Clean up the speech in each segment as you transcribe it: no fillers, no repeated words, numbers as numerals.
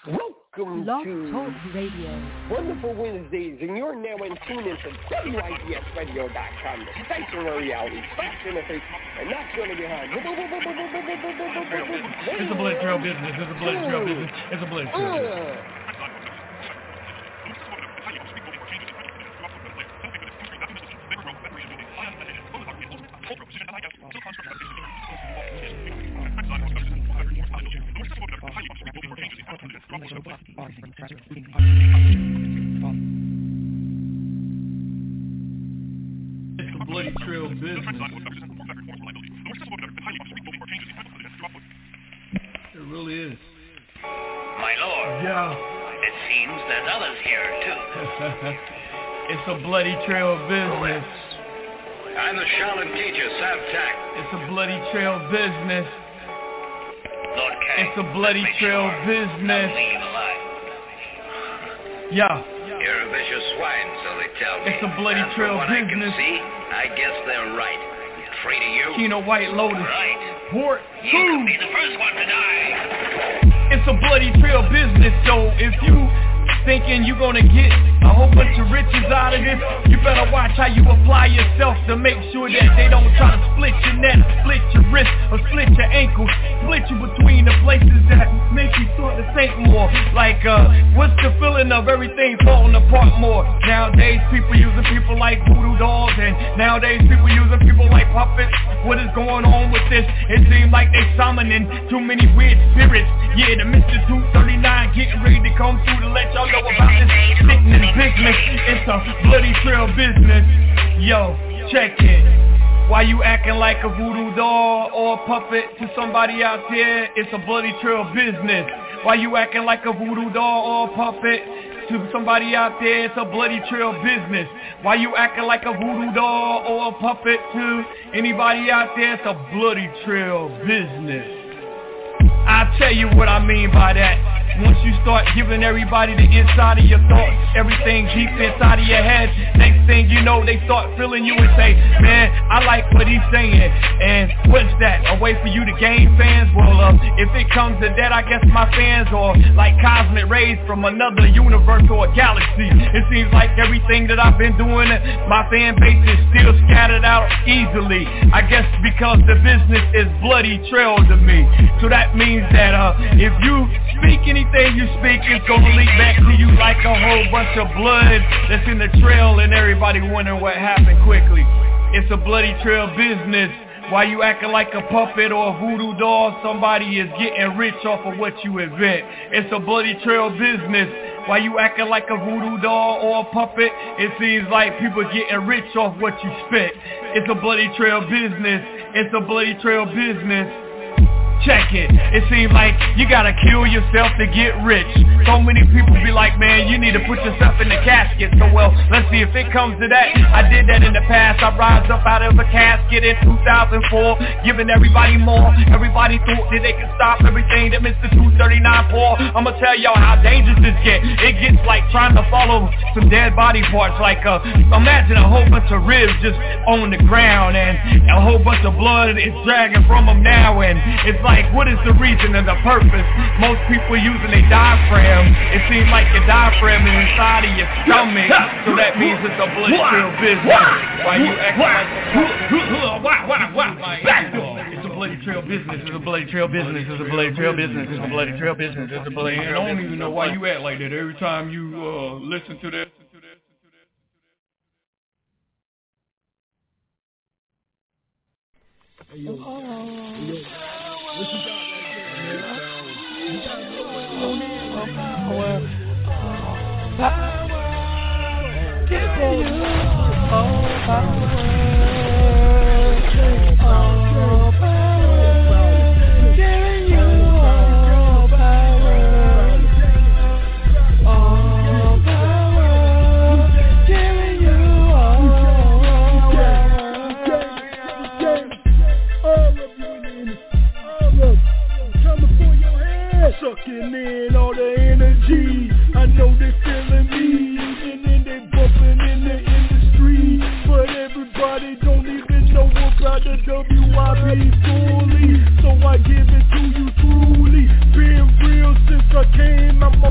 Welcome to Talk Radio. Wonderful Wednesdays, and you're now in tune into WIDSradio.com, the station where reality, facts in the face, and not going to be hard. It's a blood trail business. It's a blood trail business. It's a blood trail business. It's a bloody trail business. It really is. My lord. Yeah. It seems there's others here, too. It's a bloody trail business. I'm the Shaolin teacher, Sav Tak. It's a bloody trail business. Lord Kang. It's a bloody trail business. Leave alive. Yeah. You're a vicious swine, so they tell me. It's a bloody and trail from what business. I can see, I guess they're right. Treating you. Kino White Lotus. Right. Port You could be the first one to die. It's a bloody trail business, so if you thinking you gonna get a whole bunch of riches out of this, you better watch how you apply yourself to make sure that they don't try to split your neck, split your wrist, or split your ankle, split you between the places that make you start to think more. Like, what's the feeling of everything falling apart more? Nowadays, people using people like voodoo dolls, and nowadays, people using people like puppets. What is going on with this? It seems like they summoning too many weird spirits. Yeah, the Mr. 239 getting ready to come through to let y'all know about this sickening business. It's a bloody trail business. Yo, check it. Why you acting like a voodoo doll or a puppet to somebody out there? It's a bloody trail business. Why you acting like a voodoo doll or a puppet to somebody out there? It's a bloody trail business. Why you acting like a voodoo doll or a puppet to anybody out there? It's a bloody trail business. I'll tell you what I mean by that. Once you start giving everybody the inside of your thoughts, everything deep inside of your head, next thing you know, they start feeling you and say, man, I like what he's saying. And what's that? A way for you to gain fans? Well, if it comes to that, I guess my fans are like cosmic rays from another universe or a galaxy. It seems like everything that I've been doing, my fan base is still scattered out easily. I guess because the business is bloody trail to me. So that means that if you speak anything you speak, it's gonna leak back to you like a whole bunch of blood that's in the trail and everybody wondering what happened quickly. It's a bloody trail business. Why you acting like a puppet or a voodoo doll? Somebody is getting rich off of what you invent. It's a bloody trail business. Why you acting like a voodoo doll or a puppet? It seems like people getting rich off what you spit. It's a bloody trail business. It's a bloody trail business. Check it. It seems like you gotta kill yourself to get rich. So many people be like, man, you need to put yourself in the casket. So well, let's see if it comes to that. I did that in the past. I rise up out of a casket in 2004, giving everybody more. Everybody thought that they could stop everything that Mr. 239 pour. I'ma tell y'all how dangerous this gets. It gets like trying to follow some dead body parts. Like imagine a whole bunch of ribs just on the ground and a whole bunch of blood is dragging from them now, and it's like, what is the reason and the purpose? Most people using a diaphragm. It seems like your diaphragm is inside of your stomach, so that means it's a blood trail business. Why you acting like it's a bloody trail business? It's a bloody trail business. It's a bloody trail business. It's a bloody trail business. It's a bloody. And I don't even know why you act like that every time you listen to that. Hey, yo. What you got sucking in all the energy. I know they feeling me, and then they bumping in the industry. But everybody don't even know about the WIB fully, so I give it to you truly. Being real since I came out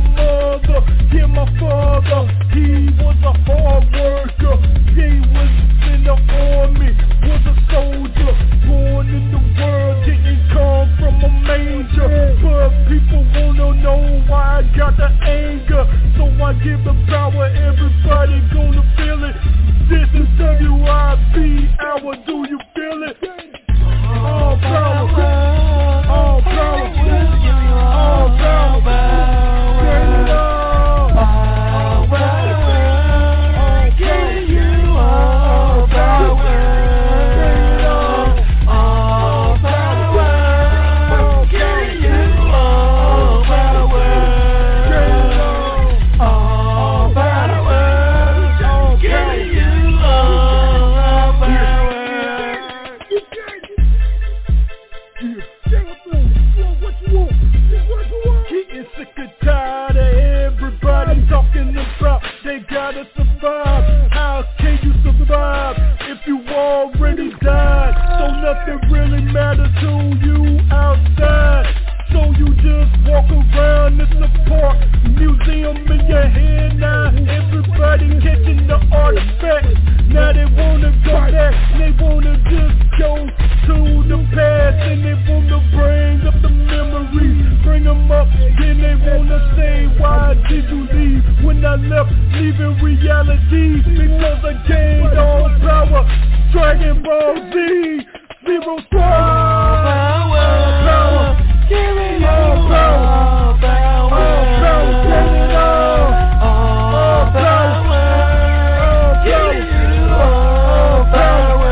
leaving reality because I gained all power. Dragon Ball Z, Zero Squad. Power, give me all power. Power, get it all. All power, give me all power.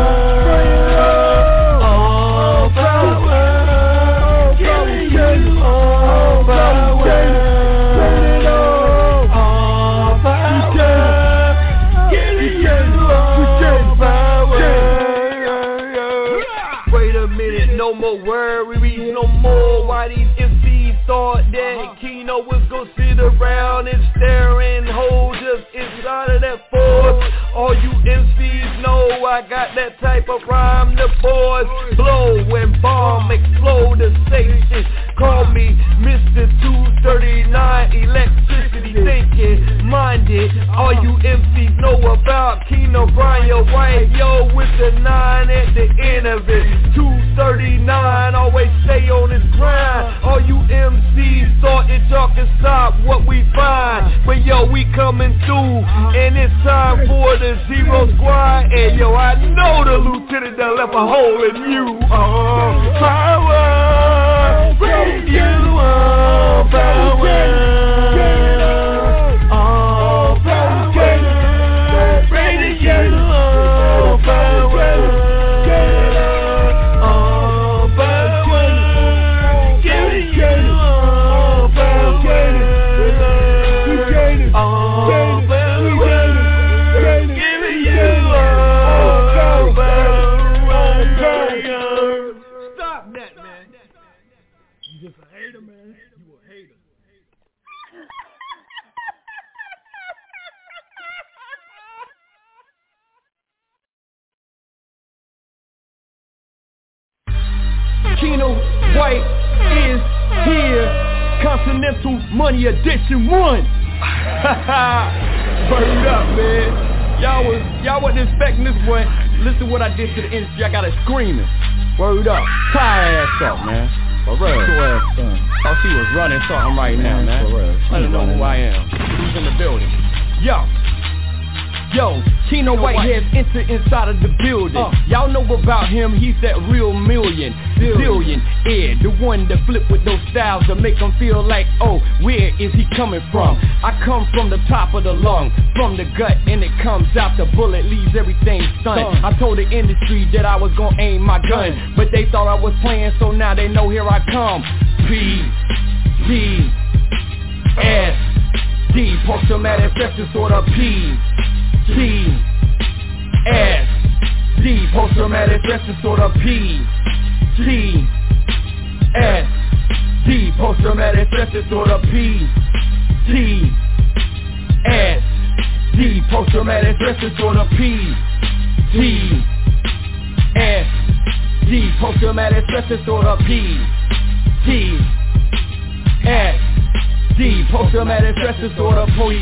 All power, give me all power. Get it all. All power, give me all power. Wait a minute, no more worries, no more. Why these MCs thought that Kino was gonna sit around and stare and hold us inside of that force? All you MCs know I got that type of rhyme. The boys blow and bomb, explode the station. Call me Mr. 239, electricity thinking, minded. All you MCs know about Kino Brian White, yo, with the 9 at the end of it. 239, always stay on his grind. All you MCs thought that y'all can stop what we find, but yo, we coming through, and it's time for the Zero Squad. And yo, I know the lieutenant that left a hole in you. Power, bring you all power. All power, bring you all power. Kino White is here. Continental Money Edition 1. Word up, man. Y'all wasn't expecting this one. Listen to what I did to the industry. I got it screaming. Word up. Tie her ass up, man. For real. Thought she was running something right now, man. For real. Let her know who I am. Who's in the building? Yo, Kino White has entered inside of the building. Y'all know about him, he's that real billionaire, the one that flip with those styles that make them feel like, oh, where is he coming from? I come from the top of the lung, from the gut, and it comes out, the bullet leaves everything stunned. I told the industry that I was gonna aim my gun, but they thought I was playing, so now they know here I come. P-T-S-D, post-traumatic stress disorder, P-T-S-D, post-traumatic stress disorder, P-T-S-D, post-traumatic stress disorder, P-T-S-D, post-traumatic stress disorder, P-T-S-D, post-traumatic stress disorder, P-T-S-D, post-traumatic stress disorder,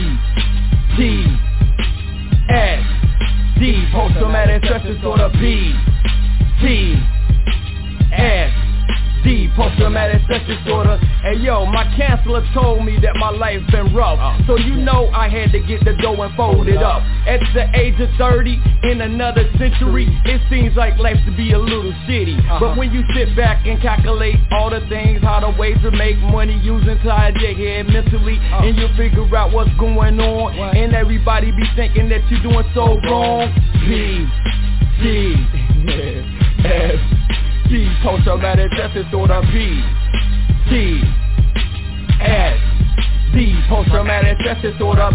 P-T-S-D, post-traumatic stress disorder, P-T-S-D, post-traumatic stress disorder. Hey yo, my counselor told me that my life been rough, so you know I had to get the dough and fold it up. At the age of 30, in another century, it seems like life to be a little shitty. But when you sit back and calculate all the things, how the ways to make money using inside your head mentally, and you figure out what's going on, and everybody be thinking that you're doing so wrong. P-T-S-D, post-traumatic stress disorder, P-T-S-D, post-traumatic stress disorder,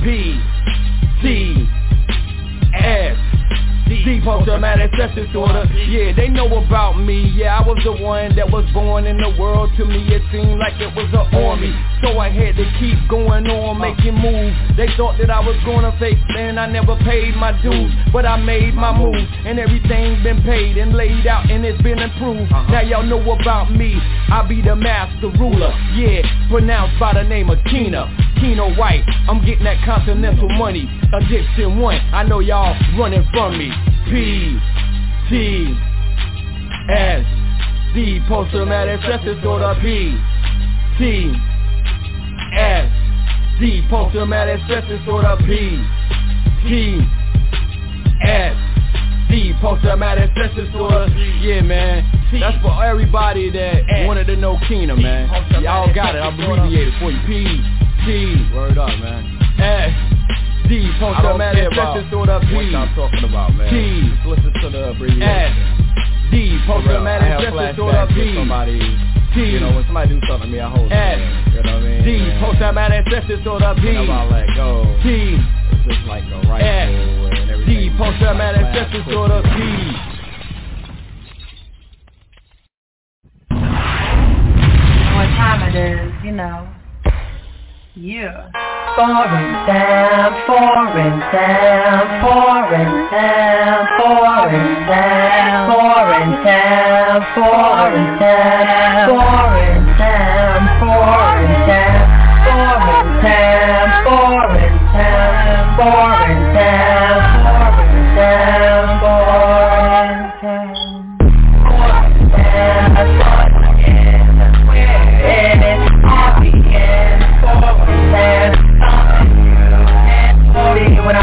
P-T-S-D, post-traumatic stress disorder. Yeah, they know about me. Yeah, I was the one that was born in the world. To me it seemed like it was an army, so I had to keep going on, making moves. They thought that I was gonna fake, and I never paid my dues, but I made my moves, and everything been paid and laid out, and it's been improved. Now y'all know about me, I be the master ruler. Yeah, pronounced by the name of Kino White. I'm getting that continental money, Edition 1. I know y'all running from me. P-T-S-D, post-traumatic stress disorder, P-T-S-D, D, post-traumatic stress disorder, P, T, S, D, post-traumatic stress disorder. Yeah, man, that's for everybody that wanted to know Keena, man. Y'all got it, I'll abbreviate it for you. P, T, word up, man. S, D, post-traumatic stress disorder, P, what y'all talking about, man. T, just listen to the abbreviation. S, D, post-traumatic stress disorder, P, T, you know, when somebody do something to me, I hold it. S, you know what I mean? D, post-traumatic stress disorder, P, I'm about to let go. T, it's just like a rifle and everything. D, post-traumatic stress disorder, P. What time it is, you know. Yeah. Foreign sound, foreign sound, foreign sound, foreign sound, foreign sound, foreign sound, foreign sound, foreign sound, foreign sound, foreign sound, foreign sound, foreign sound, foreign sound, when I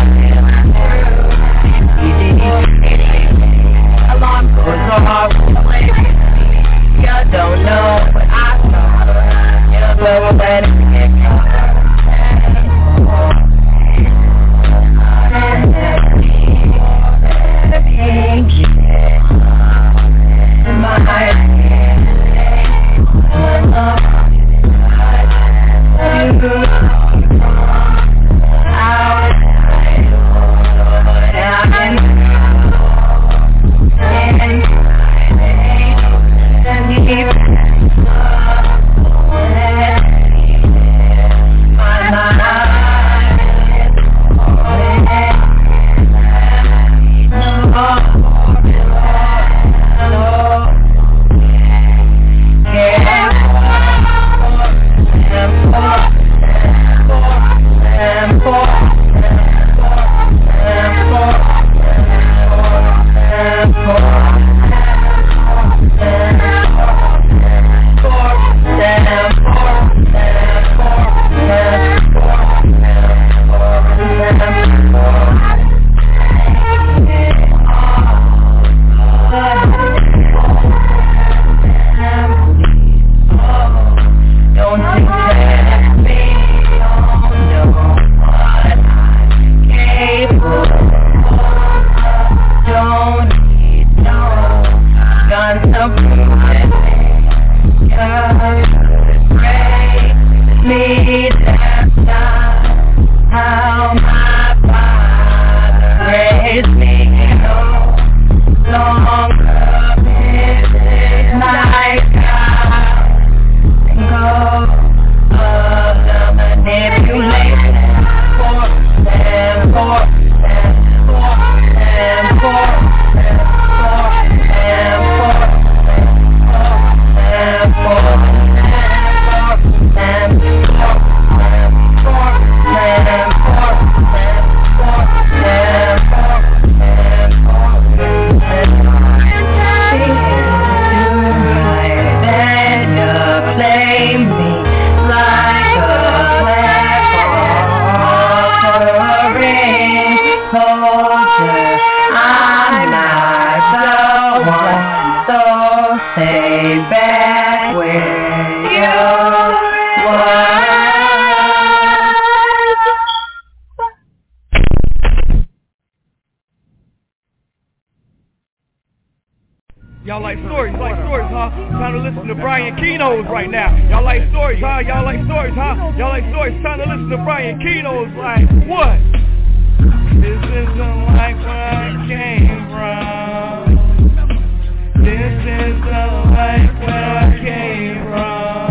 alarm goes off, you don't know what I saw. You blow away the Y'all like stories, huh? Time to listen to Brian Keno's right now. Y'all like stories, huh? Y'all like stories, huh? Y'all like stories. Time to listen to Brian Keno's like what? This isn't like where I came from. This isn't like where I came from.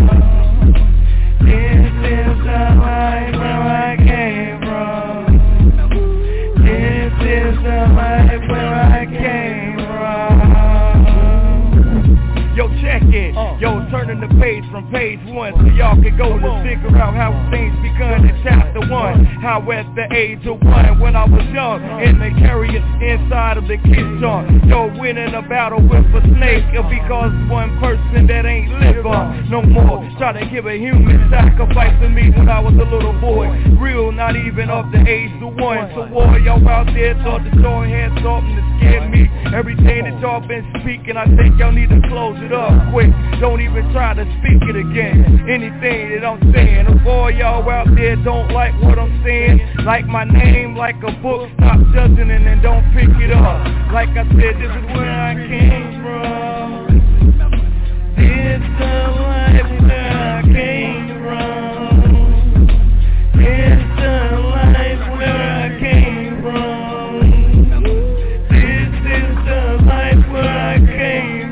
This isn't like where I came from. This isn't like where I came from. Yo, check it. Yo, turning the page from page 1 so y'all can go to figure out how things begun in chapter 1. how at the age of 1 when I was young, in the carrier inside of the kitchen, yo, winning a battle with a snake, because one person that ain't live on no more, try to give a human sacrifice to me when I was a little boy, real, not even of the age of 1, so all y'all out there thought that y'all had something to scare me, everything that y'all been speaking, I think y'all need to close it up quick, don't even try to speak it again, anything that I'm saying, if all y'all out there don't like what I'm saying, like my name, like a book, stop judging and then don't pick it up, like I said, this is where I came from, it's the life where I came from, it's the life where I came from, this is the life where I came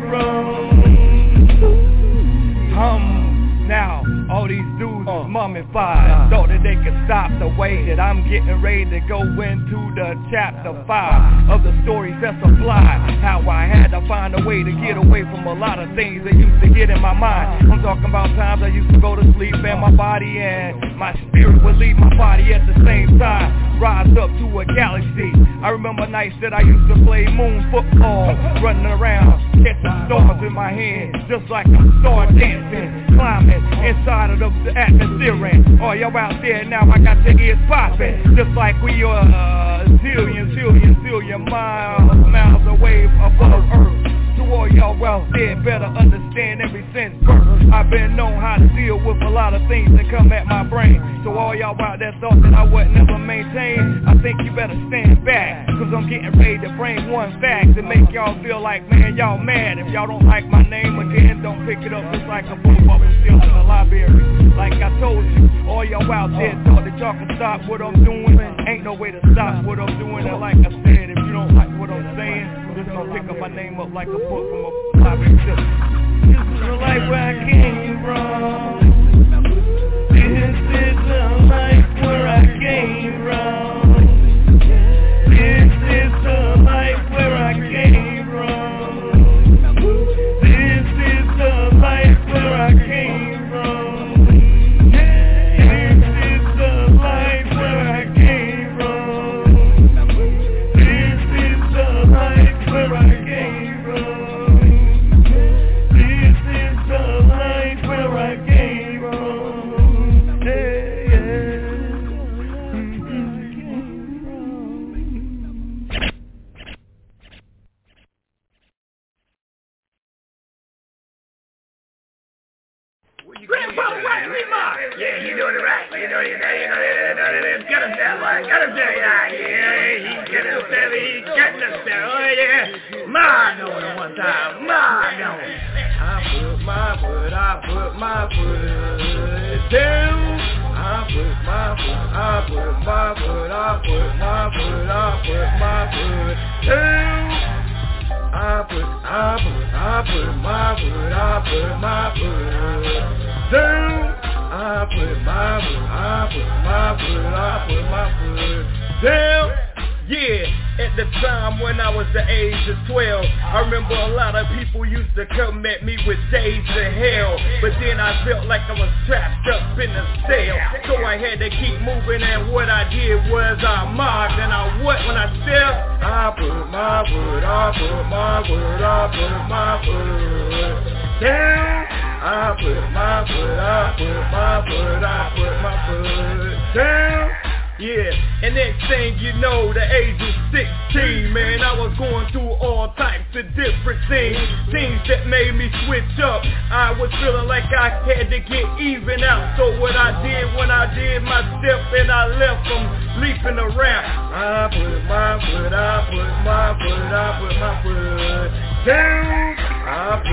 from, now, all these dudes mummified, thought that they could stop the way that I'm getting ready to go into the chapter 5 of the stories that supply how I had to find a way to get away from a lot of things that used to get in my mind. I'm talking about times I used to go to sleep and my body and my spirit would leave my body at the same time, rise up to a galaxy. I remember nights that I used to play moon football, running around, catching stars in my hand, just like a star dancing, climbing inside of the atmosphere. All y'all out there now, I got your ears popping, just like we are zillion miles away above Earth. To all y'all out there, better understand every since birth, I've been known how to deal with a lot of things that come at my brain. So all y'all out there thought that I would never maintain, I think you better stand back, cause I'm getting ready to bring one fact to make y'all feel like, man, y'all mad. If y'all don't like my name again, don't pick it up just like a book bubble still in the library. Like I told you, all y'all out there thought that y'all can stop what I'm doing. Ain't no way to stop what I'm doing. And like I said, if you don't like what I'm saying, just gonna pick up my name up like a book from a library. This is the life where I came from. This is the life where I came from. This is the life where I came from. This is the life where I came from. This is the life where I came from. This is the life where I came from. This is the life where I came from. Yeah, yeah. Yeah, you doing it right. You know it. Get him there, boy. Get him there, yeah. He get him there. He getting us there. Oh, yeah. My note one time. My note. I put my foot down. I put my foot down. I put my foot down. Yeah, at the time when I was the age of 12, I remember a lot of people used to come at me with days of hell, but then I felt like I was trapped up in a cell, so I had to keep moving, and what I did was I mobbed, and when I stepped, I put my foot down. I put my foot down. Yeah, and next thing you know, the age of 16, man, I was going through all types of different things that made me switch up. I was feeling like I had to get even out, so what I did when I did my step and I left them leaping around, I put my foot down. I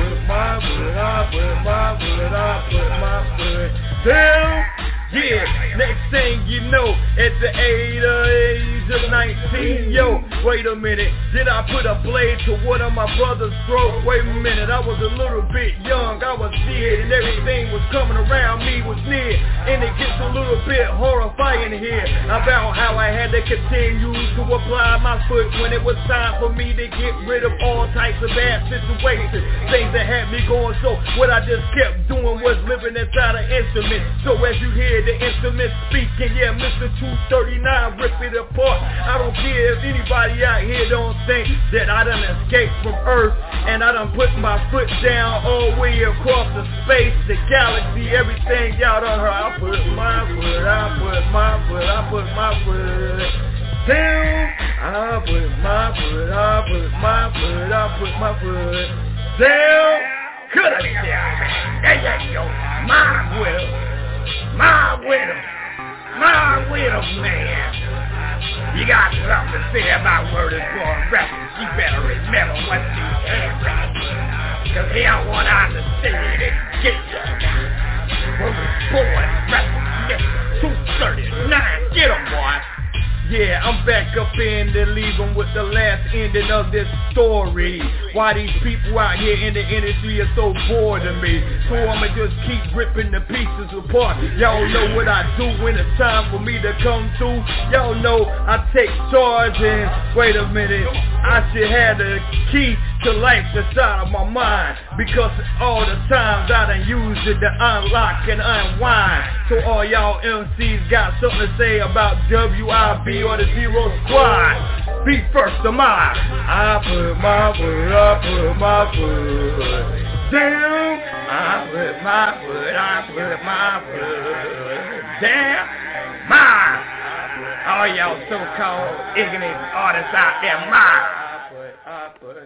put my foot down. Yeah, next thing you know, at the age just 19. Yo, wait a minute. Did I put a blade to one of my brother's throat? Wait a minute, I was a little bit young, I was scared, and everything was coming around me was near. And it gets a little bit horrifying here about how I had to continue to apply my foot when it was time for me to get rid of all types of bad situations, things that had me going. So what I just kept doing was living inside an instrument. So as you hear the instrument speaking, yeah, Mr. 239, rip it apart. I don't care if anybody out here don't think that I done escaped from Earth, and I done put my foot down all the way across the space, the galaxy, everything y'all done heard. I put my foot, I put my foot, I put my foot down. I put my foot, I put my foot, I put my foot down. Could have been down, man. There you go. My widow, my widow, my widow, man. You got something to say about word is born reference. You better remember what you had, cause he don't want to understand it. Get you. Word is born reference. 239. Get him, boy. Yeah, I'm back up in to leave them with the last ending of this story. Why these people out here in the industry are so bored of me. So I'ma just keep ripping the pieces apart. Y'all know what I do when it's time for me to come through. Y'all know I take charge and wait a minute, I should have the key to life inside of my mind, because all the times I done used it to unlock and unwind. So all y'all MCs got something to say about WIB or the Zero Squad. Be first of mine. I put my foot, I put my foot down. I put my foot, I put my foot down. Mine. All y'all so-called ignorant artists out there, mine. I put.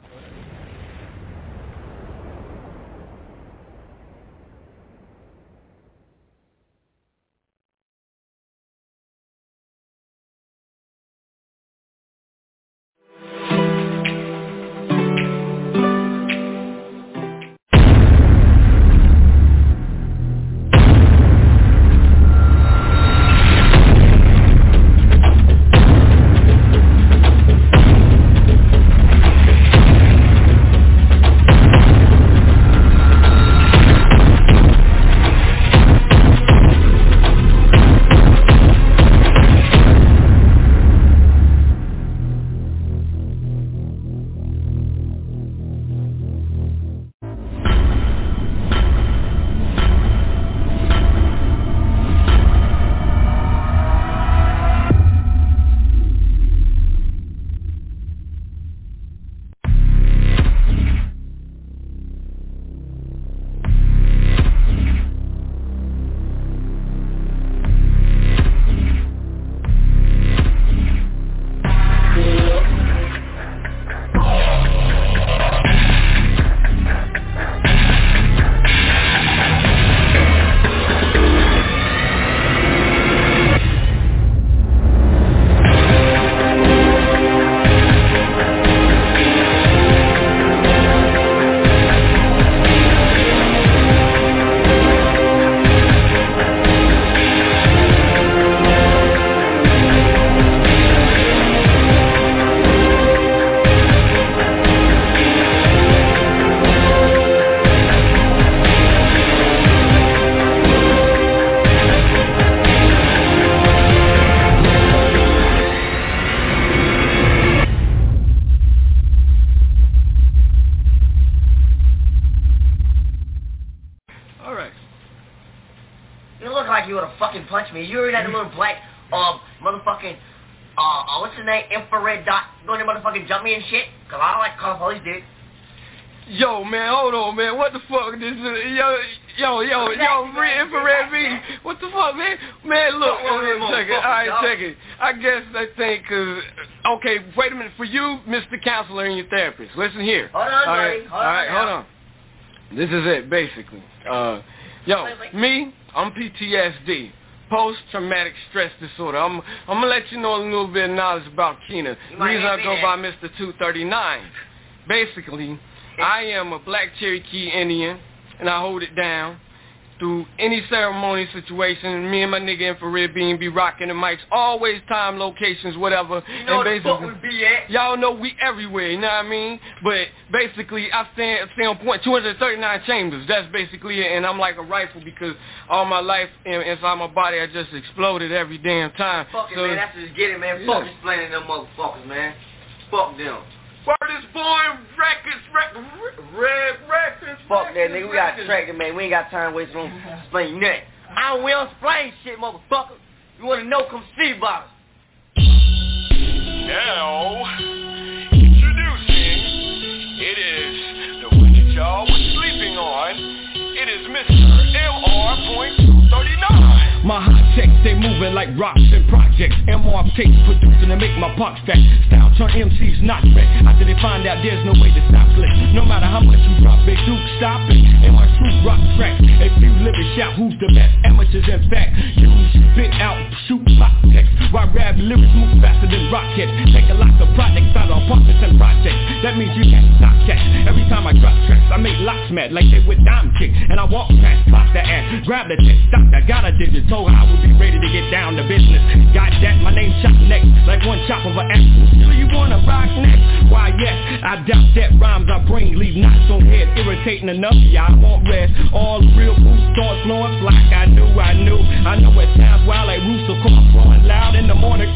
You already had a little black, motherfucking, what's his name, infrared dot, going to motherfucking jump me and shit, cause I don't like call police, dude. Yo, man, hold on, man, what the fuck this is, yo, infrared V, what the fuck, man? Man, look, check it. I guess they think, okay, wait a minute, for you, Mr. Counselor and your therapist, listen here. Hold on. This is it, basically. Me, I'm PTSD. Post-traumatic stress disorder. I'm gonna let you know a little bit of knowledge about Keena. The reason I go by Mr. 239. Basically, I am a black Cherokee Indian, and I hold it down. through any ceremony situation. Me and my nigga Infrared Beam be rocking the mics, always time, locations, whatever. You know where the fuck we be at? Y'all know we everywhere, you know what I mean? But basically, I stay on point, 239 chambers, that's basically it. And I'm like a rifle because all my life inside my body, I just exploded every damn time. Fuck it, man, that's just get it, man. Fuck explaining them motherfuckers, man. Fuck them. Word is born, red records. Fuck that, nigga. We got track it, man. We ain't got time to waste on explaining nothing. We don't explain shit, motherfucker. You wanna know, come see about us. Now, introducing, it is the one that y'all was sleeping on. It is Mr. MR.39. My hot takes, they moving like rocks and projects. MR takes producing to make my pox fat. Style turn MCs not red. After they find out there's no way to stop slick. No matter how much you drop, they do stop it. MR true rock tracks. If you live and shout, who's the best? Amateurs in fact. You spit out, shoot pop text. While rap lyrics move faster than rockets. Take a lot of projects out of apartments and projects. That means you can't stop catch. Every time I drop tracks, I make locks mad like they with dime kick. And I walk past, pop the ass, grab the text, stop, I got a digit. Told I would be ready to get down to business. Got that, my name chop next, like one chop of an axe. Do you wanna rock next? Why yes, I doubt that rhymes I bring leave knots on head, irritating enough. Yeah, I won't rest. All the real boost starts flowing like I knew. I know at times while like rooster call flowing loud in the morning.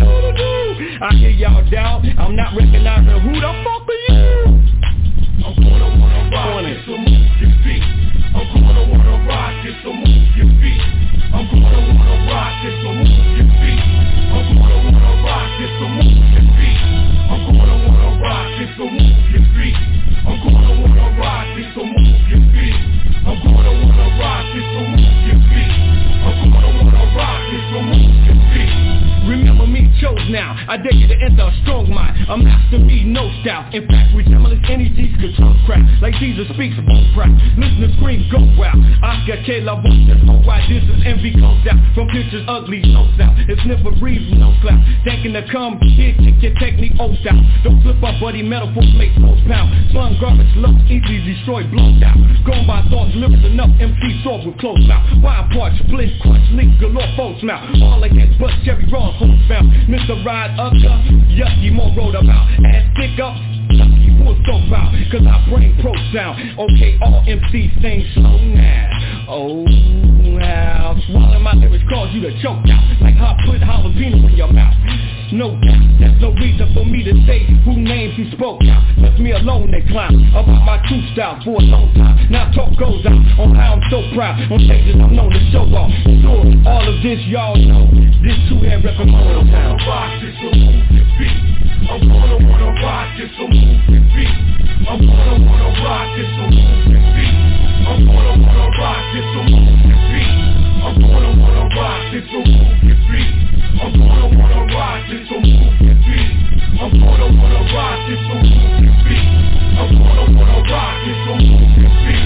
I hear y'all down. I'm not recognizing who the fuck are you. I'm gonna wanna rock it, so move your feet. I'm gonna wanna rock it, so move your feet. I'm gonna wanna rock it, so move your feet. I'm gonna wanna rock it, so move your feet. I'm gonna wanna rock it, so move your feet. I'm gonna wanna rock it, so move your feet. I'm gonna wanna rock it, so move your feet. I'm gonna wanna rock it, so move your feet. Remember me, chose now. I dare you to enter a strong mind. A master me, no style. In fact, resemblance energies control crap. Like Jesus speaks about crap. Listen to scream, go wild. Oscar K. La Voice. Why this is envy goes out. From pictures ugly, no style. It's never breathe, no clap. Thinking to come, here, kick your technique, old style. Don't flip up, buddy, metaphors make most pound. Slung garbage, looks easily destroyed, blown down. Going by thoughts, lyrics enough, MC soft with close mouth. Wild parts, split, crunch, leak, galore, folks mouth. All like that, but Cherry Raw, who's found. Mr. Ride up, yucky, more road about. Ass stick up, yucky, full so proud. Cause I bring pro sound. Okay, all MCs sing slow now. Oh, now swallowing my lyrics cause you to choke out. Like how I put jalapeno in your mouth. No doubt, there's no reason for me to say who names you spoke out. Left me alone, they clown about my true style for a long time. Now talk goes out on how I'm so proud. On stages I'm known to show off. Sure, all of this y'all know. This two-head record Motown. I'm gonna rock this, so move your feet. I'm gonna wanna rock this, so move your feet. I'm gonna wanna rock this, so move your feet. I'm gonna wanna rock this, so move your feet. I'm gonna wanna rock this, so move your feet. I'm gonna wanna rock this, so move your feet. I'm gonna wanna rock this, so move your feet. I'm gonna wanna rock this, so move your feet.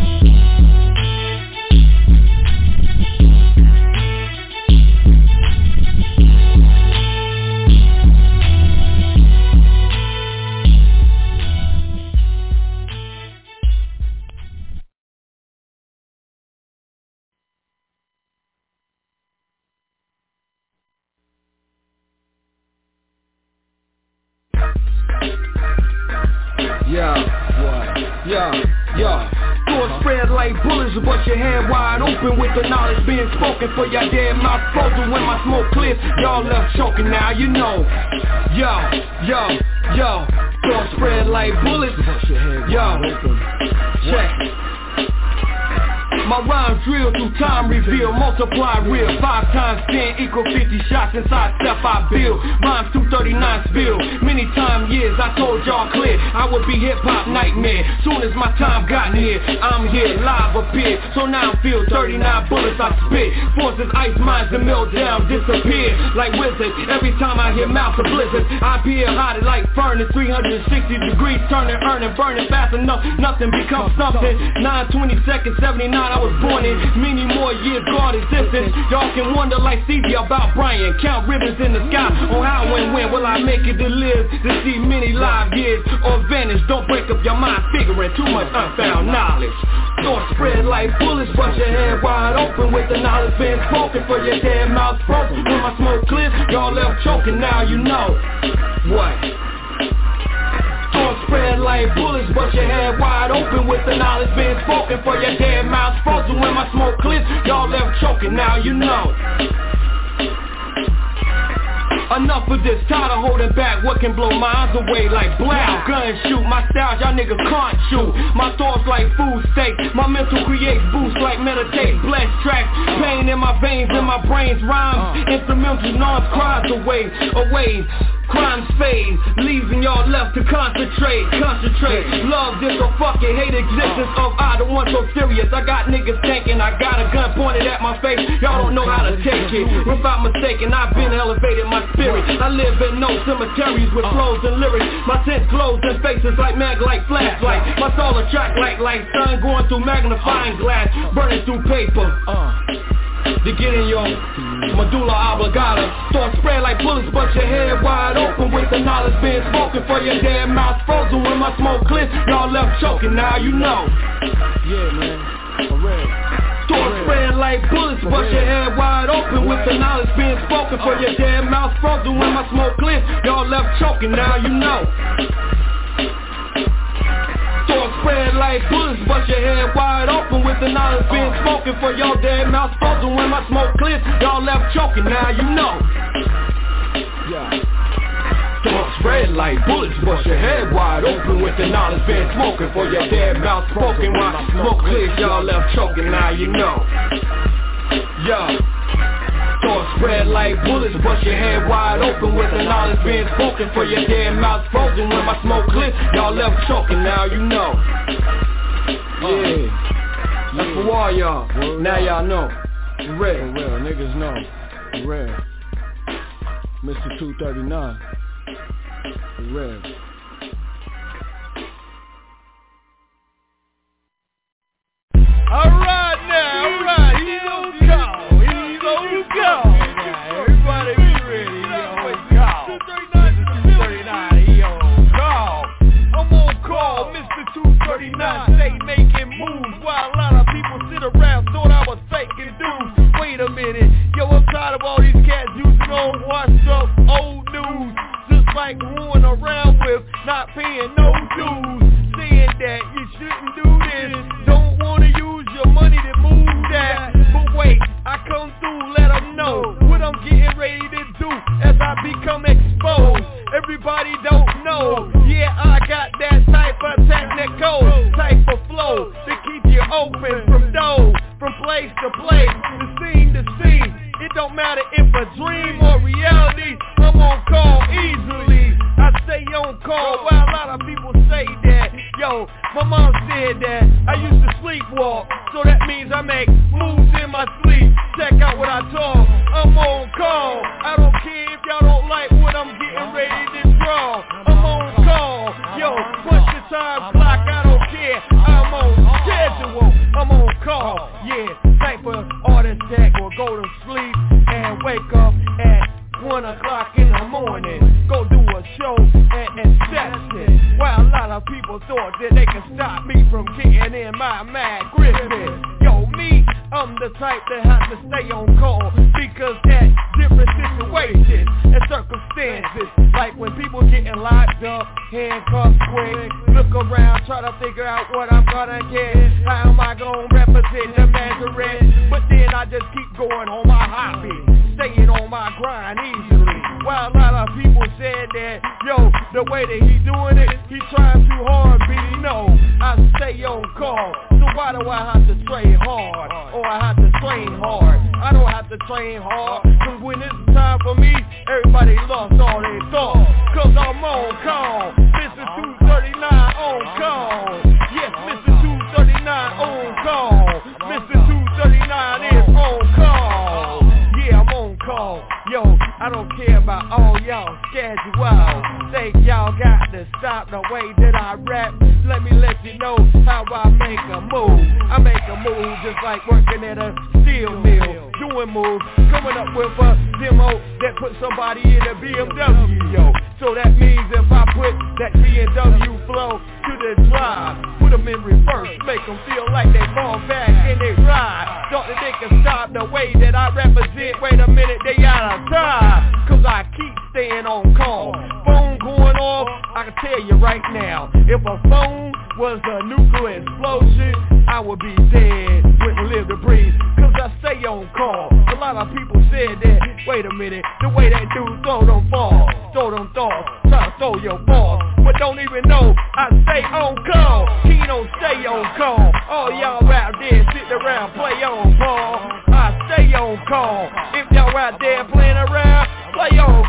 Doors spread like bullets, but your head wide open with the knowledge being spoken for your dead mouth frozen. When my smoke clears, y'all left choking now, you know. Doors spread like bullets, check. My rhymes drill through time reveal, multiply real. 5 times 10 equal 50 shots inside step I build. Rhymes 239 spill. Many time years I told y'all clear I would be hip-hop nightmare. Soon as my time got near, I'm here, live appear. So now I feel 39 bullets I spit. Forces ice minds to melt down, disappear like wizards. Every time I hear mouths of blizzards, I appear hot like furnace. 360 degrees, turning, earning, burning fast enough. Nothing becomes something. 9:20 seconds, 79. I was born in. Many more years God existence. Y'all can wonder like Stevie about Brian. Count ribbons in the sky on how and when will I make it to live to see many live years or vanish. Don't break up your mind figuring too much unfound knowledge. Thoughts spread like bullets, bust your head wide open with the knowledge being spoken for your dead mouth frozen. When my smoke clears, y'all left choking, now you know what. Thoughts spread like bullets, bust your head wide open with the knowledge being spoken for your dead mouth frozen. When my smoke clears, y'all left choking, now you know. Enough of this, tired of holding back what can blow minds away like blow. Gun shoot, my styles y'all niggas can't shoot. My thoughts like food steak, my mental creates boost like meditate. Blessed tracks, pain in my veins, in my brains, rhymes, instrumental norms, cries away. Crimes fade, leaving y'all left to concentrate. Love this or fucking hate existence of I, the one so serious. I got niggas thinking I got a gun pointed at my face. Y'all don't know how to take it. Without mistaking, I've been elevated my spirit. I live in no cemeteries with flows and lyrics. My sense glows in faces like mag, like flashlight. My soul attract like sun going through magnifying glass, burning through paper. To get in your medulla oblongata. Thoughts spread like bullets, but your head wide open with the knowledge being spoken for your dead mouth frozen. When my smoke clears, y'all left choking, now you know. Yeah, man, for real. Thoughts spread like bullets, but your head wide open with the knowledge being spoken for your dead mouth frozen. When my smoke clears, y'all left choking, now you know. Thoughts spread like bullets, but your head wide open with the knowledge being spoken for your dead mouth frozen. When my smoke clears, y'all left choking, now you know. Thoughts spread like bullets, but your head wide open with the knowledge being spoken for your dead mouth spoken. When my smoke clears, y'all left choking, now you know. Thoughts spread like bullets, but your head wide open with the knowledge being spoken for your dead mouth frozen. When my smoke clears, y'all left choking, now you know. Yeah, that's for all y'all. Now y'all know. For real, niggas know. For real. Mr. 239. For real. Alright now, alright, he's on go. Everybody be ready, yo. 239, he on call. I'm on call, Mr. 239, stay making moves while a lot of people sit around thought I was faking dudes. Wait a minute, yo, I'm tired of all these cats using old washed up old news. Just like fooling around with not paying no dues. Saying that you shouldn't do this, don't wanna use your money to move that. But wait, I come through, let them know what I'm getting ready to do as I become exposed. Everybody don't know, yeah, I got that type of technical, type of flow to keep you open from dough, from place to place, to scene to scene. It don't matter if a dream or reality, I'm on call easily. I stay on call while a lot of people say that. Yo, my mom said that I used to sleepwalk, so that means I make moves in my sleep. Check out what I talk, I'm on call. I don't care if y'all don't like what I'm getting ready to draw. I'm on call, yo, punch the time clock, I don't care. I'm on schedule, I'm on call. Yeah, type of artist that will go to sleep and wake up at 1 o'clock in the morning, go do a show at Inception. While a lot of people thought that they could stop me from getting in my mad Griffin. Yo, me, I'm the type that have to stay on call, because at different situations and circumstances, like when people getting locked up, handcuffed quick, look around, try to figure out what I'm gonna get. How am I gonna represent the Nazareth? But then I just keep going on my hobby, staying on my grind easily. While a lot of people said that, yo, the way that he doing it, he trying too hard, B. No, I stay on call. So why do I have to train hard? Or I have to train hard? I don't have to train hard, cause when it's time for me, everybody lost all they thought. Cause I'm on call, Mr. 239 on call. Yes, Mr. 239 on call. Mr. 239 is on call. Yeah, I'm on call. Yo, I don't care about all y'all schedule. Think y'all got to stop the way that I rap. Let me let you know how I make a move. I make a move just like working at a steel mill. Doing moves, coming up with a demo that put somebody in a BMW, yo. So that means if I put that BMW flow to the drive, put them in reverse, make them feel like they fall back and they ride. Thought that they can stop the way that I represent. Wait a minute, they out of time, cause I keep staying on call. Phone going off, I can tell you right now, if a phone was a nuclear explosion, I would be dead, wouldn't live to breathe, cause I stay on call. A lot of people said that, wait a minute, the way that dude throw them balls, throw them thoughts, try to throw your balls, but don't even know I stay on call. Keno stay on call. All y'all out there sitting around play on ball. I stay on call. If y'all out there playing around, play on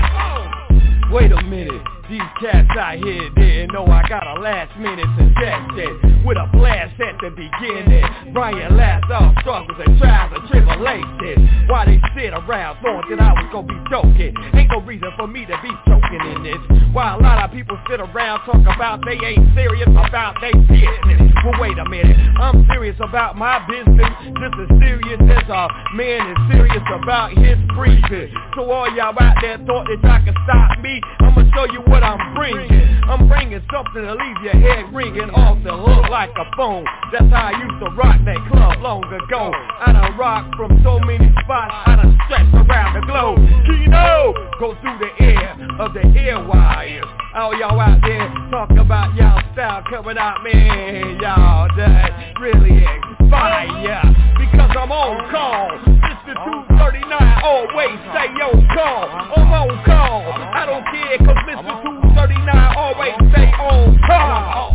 ball. Wait a minute. These cats out here didn't know I got a last minute suggestion with a blast at the beginning. Brian last off struggles and trials and tribulations. Why they sit around thought that I was gonna be joking? Ain't no reason for me to be choking in this. Why a lot of people sit around talk about they ain't serious about their business. Well wait a minute, I'm serious about my business, just as serious as a man is serious about his breathing. So all y'all out there thought that y'all could stop me, I'ma show you what I'm bringing. I'm bringing something to leave your head ringing off the hook like a phone. That's how I used to rock that club long ago. I done rocked from so many spots, I done stretched around the globe. Keno, go through the air of the air wires. All y'all out there talk about y'all style coming out, man, y'all done really expire. Because I'm on call. Mr. 239 always stay on call. I'm on call. I don't care cause Mr. 239 always stay on call.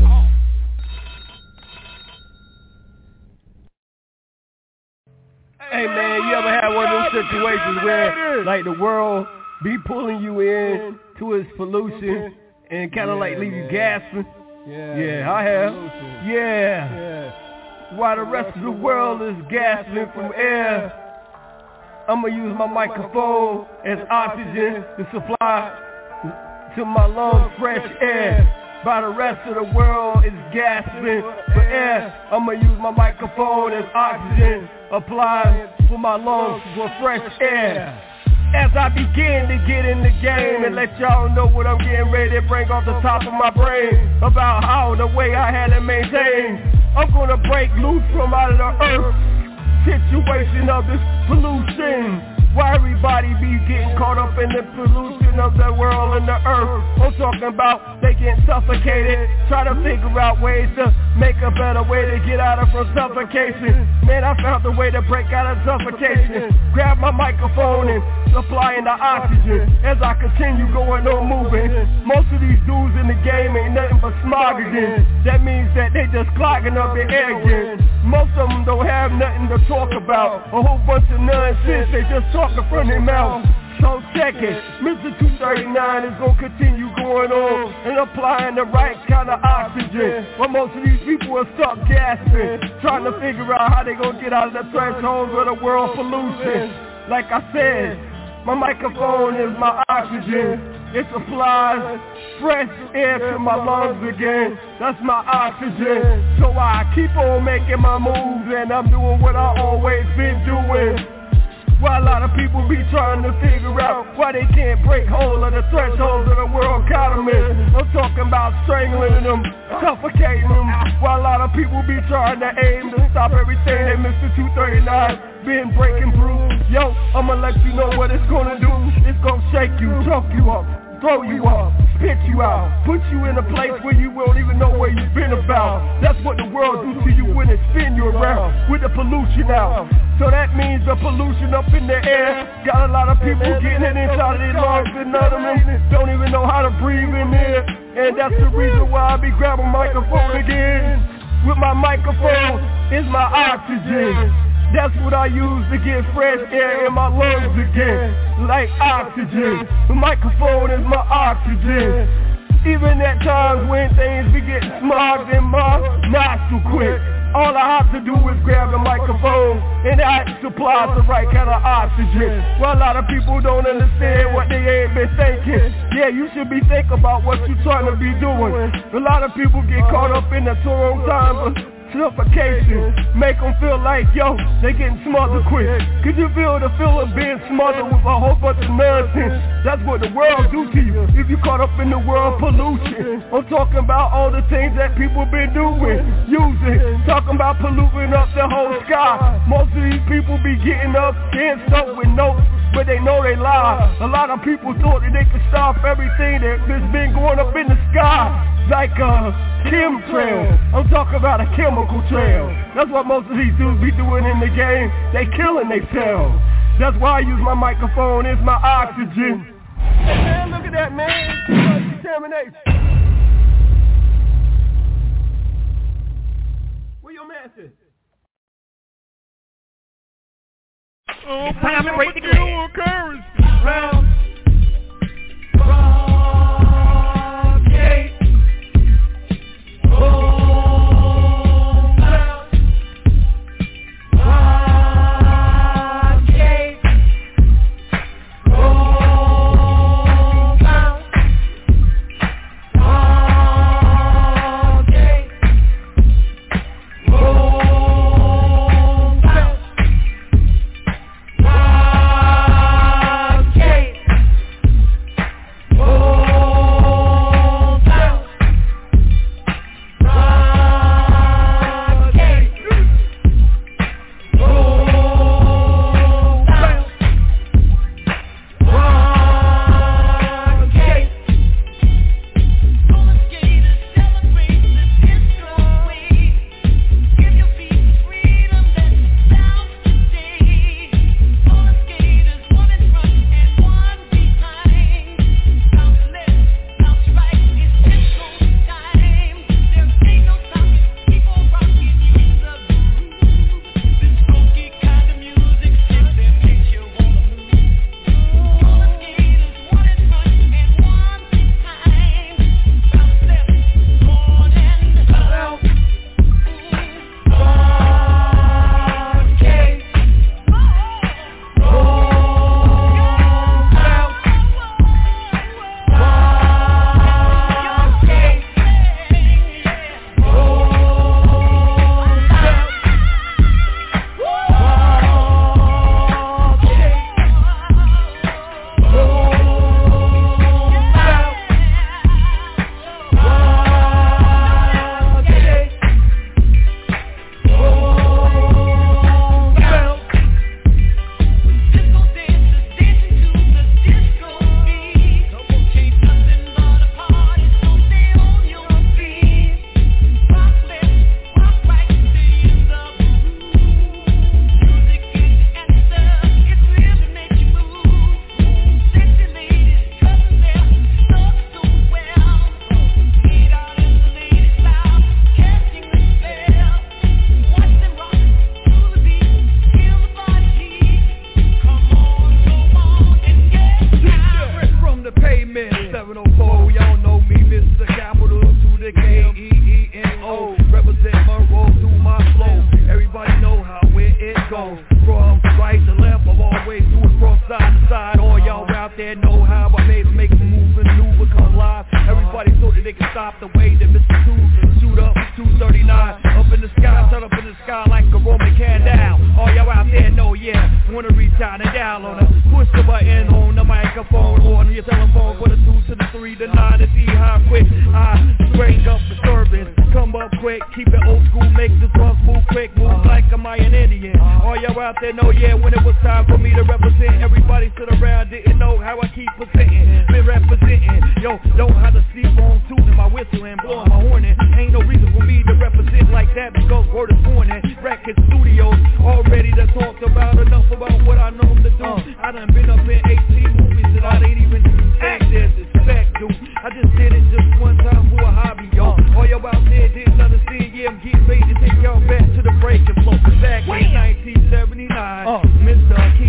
Hey man, you ever had one of those situations where like the world be pulling you in to its pollution and kind of like leave you gasping? Yeah, I have. Yeah. While the rest of the world is gasping from air, I'ma use my microphone as oxygen to supply to my lungs fresh air. While the rest of the world is gasping for air, I'ma use my microphone as oxygen applied for my lungs for fresh air. As I begin to get in the game and let y'all know what I'm getting ready to bring off the top of my brain about how the way I had to maintain, I'm gonna break loose from out of the earth situation of this pollution. Why everybody be getting caught up in the pollution of the world and the earth? I'm talking about they getting suffocated, try to figure out ways to make a better way to get out of from suffocation. Man, I found a way to break out of suffocation. Grab my microphone and supplying the oxygen as I continue going on moving. Most of these dudes in the game ain't nothing but smog again. That means that they just clogging up their air again. Most of them don't have nothing to talk about. A whole bunch of nonsense, they just talking from their mouth. So check it, Mr. 239 is gonna continue going on and applying the right kind of oxygen. But most of these people are stuck gasping, trying to figure out how they gonna get out of the thresholds of the world pollution. Like I said, my microphone is my oxygen. It supplies fresh air to my lungs again. That's my oxygen. So I keep on making my moves and I'm doing what I always been doing. Why a lot of people be trying to figure out why they can't break hold of the thresholds of the world economy. I'm talking about strangling them, suffocating them. Why a lot of people be trying to aim to stop everything that Mr. 239 been breaking through. Yo, I'ma let you know what it's gonna do. It's gonna shake you, choke you up, throw you up, spit you out, put you in a place where you won't even know where you've been about. That's what the world do to you when it spin you around with the pollution out. So that means the pollution up in the air got a lot of people getting it inside of their lungs and none of them don't even know how to breathe in there. And that's the reason why I be grabbing microphone again. With my microphone is my oxygen. That's what I use to get fresh air in my lungs again, like oxygen. The microphone is my oxygen. Even at times when things be getting smogged in my nostril quick, All I have to do is grab the microphone and that supplies the right kind of oxygen. Well, a lot of people don't understand what they ain't been thinking. Yeah, you should be thinking about what you're trying to be doing. A lot of people get caught up in the wrong time of suffocation. Make them feel like, yo, they getting smothered quick. Could you feel the feeling being smothered with a whole bunch of nonsense? That's what the world do to you if you caught up in the world pollution. I'm talking about all the things that people been doing, using, talking about polluting up the whole sky. Most of these people be getting up, getting stuck with notes, but they know they lie. A lot of people thought that they could stop everything that's been going up in the sky, like a chemtrail. I'm talking about a chemical trail. That's what most of these dudes be doing in the game. They killing themselves. That's why I use my microphone. It's my oxygen. Hey man, look at that, man. Contamination. Where your man at? Oh, time and break the glass. Currency. Round.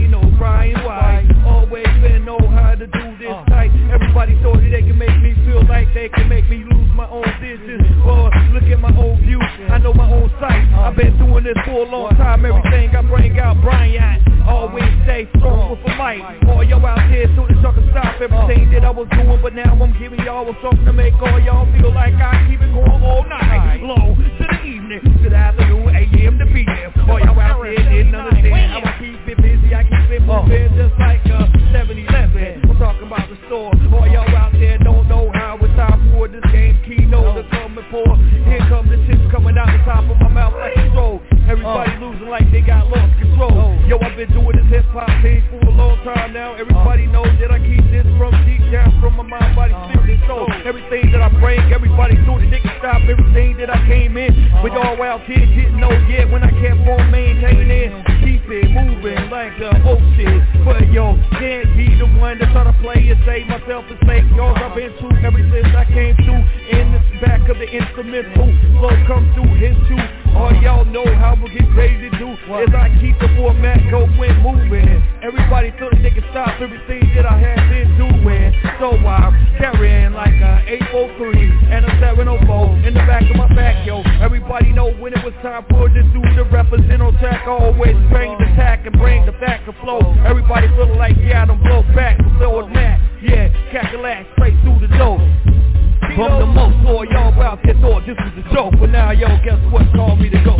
Everybody thought they can make me feel like for life. All y'all out there so that y'all can stop everything that I was doing, but now I'm giving y'all something to make all y'all feel like I keep it going all night long to the evening, to the afternoon, AM to PM. All y'all out there didn't understand how I keep it busy, I keep it moving just like 7-Eleven. I'm talking about the store. All y'all out there don't know how it's time for this game. Keynote to come and pour. Here come the chips coming out the top of my mouth like a stroke. Everybody losing like they got lost control. Yo, I've been doing this hip-hop thing for a long time now. Everybody knows that I keep this from deep down from my mind, body, spirit, and soul. Everything that I bring, everybody through the nigga stop everything that I came in. But y'all out here didn't know yet when I kept on maintaining. Keep it moving like the ocean. But yo, can't be the one to try to play and say myself is fake. Y'all I've been through ever since I came through. In the back of the instrumental, flow come through, hit you. All y'all know how we get ready to do is I keep the format going moving. Everybody thought they could stop everything that I have been doing. So I'm carrying like a 803 and a 704 in the back of my back, yo. Everybody know when it was time for this dude to represent on track. I always bring the tack and bring the back and flow. Everybody feeling like, yeah, I don't blow back, so it's mad. Yeah, calculate straight through the door. From the most, all y'all out there thought this was a joke, but now, yo, guess what? Call me to go.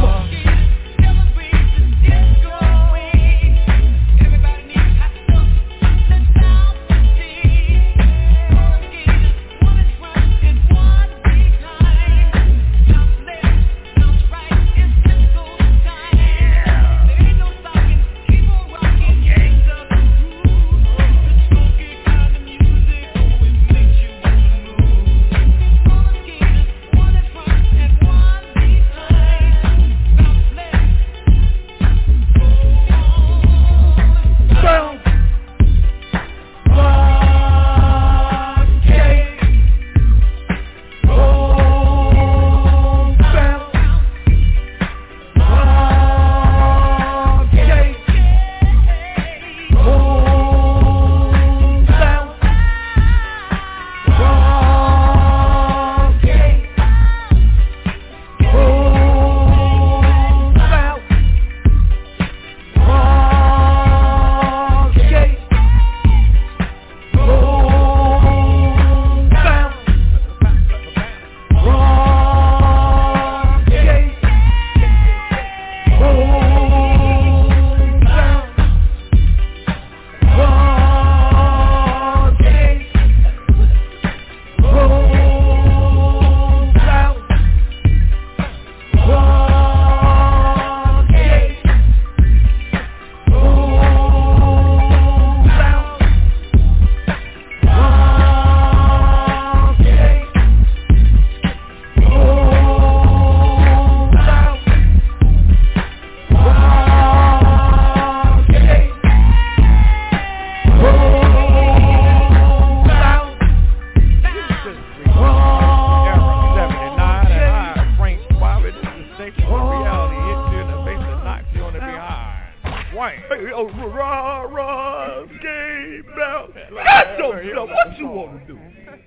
What you want to do?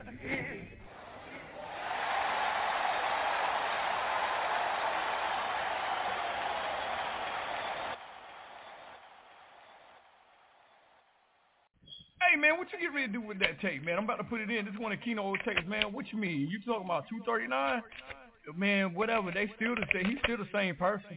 Hey man, what you get ready to do with that tape, man? I'm about to put it in. This one of Keno tapes, man. What you mean? You talking about 239? Man, whatever. They still the same. He's still the same person.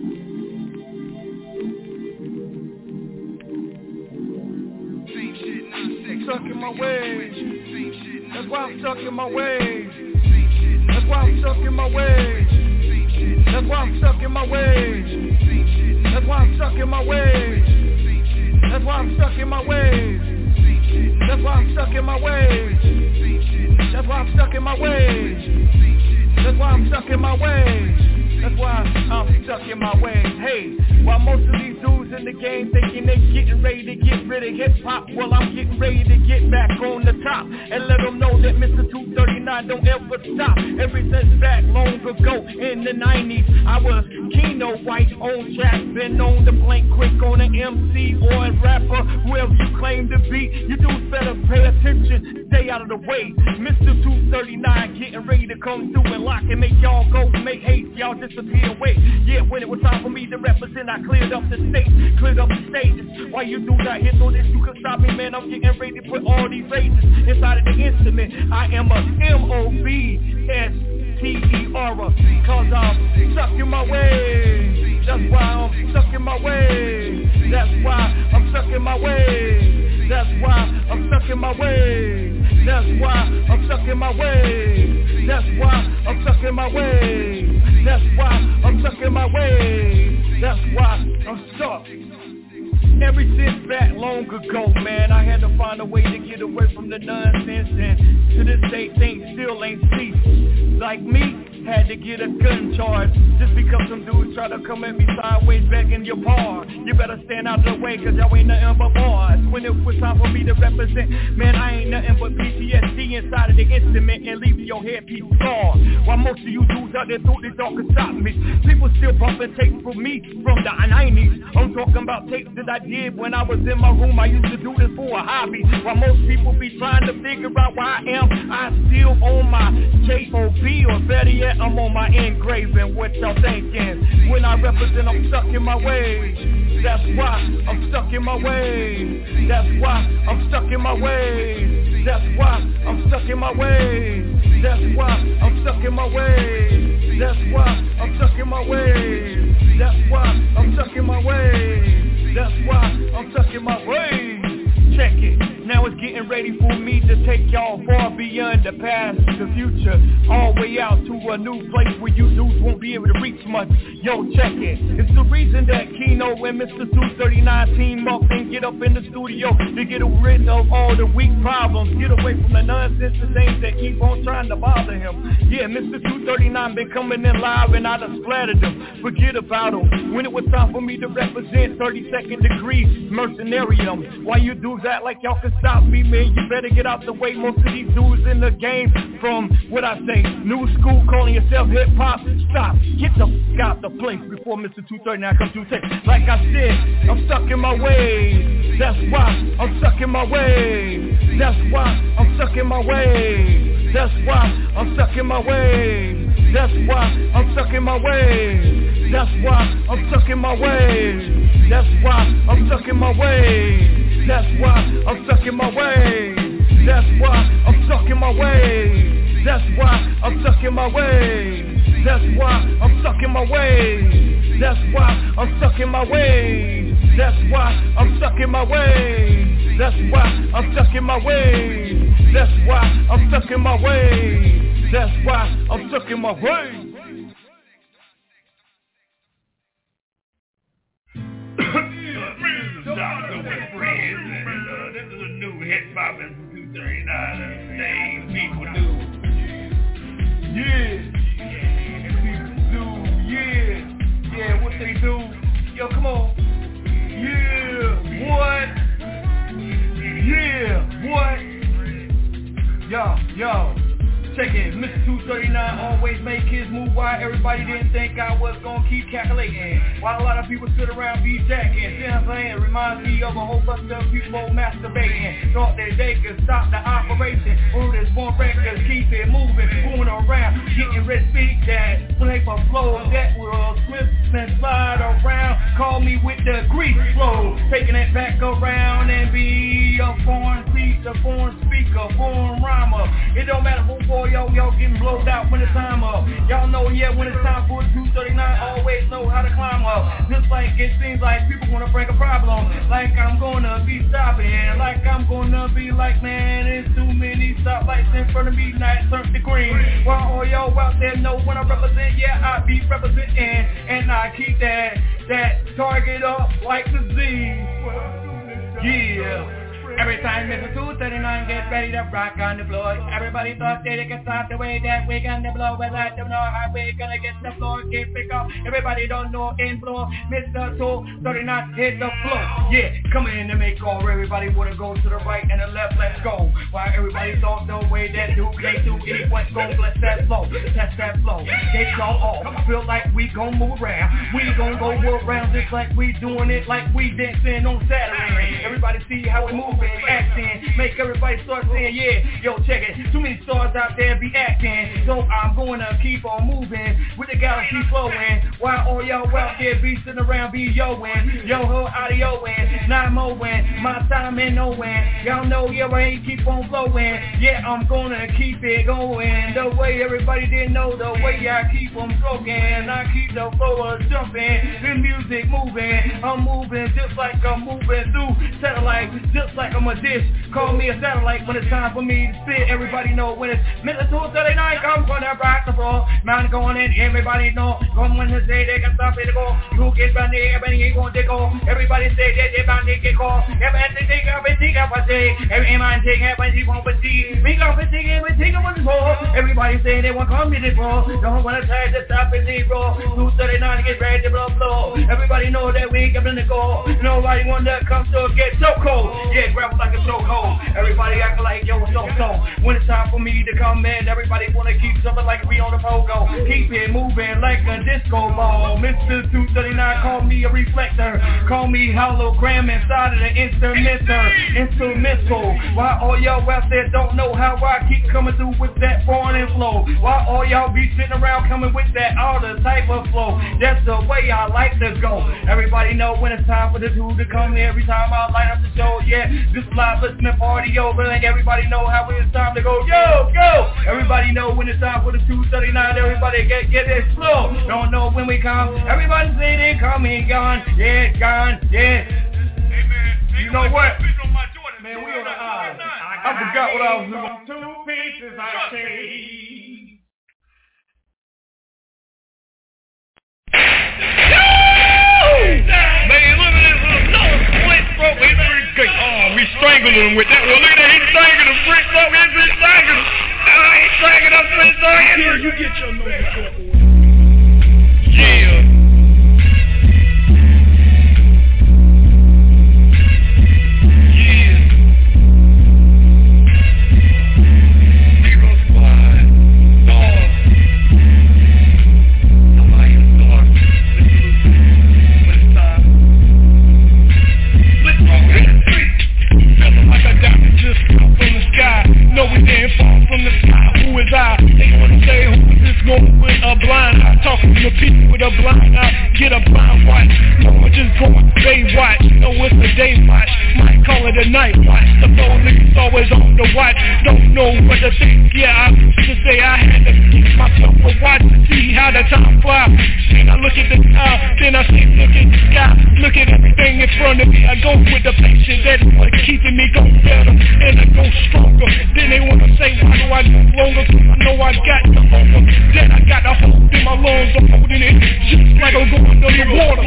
Stuck in my ways. That's why I'm stuck in my ways. That's why I'm stuck in my ways. That's why I'm stuck in my ways. That's why I'm stuck in my ways. That's why I'm stuck in my ways. That's why I'm stuck in my ways. That's why I'm stuck in my ways. That's why I'm stuck in my ways. That's why I'm stuck in my ways. Hey, while most of these dudes in the game thinking they getting ready to get rid of hip-hop, well, I'm getting ready to get back on the top and let them know that Mr. 239 don't ever stop. Ever since back long ago in the 90s, I was Keno White on track, been known to blank quick on an MC or a rapper, whoever you claim to be. You dudes better pay attention, stay stay out of the way. Mr. 239 getting ready to come through and lock and make y'all go, make haste, y'all disappear away. Yeah, when it was time for me to represent, I cleared up the stage, cleared up the stages. Why you do not hit on this, you can stop me, man. I'm getting ready to put all these rages inside of the instrument. I am a M-O-B-S-T-E-R, cause I'm stuck in my way. That's why I'm stuck in my way. That's why I'm stuck in my way. That's why I'm stuck in my way. That's why I'm stuck in my way. That's why I'm stuck in my way. That's why I'm stuck in my way. That's why I'm stuck. Ever since back long ago, man, I had to find a way to get away from the nonsense, and to this day things still ain't ceased. Like me, had to get a gun charge just because some dudes try to come at me sideways begging your pardon. You better stand out of the way, cause y'all ain't nothing but bars. When it was time for me to represent, man, I ain't nothing but PTSD inside of the instrument and leaving your headpiece scarred. While most of you dudes out there thought this all could stop me, people still bumping tapes for me from the 90s. I'm talking about tapes that I did when I was in my room. I used to do this for a hobby. While most people be trying to figure out why I still on my J.O.B. or better yet, I'm on my engraving. What y'all thinking? When I represent, I'm stuck in my way. That's why I'm stuck in my way. That's why I'm stuck in my way. That's why I'm stuck in my way. That's why I'm stuck in my way. That's why I'm stuck in my way. That's why I'm stuck in my way. That's why I'm stuck in my way. Check it. Now it's getting ready for me to take y'all far beyond the past, the future, all the way out to a new place where you dudes won't be able to reach much. Yo, check it. It's the reason that Kino and Mr. 239 team up and get up in the studio to get rid of all the weak problems, get away from the nonsense and things that keep on trying to bother him. Yeah, Mr. 239 been coming in live and I done splattered him. Forget about him. When it was time for me to represent 32nd Degree Mercenarium, why you dudes act like y'all can stop me, man? You better get out the way. Most of these dudes in the game from, what I say, new school, calling yourself hip-hop. Stop. Get the f*** out the place before Mr. 239 comes to take. Like I said, I'm stuck in my way. That's why I'm stuck in my way. That's why I'm stuck in my way. That's why I'm stuck in my way. That's why I'm stuck in my way. That's why I'm stuck in my way. That's why I'm stuck in my way. That's why I'm stuck in my way. That's why I'm stuck in my way. That's why I'm stuck in my way. That's why I'm stuck in my way. That's why I'm stuck in my way. That's why I'm stuck in my way. That's why I'm stuck in my way. That's why I'm stuck in my way. That's why I'm stuck in my way. Doctor with friends, and this is a new hit by Mr. 239, thing people do. Yeah, people do, yeah, what they do. Yo, come on. Yeah, what? Yo, check it. Mr. 239 always make his move. Why everybody didn't think I was gonna keep calculating? While a lot of people sit around be jacking. See what I'm saying? It reminds me of a whole bunch of people masturbating. Thought that they could stop the operation. Or this one record, keep it moving, going around, getting red speak that flavor flow that will slip and slide around. Call me with the grease flow, taking it back around and be a foreign speaker, foreign rhymer. It don't matter who for y'all getting blowed out when it's time up. Y'all know, yeah, when it's time for 239, always know how to climb up. Just like it seems like people wanna bring a problem, like I'm gonna be stopping, like I'm gonna be like, man, there's too many stoplights in front of me, night turn to green. While all y'all out there know when I represent, yeah, I be representing, and I keep that target up like the Z. Yeah. Every time Mr. 239 gets ready to rock on the floor, everybody thought that it could stop the way that we gonna blow. But I don't know how we gonna get the floor, get pick up. Everybody don't know in floor. Mr. 239 hit the floor. Yeah, come in and make all. Everybody wanna go to the right and the left, let's go. While everybody thought the way that they do it, what gon' bless that flow, test that flow. They all off, feel like we gon' move around. We gon' go around just like we doing it, like we dancing on Saturday. Everybody see how we moving, acting, make everybody start saying, yeah, yo, check it. Too many stars out there be acting, so I'm going to keep on moving with the galaxy flowing. While all y'all out there be sitting around be yo-ing, yo-ho, audio-ing, not mowing, my time ain't knowing. Y'all know your ain't keep on flowing. Yeah, I'm gonna keep it going. The way everybody didn't know, the way I keep on stroking. I keep the flow jumping, the music moving. I'm moving just like I'm moving through satellite, just like I'm a dish. Call me a satellite when it's time for me to spit. Everybody know when it's minutes to 39, I'm gonna rock the floor. Man going in, everybody know. Come when they say they can stop it to go. You get round there, everybody ain't gonna take off. Everybody say that they bound to get caught. Everybody take up and take up a day. Every man take up and he won't see. We got to take up and take up on the floor. Everybody say they want come to the floor. Don't wanna try to stop it, zero. 239 get ready to blow. Everybody know that we ain't gonna go. Nobody want to come to get so cold. Yeah, grab it like a chokehold. Everybody acting like yo, so. When it's time for me to come in, everybody wanna keep something like we on the pogo. Keep it moving like a disco ball. Mr. 239, call me a reflector. Call me hologram inside of the instrumental. Why all y'all out there don't know how I keep coming through with that foreign flow? Why all y'all be sitting around coming with that other type of flow? That's the way I like to go. Everybody know when it's time for the dude to come in. Every time I light up the show, yeah, this live listening party over. And everybody know how it's time to go. Yo, go! Everybody know when it's time for the 239. Everybody get it slow. Don't know when we come. Everybody say they coming, gone. Yeah, gone, yeah. Hey, man. You know what? Man, we on the aisle. I forgot what I was doing. 2 pieces I changed. Man, look at this little nose split, bro. We strangled him with that. Well, look at that. He strangled him, Brick, bro. He strangled him. He strangled him, Brick, bro. Yeah, you get your nose split. Yeah. No, we didn't fall from the sky. Who is I? They wanna say who is this going with a blind eye? Talking to people with a blind eye. Get a blind watch. No, I'm just going day watch. No, it's a day watch. Might call it a night watch. The police always on the watch. Don't know what to think. Yeah, I used to say I had to keep myself a watch to see how the time flies. Then I look at the sky. Then I see, look at the sky. Look at everything in front of me. I go with the patient that is what's keeping me go better and I go stronger. Then they wanna say, why do I go longer? I know I got the hunger. Then I got the hope in my lungs. I'm holding it just like I'm going underwater.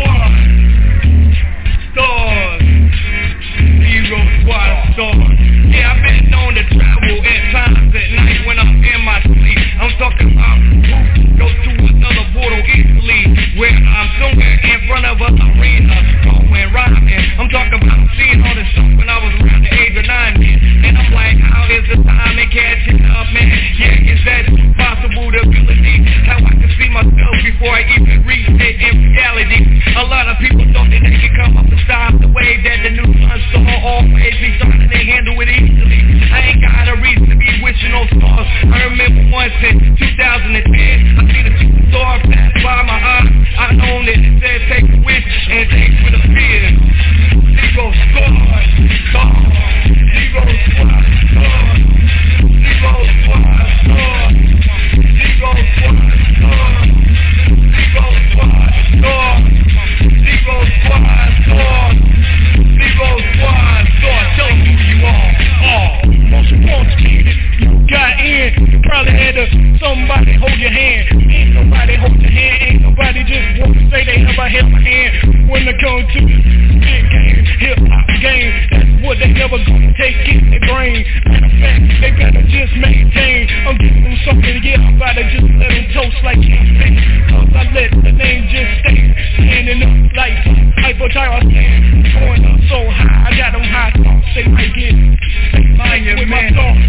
Stars, hero squad stars. Yeah, I've been known to travel at times at night when I'm in my sleep. I'm talking about go to another portal easily, where I'm somewhere in front of an arena, going rhyming. I'm talking about seeing all this stuff when I was around the age of 9, man. And I'm like, how is the time and catching up, man? Yeah, is that possible, the ability? How I can see myself before I even reach it in reality. A lot of people thought that they could come up and stop the way that the new sun star always be starting to handle it easily. I ain't got a reason to be wishing on stars. I remember once in 2010, I seen a superstar pass by my eyes. I know that it said take a wish and take for the fear. Zero squad, stars. Zero squad, stars. Zero squad, stars. Zero squad, stars. Zero squad, stars. Zero squad, stars. Zero squad, stars. Tell them who you are. Most wanted, you got in. You probably had somebody hold your hand. Ain't nobody hold your hand. Ain't nobody just want to say they ever held my hand. When they come to the big game, hip-hop game, that's what they never gonna take in their brain. Matter of fact, they better just maintain. I'm giving them something to get. I'm about to just let them toast like champagne. Cause I let the name just stay. Standing up like hypothyroid. Going up so high, I got them high thoughts. They might get with my thoughts.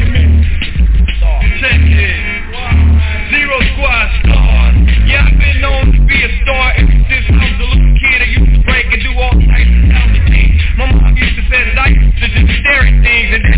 Check it. Zero squad stars. Yeah, I've been known to be a star ever since I was a little kid. I used to break and do all types of talented things. My mom used to say that I used to just stare at things and then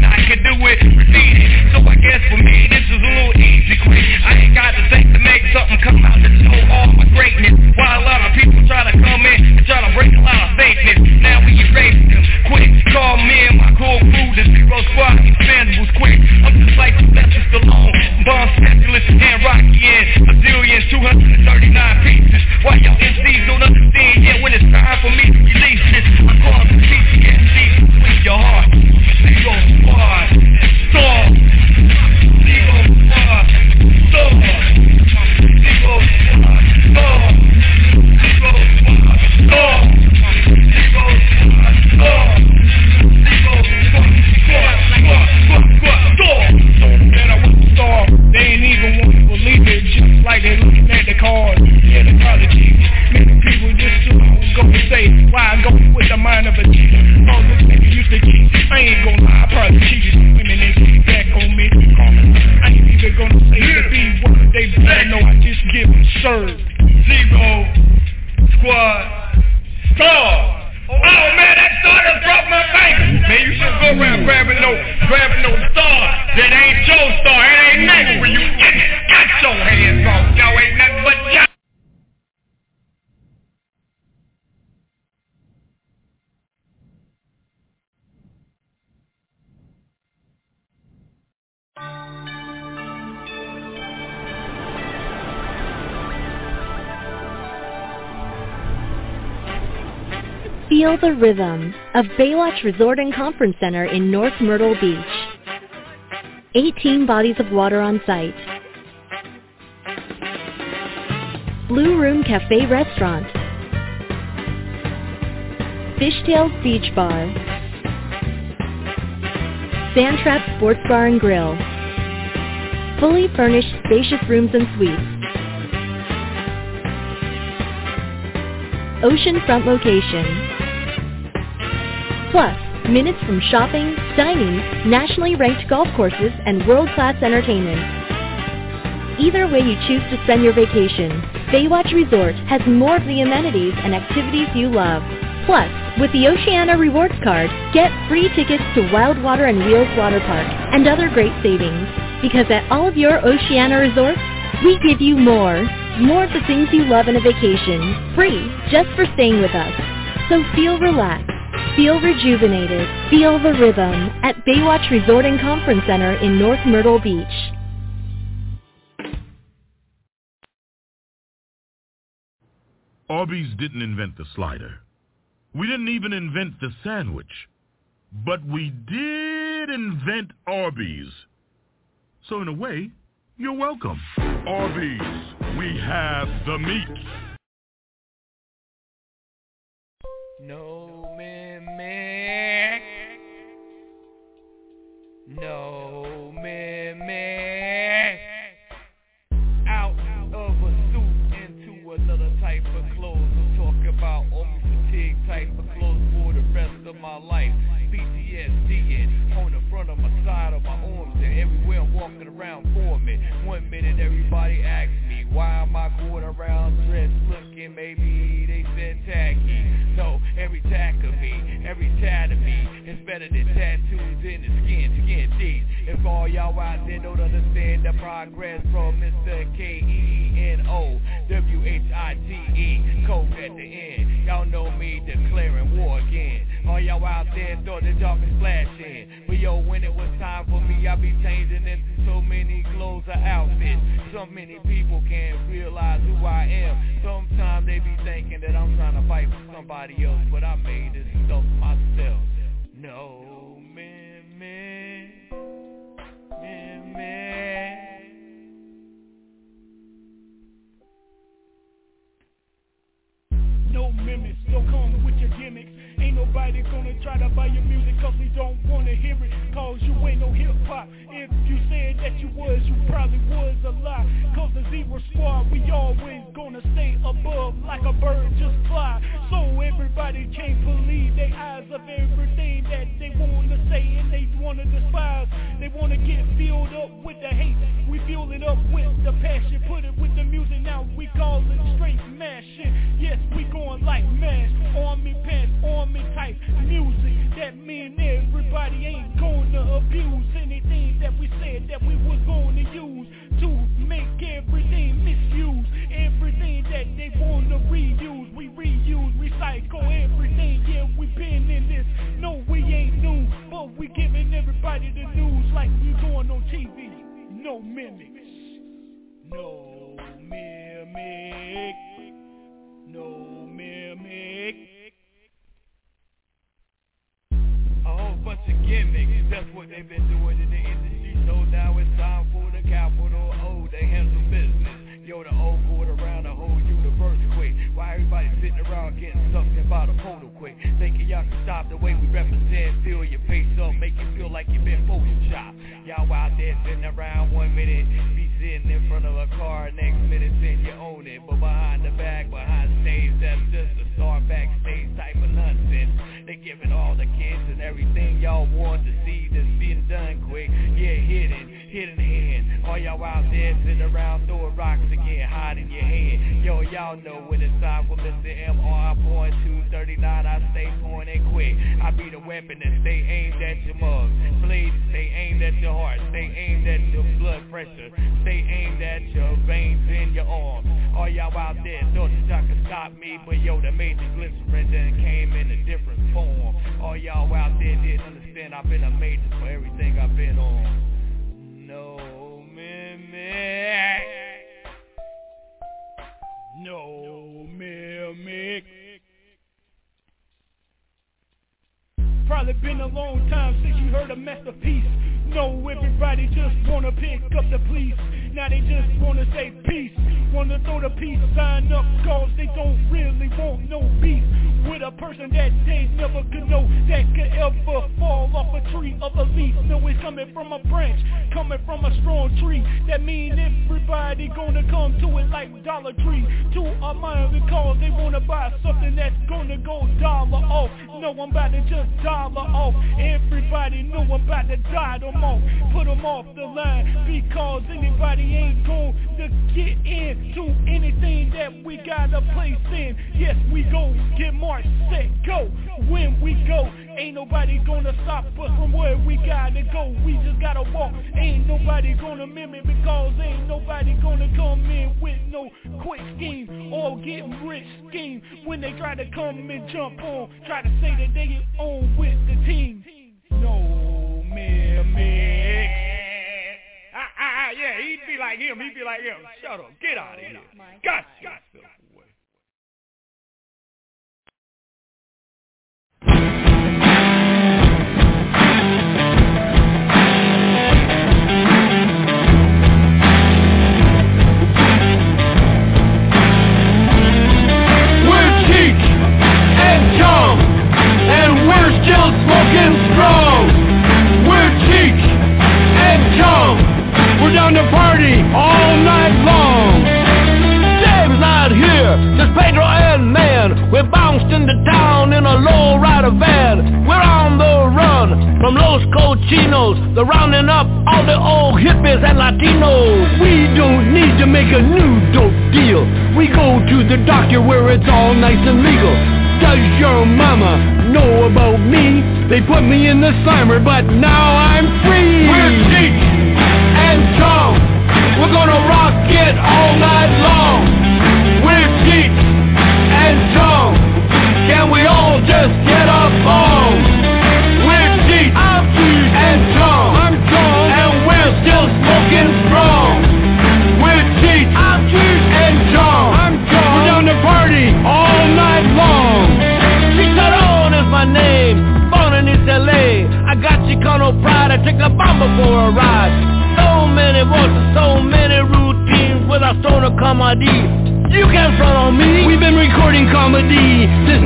around grabbing no star that ain't your star. It ain't nothing when you get it. Got your hands off. Y'all ain't nothing but y'all. Feel the rhythm of Baywatch Resort and Conference Center in North Myrtle Beach. 18 bodies of water on site. Blue Room Cafe Restaurant. Fishtails Beach Bar. Sandtrap Sports Bar and Grill. Fully furnished spacious rooms and suites. Oceanfront location. Plus, minutes from shopping, dining, nationally ranked golf courses, and world-class entertainment. Either way you choose to spend your vacation, Baywatch Resort has more of the amenities and activities you love. Plus, with the Oceana Rewards Card, get free tickets to Wildwater and Wheels Water Park and other great savings. Because at all of your Oceana resorts, we give you more. More of the things you love in a vacation, free, just for staying with us. So feel relaxed, feel rejuvenated, feel the rhythm at Baywatch Resort and Conference Center in North Myrtle Beach. Arby's didn't invent the slider. We didn't even invent the sandwich. But we did invent Arby's. So in a way, you're welcome. Arby's, we have the meat. No mimic. No mimic. Out of a suit into another type of clothes. I'm talking about army fatigue type of clothes for the rest of my life. PTSD on the front of my side of my arms and everywhere I'm walking around for me. 1 minute everybody asks me, why am I going around dressed looking? Maybe they said tacky. No, every tack of me, every tat of me is better than tattoos in the skin deep. If all y'all out there don't understand the progress from Mr. Keno, WHITE, coke at the end. Y'all know me declaring war again. All y'all out there thought the dark is flashing. But yo, when it was time for me, I be changing into so many clothes or outfits. So many people can't realize who I am. Sometimes they be thinking that I'm trying to fight for somebody else, but I made this stuff myself. No mimic. No mimics, don't come with your gimmicks. Ain't nobody gonna try to buy your music cause we don't wanna hear it. Cause you ain't no hip hop. If you said that you was, you probably was a lie. Cause the Zebra Squad, we always gonna stay above like a bird just fly. So everybody can't believe their eyes of everything that they wanna say and they wanna despise. They wanna get filled up with the hate. We fuel it up with the passion. Put it with the music, now we call it straight mashing. Yes, we going like mash. Army pants, army type music. That mean everybody ain't gonna abuse anything that we said that we was gonna use to make everything misuse. Everything that they wanna reuse, we reuse, recycle everything. Yeah, we been in this. No, we ain't new, but we giving everybody the news like we doing on TV. No mimics. No mimic. No mimic. A whole bunch of gimmicks, that's what they've been doing in the industry. So now it's time for the capital O to handle business. Yo, the O going around the whole universe quick. Why everybody sitting around getting sucked in by the photo quick? Thinking y'all can stop the way we represent. Fill your face up, make you feel like you've been photoshopped. Y'all out there sitting around 1 minute, be sitting in front of a car, next minute saying you own it. But behind the back, behind stage, that's just a star backstage type of nonsense. They giving all the kids and everything y'all want to see that's being done quick. Yeah, hidden hand. All y'all out there sitting around throwing rocks again, hiding your hand. Yo, y'all y'all know when it's time for Mr. MR. Point 239, I stay pointing quick. I be the weapon that stay aimed at your mug. Blades stay aimed at your heart. Stay aimed at your blood pressure. Stay aimed at your veins in your arms. All y'all out there thought that y'all could stop me, but yo, the major glycerin then came in a different form. All y'all out there didn't understand I've been a major for everything I've been on. No mimic. No mimic. Probably been a long time since you heard a masterpiece. No, everybody just wanna pick up the police. Now they just wanna say peace. Wanna throw the peace sign up cause they don't really want no beef with a person that they never could know, that could ever fall off a tree of a leaf. No, it's coming from a branch, coming from a strong tree. That mean everybody gonna come to it like Dollar Tree. To a mind because they wanna buy something that's gonna go dollar off. No, I'm about to just dollar off. Everybody know I'm about to die them off. Put them off the line because anybody ain't going to get into anything that we got a place in. Yes, we go, get march, set, go. When we go, ain't nobody gonna stop us from where we gotta go. We just gotta walk, ain't nobody gonna mimic because ain't nobody gonna come in with no quick scheme or getting rich scheme. When they try to come and jump on, try to say that they get on with the team. No mimic. Yeah, he'd be like him. Shut up. Get out of here. Got yourself away. We're Cheech and Chong, and we're still smoking strong. We're Cheech and Chong. We're down to party all night long. Dave's not here, just Pedro and man. We bounced into town in a low-rider van. We're on the run from Los Cochinos. They're rounding up all the old hippies and Latinos. We don't need to make a new dope deal. We go to the doctor where it's all nice and legal. Does your mama know about me? They put me in the slammer, but now I'm free. We're Cheech and Chong, we're gonna rock it all night long. We're Cheech and Chong, can we all just get up on? We're Cheech and Chong, and we're still smoking strong. We're Cheech and Chong, we're down to party all night long. Chicharron is my name, born in East LA. I got Chicano pride, I take a bomber for a ride. So many voices, so many routines with our stoner comedy. You can't front on me. We've been recording comedy since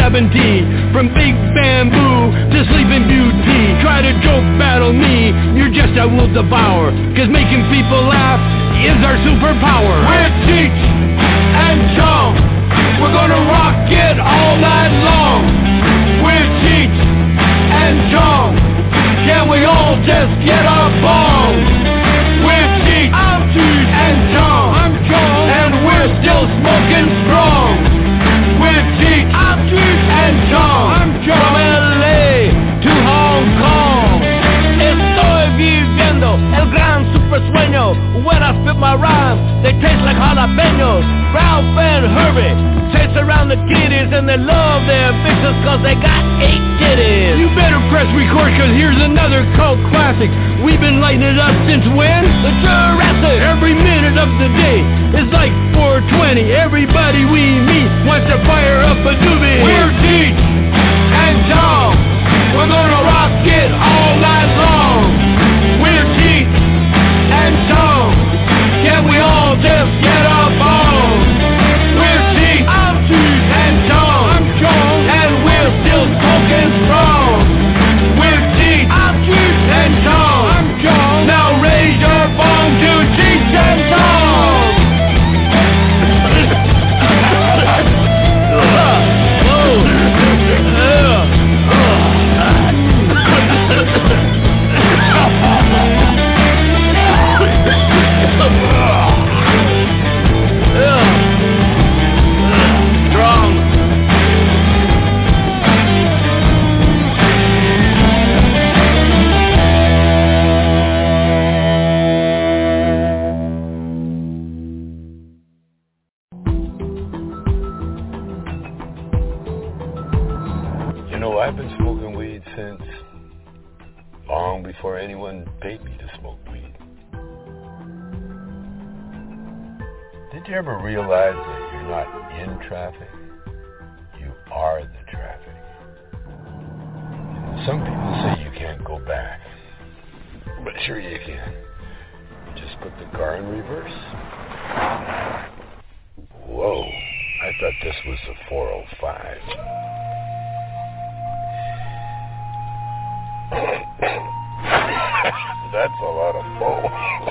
1917. From Big Bamboo to Sleeping Beauty. Try to joke battle me, you're just I will devour. Cause making people laugh is our superpower. We're Cheech and Chong, we're gonna rock it all night long. We're Cheech and Chong, can we all just get up on? We're Cheech and Chong, and we're still smoking strong. We're Cheech and Chong, from LA to Hong Kong. Estoy viviendo el gran super sueño. When I spit my rhymes, they taste like jalapenos. Ralph and Herbie chase around the kiddies, and they love their bitches cause they got 8 titties. You better press record cause here's another cult classic. We've been lighting it up since when? The Jurassic. Every minute of the day is like 420. Everybody we meet wants to fire up a doobie. We're Cheech and Chong, we're gonna rock it all night long. We're Cheech and Chong, can we all just get up on? We're Cheech and Chong, and we're still smoking strong. We're Cheech and Chong, now raise your bong to Cheech and Chong. long before anyone paid me to smoke weed. Did you ever realize that you're not in traffic? You are the traffic. Some people say you can't go back, but sure you can. Just put the car in reverse. Whoa, I thought this was a 405. That's a lot of bowl.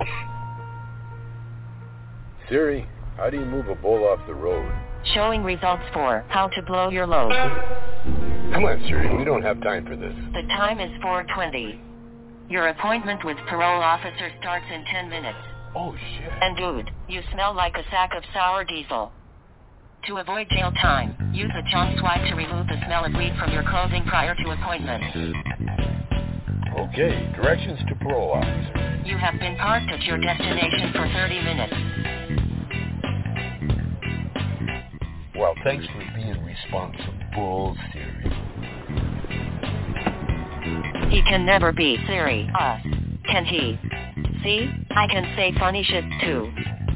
Siri, how do you move a bull off the road? Showing results for how to blow your load. Come on, Siri, we don't have time for this. The time is 4:20. Your appointment with parole officer starts in 10 minutes. Oh, shit. And dude, you smell like a sack of sour diesel. To avoid jail time, use a chunk swipe to remove the smell of weed from your clothing prior to appointment. Okay, directions to parole officer. You have been parked at your destination for 30 minutes. Well, thanks for being responsible, Siri. He can never be Siri, can he? See? I can say funny shit too.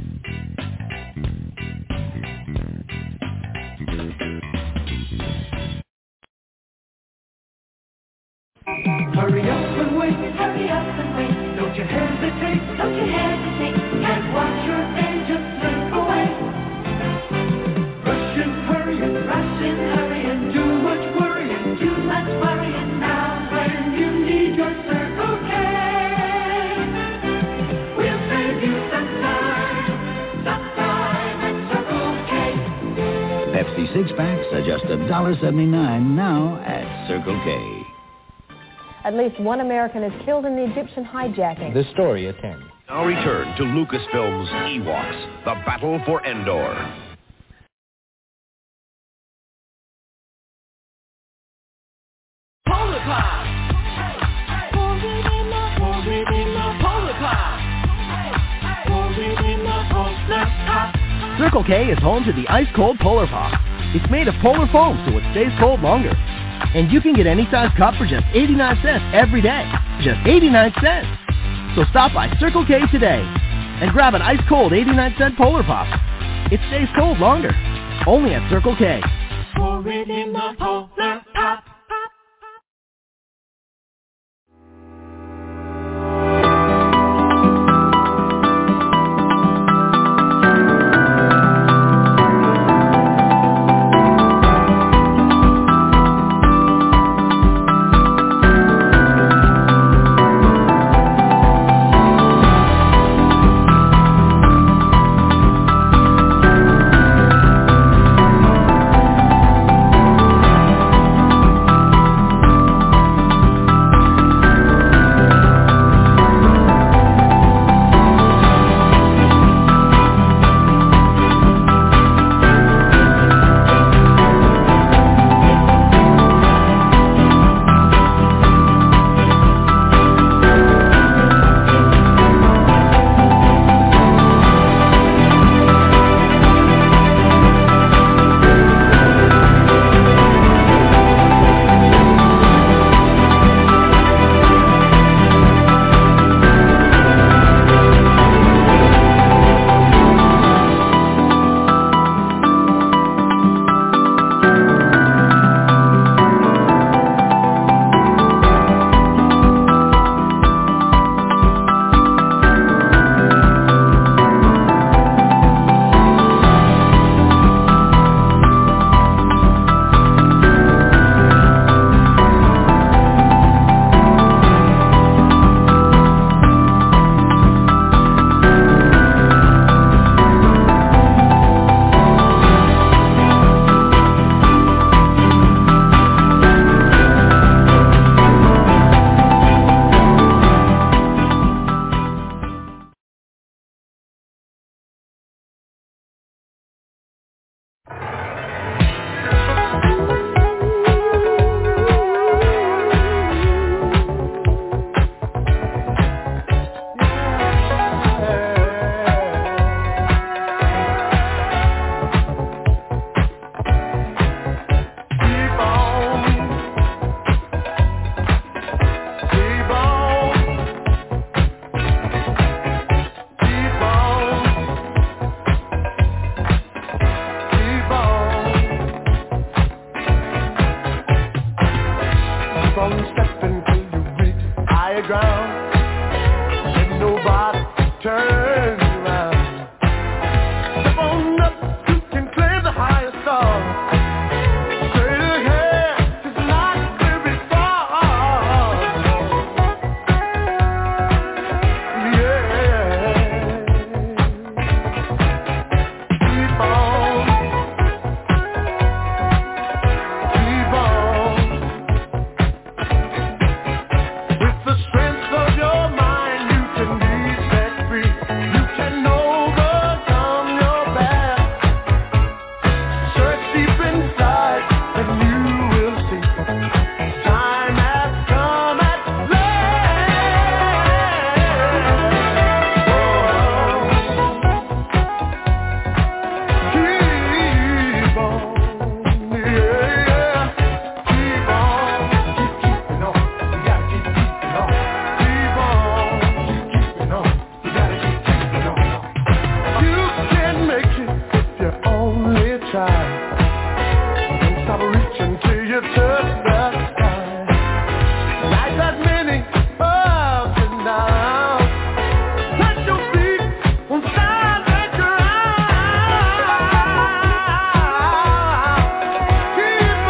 Hurry up and wait, hurry up and wait. Don't you hesitate, don't you hesitate. Can't watch your day just slip away. Rush and hurry and rush and hurry and too much worrying, too much worrying. Now when you need your Circle K, we'll save you some time. Stop time at Circle K. Pepsi 6-packs are just $1.79 now at Circle K. At least one American is killed in the Egyptian hijacking. This story at 10. Now return to Lucasfilm's Ewoks, The Battle for Endor. Polar Pop! Circle K is home to the ice-cold Polar Pop. It's made of polar foam so it stays cold longer. And you can get any size cup for just 89 cents every day. Just 89 cents. So stop by Circle K today and grab an ice-cold 89-cent Polar Pop. It stays cold longer. Only at Circle K. Pour it in the Polar Pop. ground. Let nobody turn you around. Step on up, you can claim the highest star. Straight ahead, it's not very far. Keep on. With the strength of your mind, you can be set free. You can overcome your past. Search deep inside, and you will see. Time has come at Keep on, yeah. Keep on, keep keeping on. You gotta keep keeping on. Keep on, keep keeping on. You gotta keep keeping on. You can make it if you only try. Don't stop reaching till you touch the sky. Life has many ups and downs. Let your feet on solid ground. Keep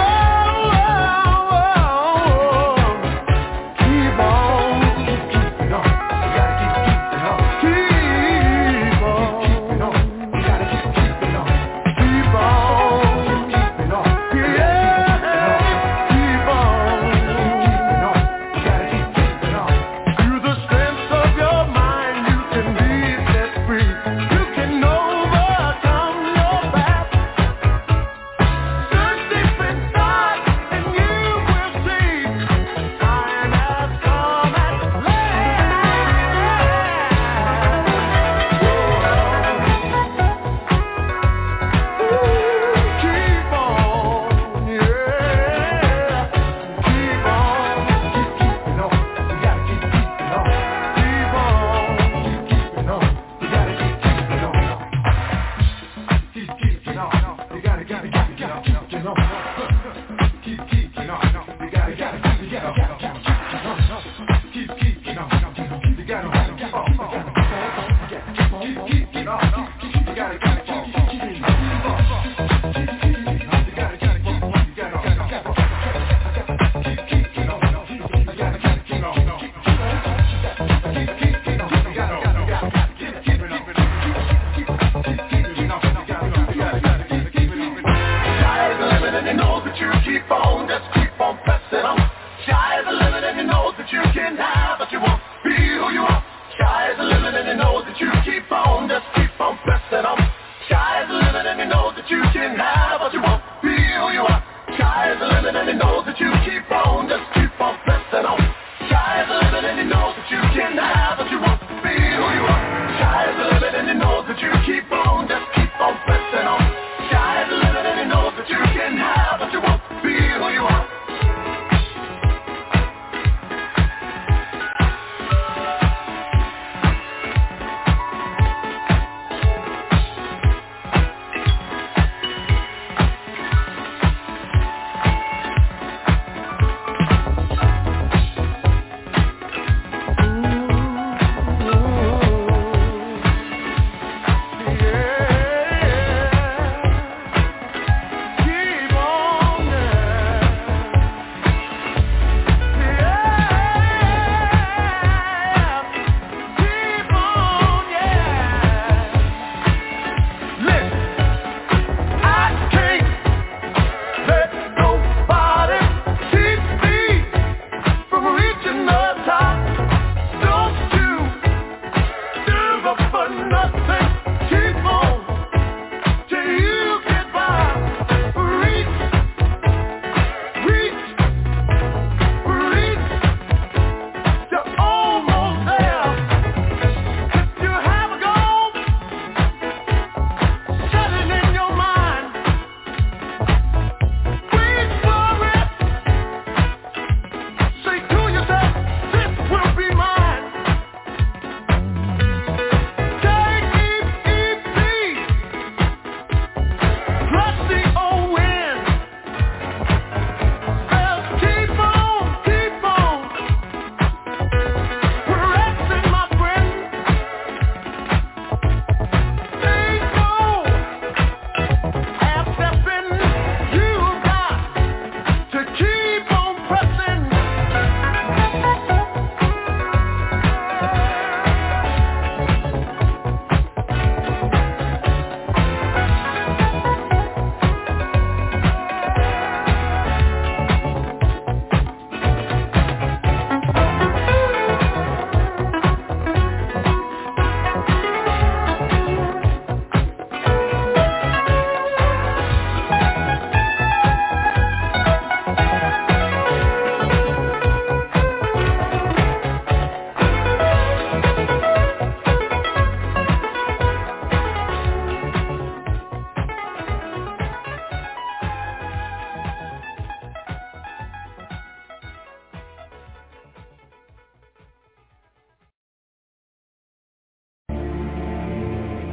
on, keep keeping on. You gotta keep keeping on. Keep on, keeping on. You gotta keep keeping on. Keep on, keep keeping on. Yeah, keep on, keep keeping on. You gotta keep keeping on. Through the strength of your mind, you can be set free. You can overcome your past. Search deep inside, and you will see. Time has come at Keep on, yeah. Keep on, keep keeping on. You gotta keep keeping on. Keep on, keep keeping on. You gotta keep keeping on. Keep keeping on. You gotta keep keeping on. Keep keeping on. You gotta keep keeping on. Keep keeping on. You gotta keep on. Keep keeping on. You gotta keep on. Sky is the limit and it knows that you keep on, just keep on pressing on. Sky is the limit and it knows that you can have what you want, be who you are. Sky is the limit and it knows that you keep on, just keep on pressing on. Sky is the limit and it knows that you can have what you want, be who you are. Sky is the limit and it knows that you keep on, just keep on pressing on. Sky is the limit and it knows that you can have what you want, be who you are. Sky is the limit and it knows that you keep on, just keep on pressing on. Sky is the limit and it knows that you can have what you want, be who you are. Yeah.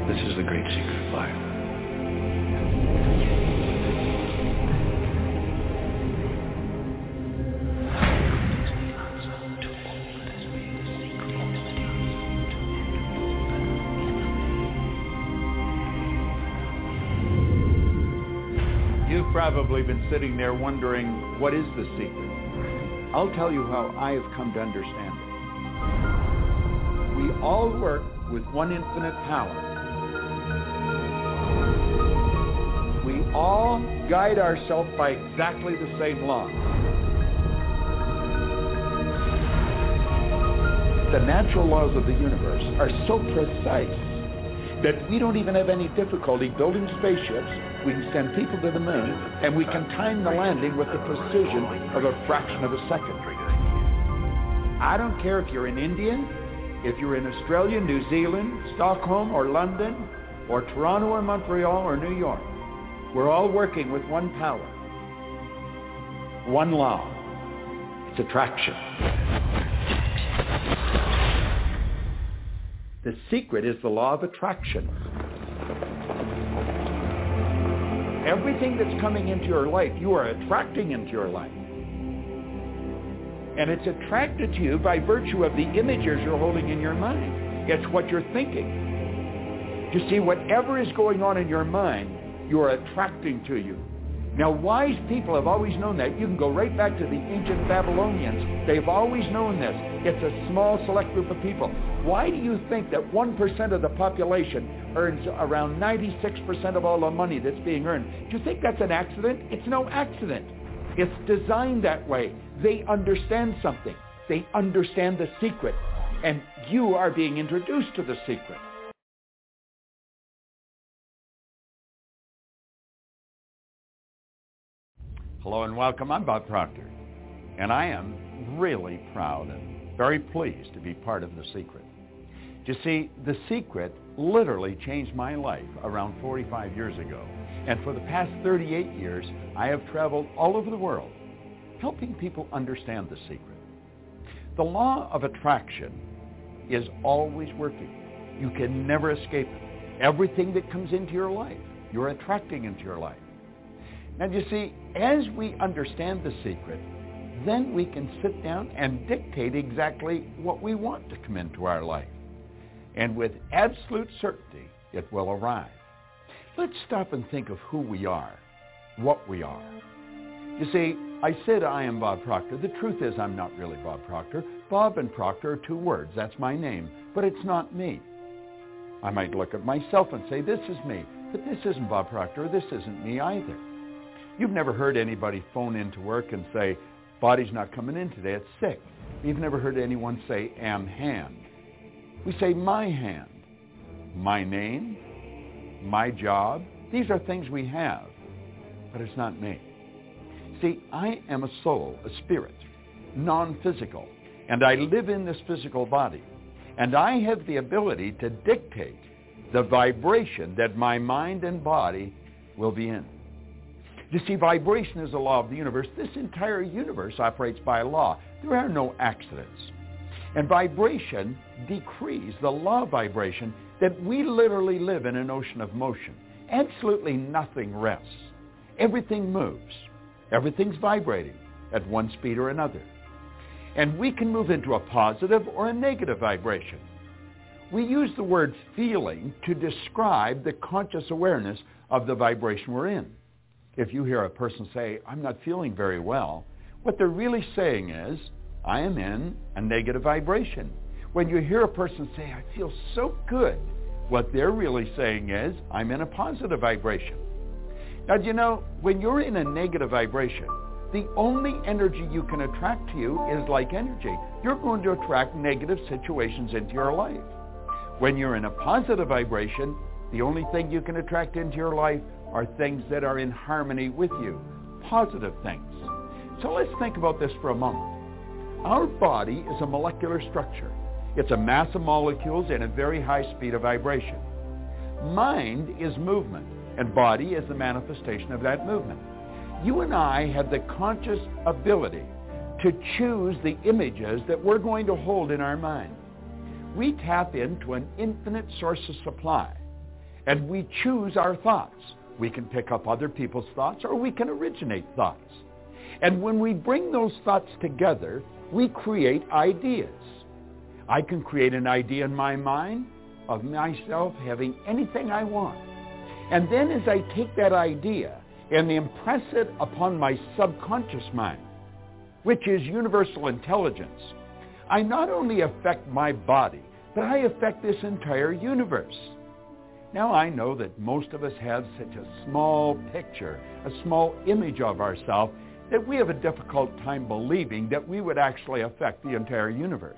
This is the great secret of life. You've probably been sitting there wondering, what is the secret? I'll tell you how I have come to understand it. We all work with one infinite power. We all guide ourselves by exactly the same law. The natural laws of the universe are so precise that we don't even have any difficulty building spaceships. We can send people to the moon, and we can time the landing with the precision of a fraction of a second. I don't care if you're in India, if you're in Australia, New Zealand, Stockholm, or London, or Toronto, or Montreal, or New York. We're all working with one power, one law. It's attraction. The secret is the law of attraction. Everything that's coming into your life, you are attracting into your life. And it's attracted to you by virtue of the images you're holding in your mind. It's what you're thinking. You see, whatever is going on in your mind, you are attracting to you. Now, wise people have always known that. You can go right back to the ancient Babylonians. They've always known this. It's a small, select group of people. Why do you think that 1% of the population earns around 96% of all the money that's being earned? Do you think that's an accident? It's no accident. It's designed that way. They understand something. They understand the secret. And you are being introduced to the secret. Hello and welcome. I'm Bob Proctor, and I am really proud and very pleased to be part of The Secret. You see, The Secret literally changed my life around 45 years ago, and for the past 38 years, I have traveled all over the world helping people understand the secret. The law of attraction is always working. You can never escape it. Everything that comes into your life, you're attracting into your life. And you see, as we understand the secret, then we can sit down and dictate exactly what we want to come into our life. And with absolute certainty, it will arrive. Let's stop and think of who we are, what we are. You see, I said I am Bob Proctor. The truth is I'm not really Bob Proctor. Bob and Proctor are two words. That's my name. But it's not me. I might look at myself and say, this is me. But this isn't Bob Proctor. This isn't me either. You've never heard anybody phone into work and say, body's not coming in today, it's sick. You've never heard anyone say, am hand. We say, my hand, my name, my job. These are things we have, but it's not me. See, I am a soul, a spirit, non-physical, and I live in this physical body. And I have the ability to dictate the vibration that my mind and body will be in. You see, vibration is a law of the universe. This entire universe operates by a law. There are no accidents. And vibration decrees, the law of vibration, that we literally live in an ocean of motion. Absolutely nothing rests. Everything moves. Everything's vibrating at one speed or another. And we can move into a positive or a negative vibration. We use the word feeling to describe the conscious awareness of the vibration we're in. If you hear a person say, I'm not feeling very well, what they're really saying is, I am in a negative vibration. When you hear a person say, I feel so good, what they're really saying is, I'm in a positive vibration. Now, do you know, when you're in a negative vibration, the only energy you can attract to you is like energy. You're going to attract negative situations into your life. When you're in a positive vibration, the only thing you can attract into your life are things that are in harmony with you, positive things. So let's think about this for a moment. Our body is a molecular structure. It's a mass of molecules in a very high speed of vibration. Mind is movement, and body is the manifestation of that movement. You and I have the conscious ability to choose the images that we're going to hold in our mind. We tap into an infinite source of supply. And we choose our thoughts. We can pick up other people's thoughts, or we can originate thoughts. And when we bring those thoughts together, we create ideas. I can create an idea in my mind of myself having anything I want. And then as I take that idea and impress it upon my subconscious mind, which is universal intelligence, I not only affect my body, but I affect this entire universe. Now I know that most of us have such a small picture, a small image of ourselves, that we have a difficult time believing that we would actually affect the entire universe.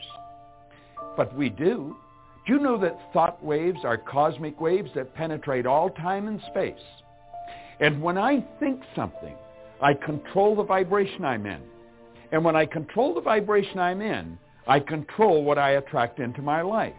But we do. Do you know that thought waves are cosmic waves that penetrate all time and space? And when I think something, I control the vibration I'm in. And when I control the vibration I'm in, I control what I attract into my life.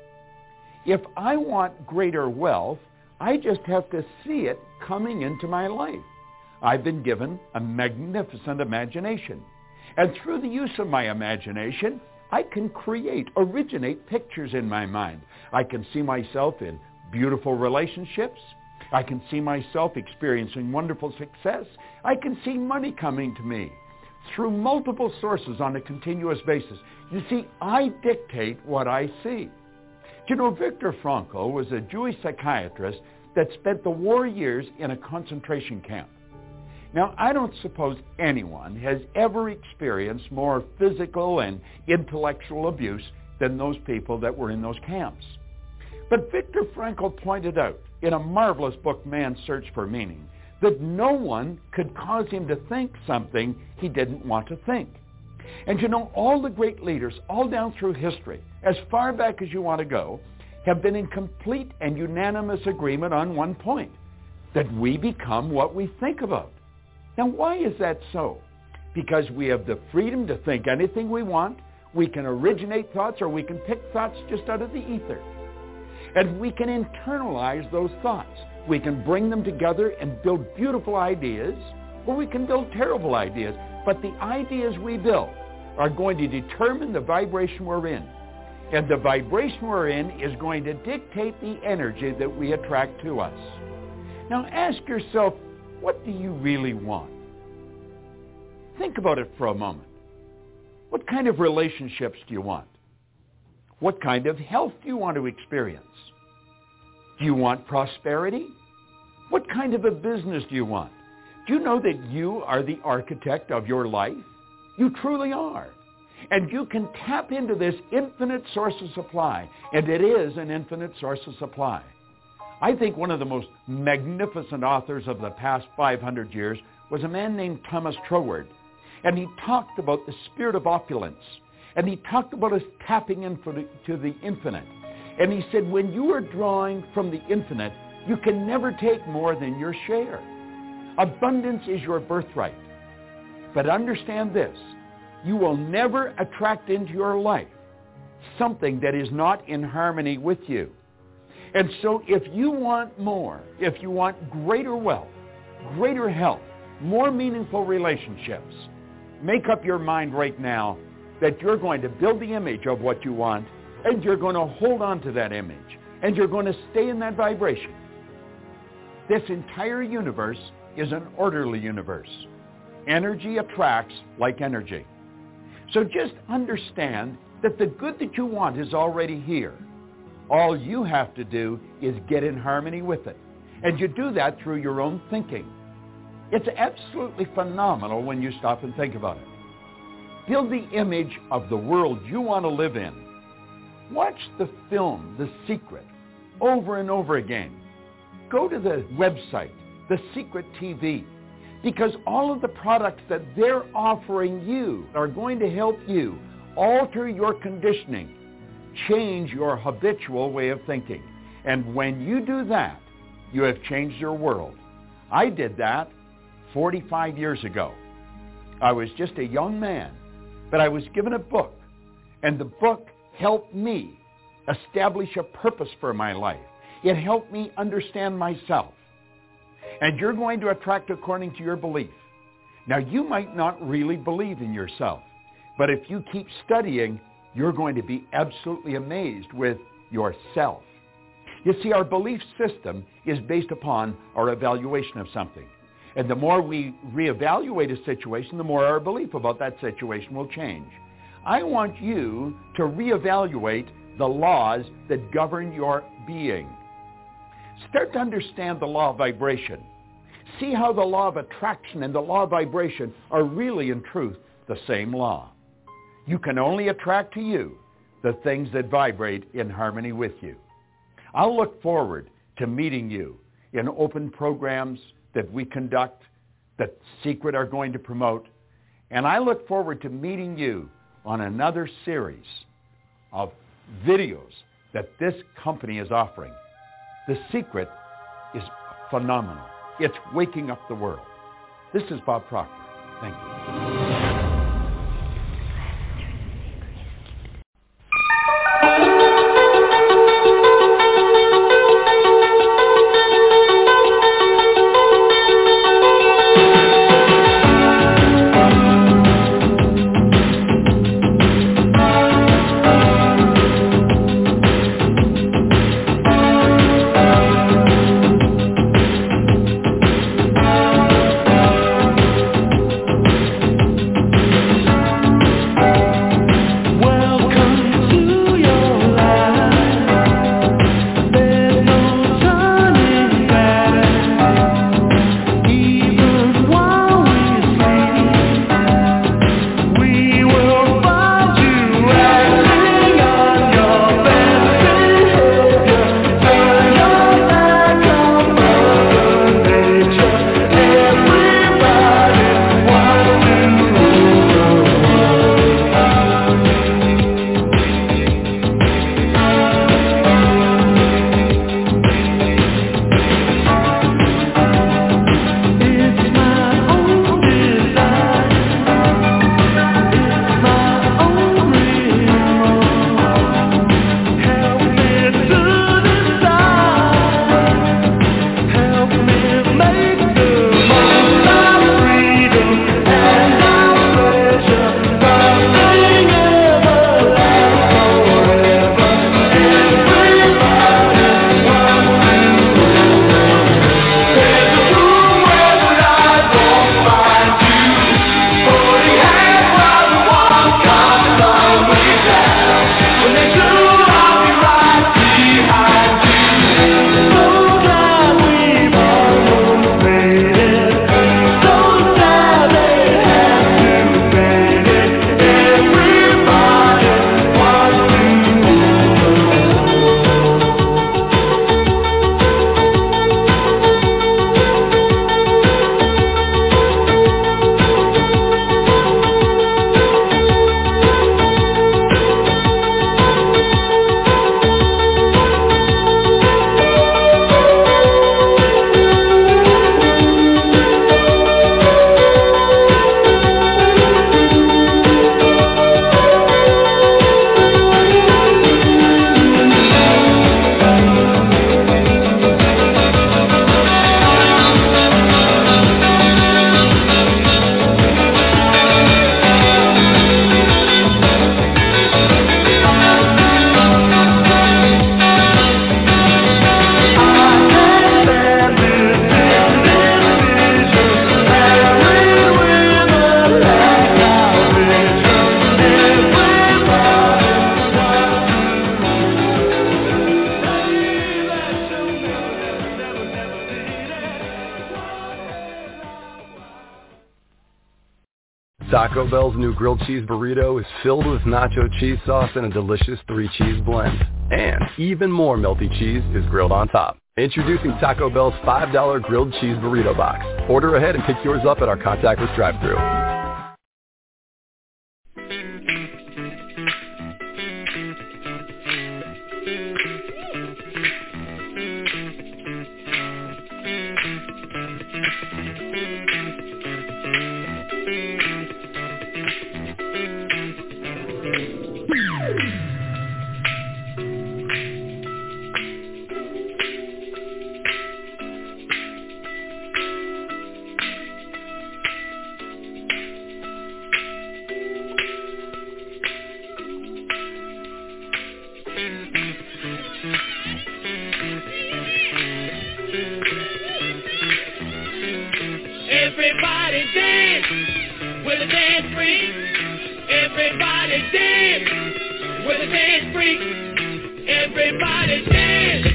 If I want greater wealth, I just have to see it coming into my life. I've been given a magnificent imagination. And through the use of my imagination, I can originate pictures in my mind. I can see myself in beautiful relationships. I can see myself experiencing wonderful success. I can see money coming to me through multiple sources on a continuous basis. You see, I dictate what I see. You know, Viktor Frankl was a Jewish psychiatrist that spent the war years in a concentration camp. Now, I don't suppose anyone has ever experienced more physical and intellectual abuse than those people that were in those camps. But Viktor Frankl pointed out in a marvelous book, Man's Search for Meaning, that no one could cause him to think something he didn't want to think. And you know, all the great leaders, all down through history, as far back as you want to go, have been in complete and unanimous agreement on one point, that we become what we think about. Now, why is that so? Because we have the freedom to think anything we want. We can originate thoughts, or we can pick thoughts just out of the ether. And we can internalize those thoughts. We can bring them together and build beautiful ideas, or we can build terrible ideas. But the ideas we build are going to determine the vibration we're in. And the vibration we're in is going to dictate the energy that we attract to us. Now ask yourself, what do you really want? Think about it for a moment. What kind of relationships do you want? What kind of health do you want to experience? Do you want prosperity? What kind of a business do you want? Do you know that you are the architect of your life? You truly are. And you can tap into this infinite source of supply, and it is an infinite source of supply. I think one of the most magnificent authors of the past 500 years was a man named Thomas Troward. And he talked about the spirit of opulence. And he talked about us tapping into the infinite. And he said, when you are drawing from the infinite, you can never take more than your share. Abundance is your birthright. But understand this, you will never attract into your life something that is not in harmony with you. And so if you want more, if you want greater wealth, greater health, more meaningful relationships, make up your mind right now that you're going to build the image of what you want, and you're going to hold on to that image, and you're going to stay in that vibration. This entire universe is an orderly universe. Energy attracts like energy. So just understand that the good that you want is already here. All you have to do is get in harmony with it. And you do that through your own thinking. It's absolutely phenomenal when you stop and think about it. Build the image of the world you want to live in. Watch the film, The Secret, over and over again. Go to the website, The Secret TV, because all of the products that they're offering you are going to help you alter your conditioning, change your habitual way of thinking. And when you do that, you have changed your world. I did that 45 years ago. I was just a young man, but I was given a book, and the book helped me establish a purpose for my life. It helped me understand myself. And you're going to attract according to your belief. Now, you might not really believe in yourself, but if you keep studying, you're going to be absolutely amazed with yourself. You see, our belief system is based upon our evaluation of something. And the more we reevaluate a situation, the more our belief about that situation will change. I want you to reevaluate the laws that govern your being. Start to understand the law of vibration. See how the law of attraction and the law of vibration are really, in truth, the same law. You can only attract to you the things that vibrate in harmony with you. I'll look forward to meeting you in open programs that we conduct, that Secret are going to promote. And I look forward to meeting you on another series of videos that this company is offering. The Secret is phenomenal. It's waking up the world. This is Bob Proctor. Thank you. Taco Bell's new grilled cheese burrito is filled with nacho cheese sauce and a delicious 3-cheese blend. And even more melty cheese is grilled on top. Introducing Taco Bell's $5 grilled cheese burrito box. Order ahead and pick yours up at our contactless drive-thru. dance freak. Everybody dance.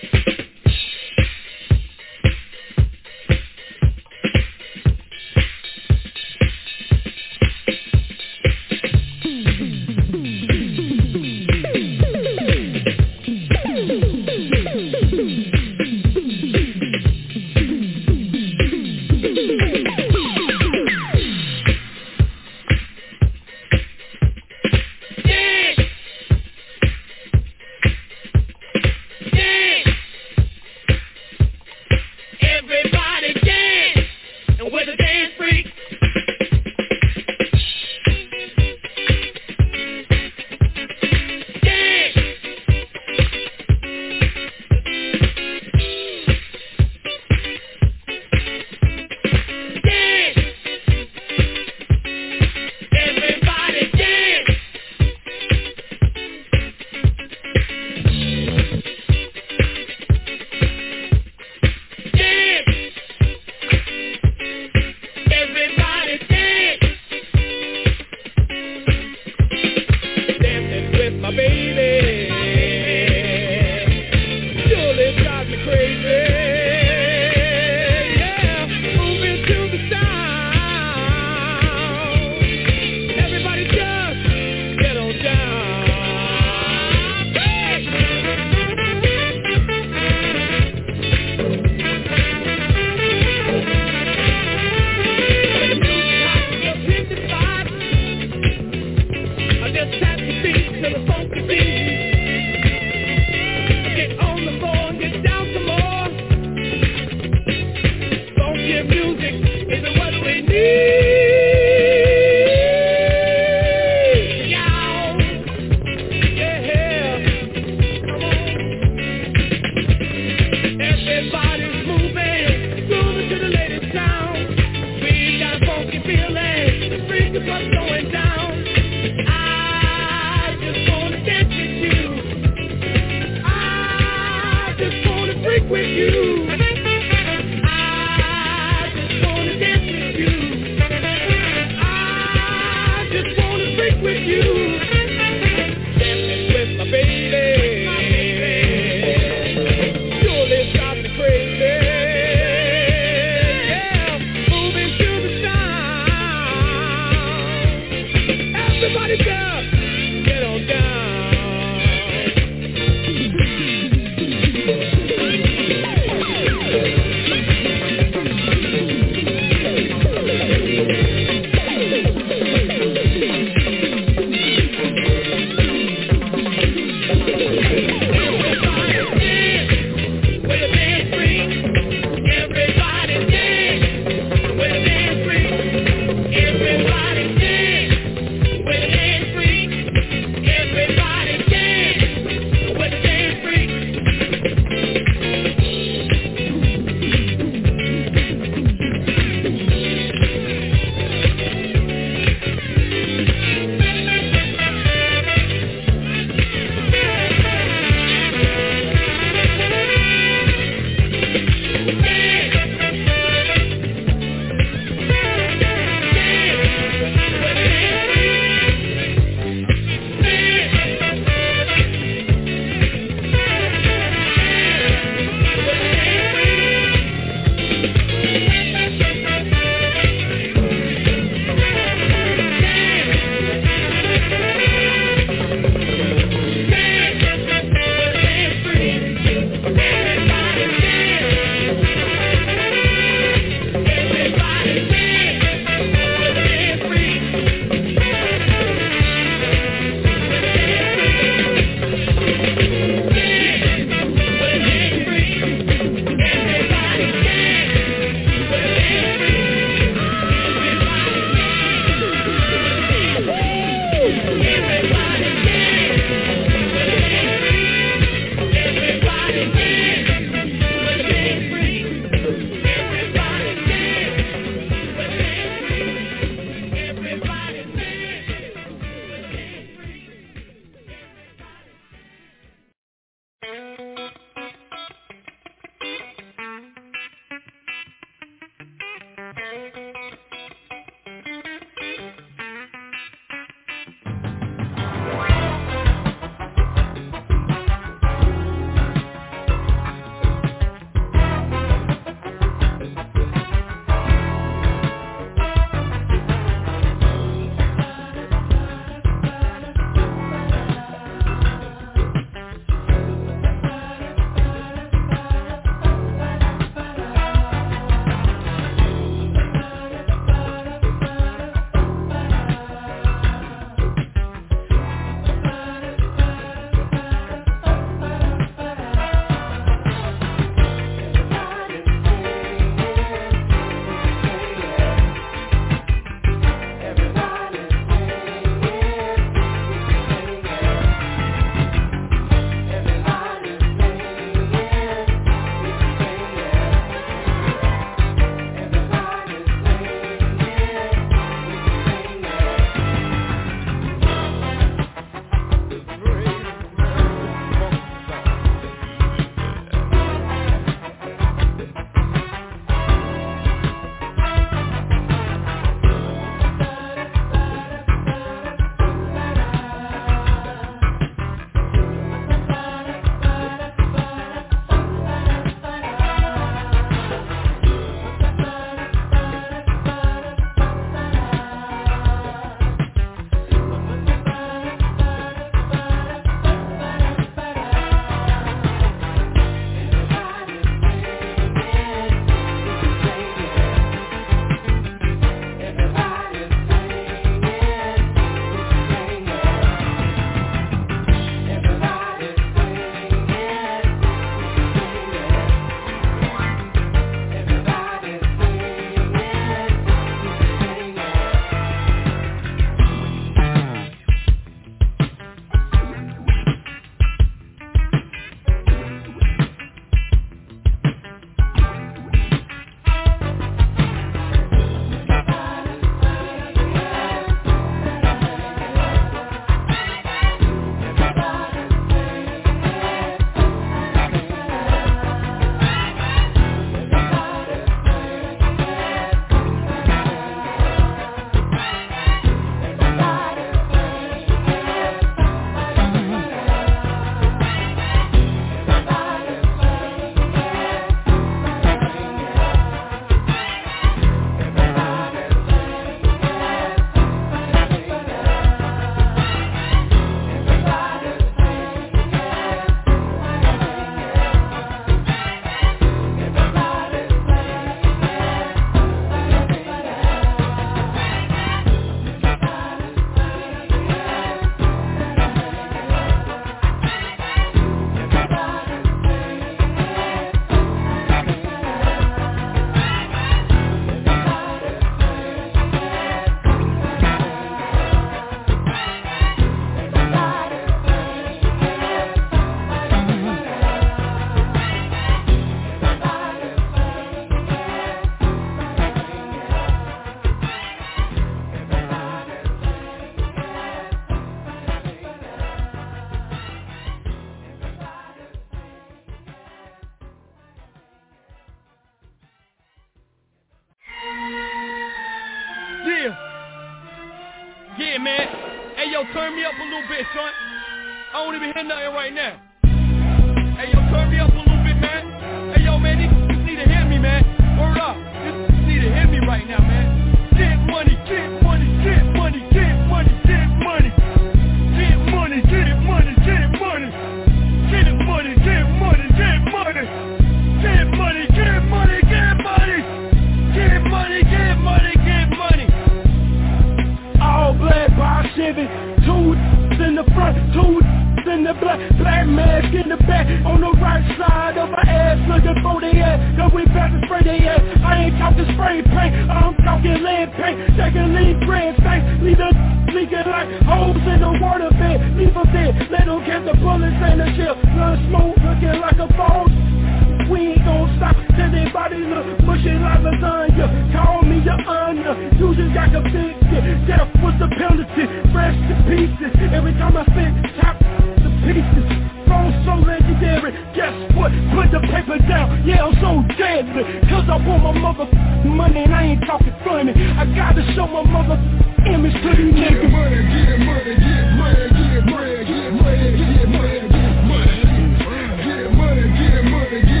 Yeah, man. Hey, yo, turn me up a little bit, son. I don't even hear nothing right now. Hey, yo, turn me up a little bit, man. Hey, yo, man, these need to hear me, man. Word up. These need to hear me right now, man. Get money, get money, get money, get money, get money. Get money, get money, get money. Get money, get money, get money. Get money, get money, get money. Get money, get money, get money. All black by Chevy, two in the front, two in the black mask in the back, on the right side of my ass, looking for the ass, cause we about to spray the ass. I ain't talking spray paint, I'm talking lead paint, taking lead grand stank, leave the leaking like holes in the water bed, leave them dead, let them catch the bullets and the shell, blood smoke looking like a ball. We ain't gon' stop till they body look mushy like lasagna. Call me your honor, you just got convicted. Death was the penalty, fresh to pieces. Every time I spit, top the pieces. Phone so legendary, guess what? Put the paper down, yeah, I'm so deadly. Cause I want my motherfucking money and I ain't talking funny. I gotta show my motherfucking image to these niggas. Get money, get money, get money, get money, get money, get money, get money. Get money, get money, get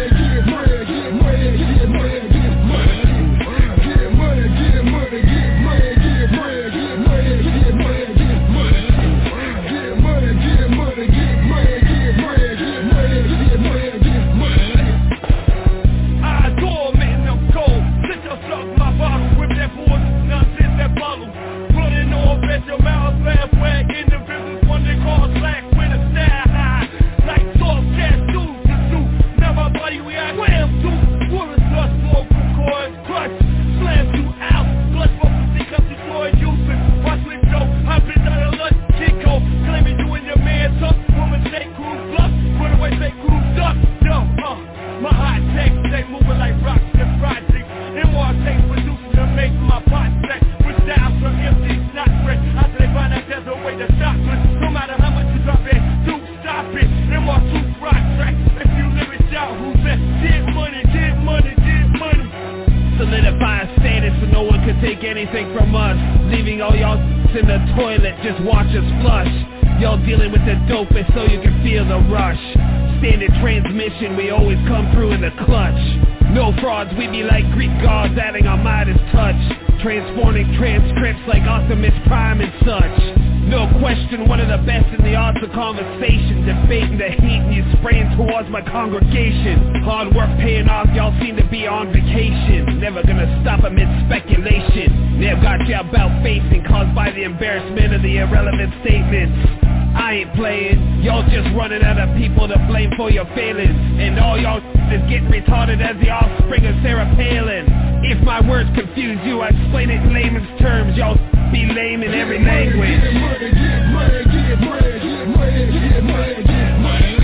your mouth laugh wag individuals, one they call slack with a style high. Like soft cat dudes to do. Now my body we act wham to. Woolers plus vocal cords, crush, slam you out. Blood focus, think up the joy using. Watch me show, I've been out of luck, Chico. Claiming you and your man tough. Woman say crew bluff, run away say crew duck. No, my hot takes, they moving like rocks and projects. And more takes producing to make my pot sex. With styles from empty, not fresh. I say find out there's a way to stop it. No matter how much you drop it, do stop it. And more two rock tracks. If you live it down, who's that? Get money, get money, get money. Solidifying status so no one can take anything from us. Leaving all y'all in the toilet, just watch us flush. Y'all dealing with the dopest so you can feel the rush. Standard transmission, we always come through in the clutch. No frauds, we be like Greek gods adding our Midas touch. Transforming transcripts like Optimus Prime and such. No question, one of the best in the arts of conversation. Debating the heat and you spraying towards my congregation. Hard work paying off, y'all seem to be on vacation. Never gonna stop amid speculation. They've got you about facing, caused by the embarrassment of the irrelevant statements. I ain't playing, y'all just running out of people to blame for your failings. And all y'all is getting retarded as the offspring of Sarah Palin. If my words confuse you, I explain it in layman's terms. Y'all be lame in every language. Get money, get money, get money, get money, get money, get money.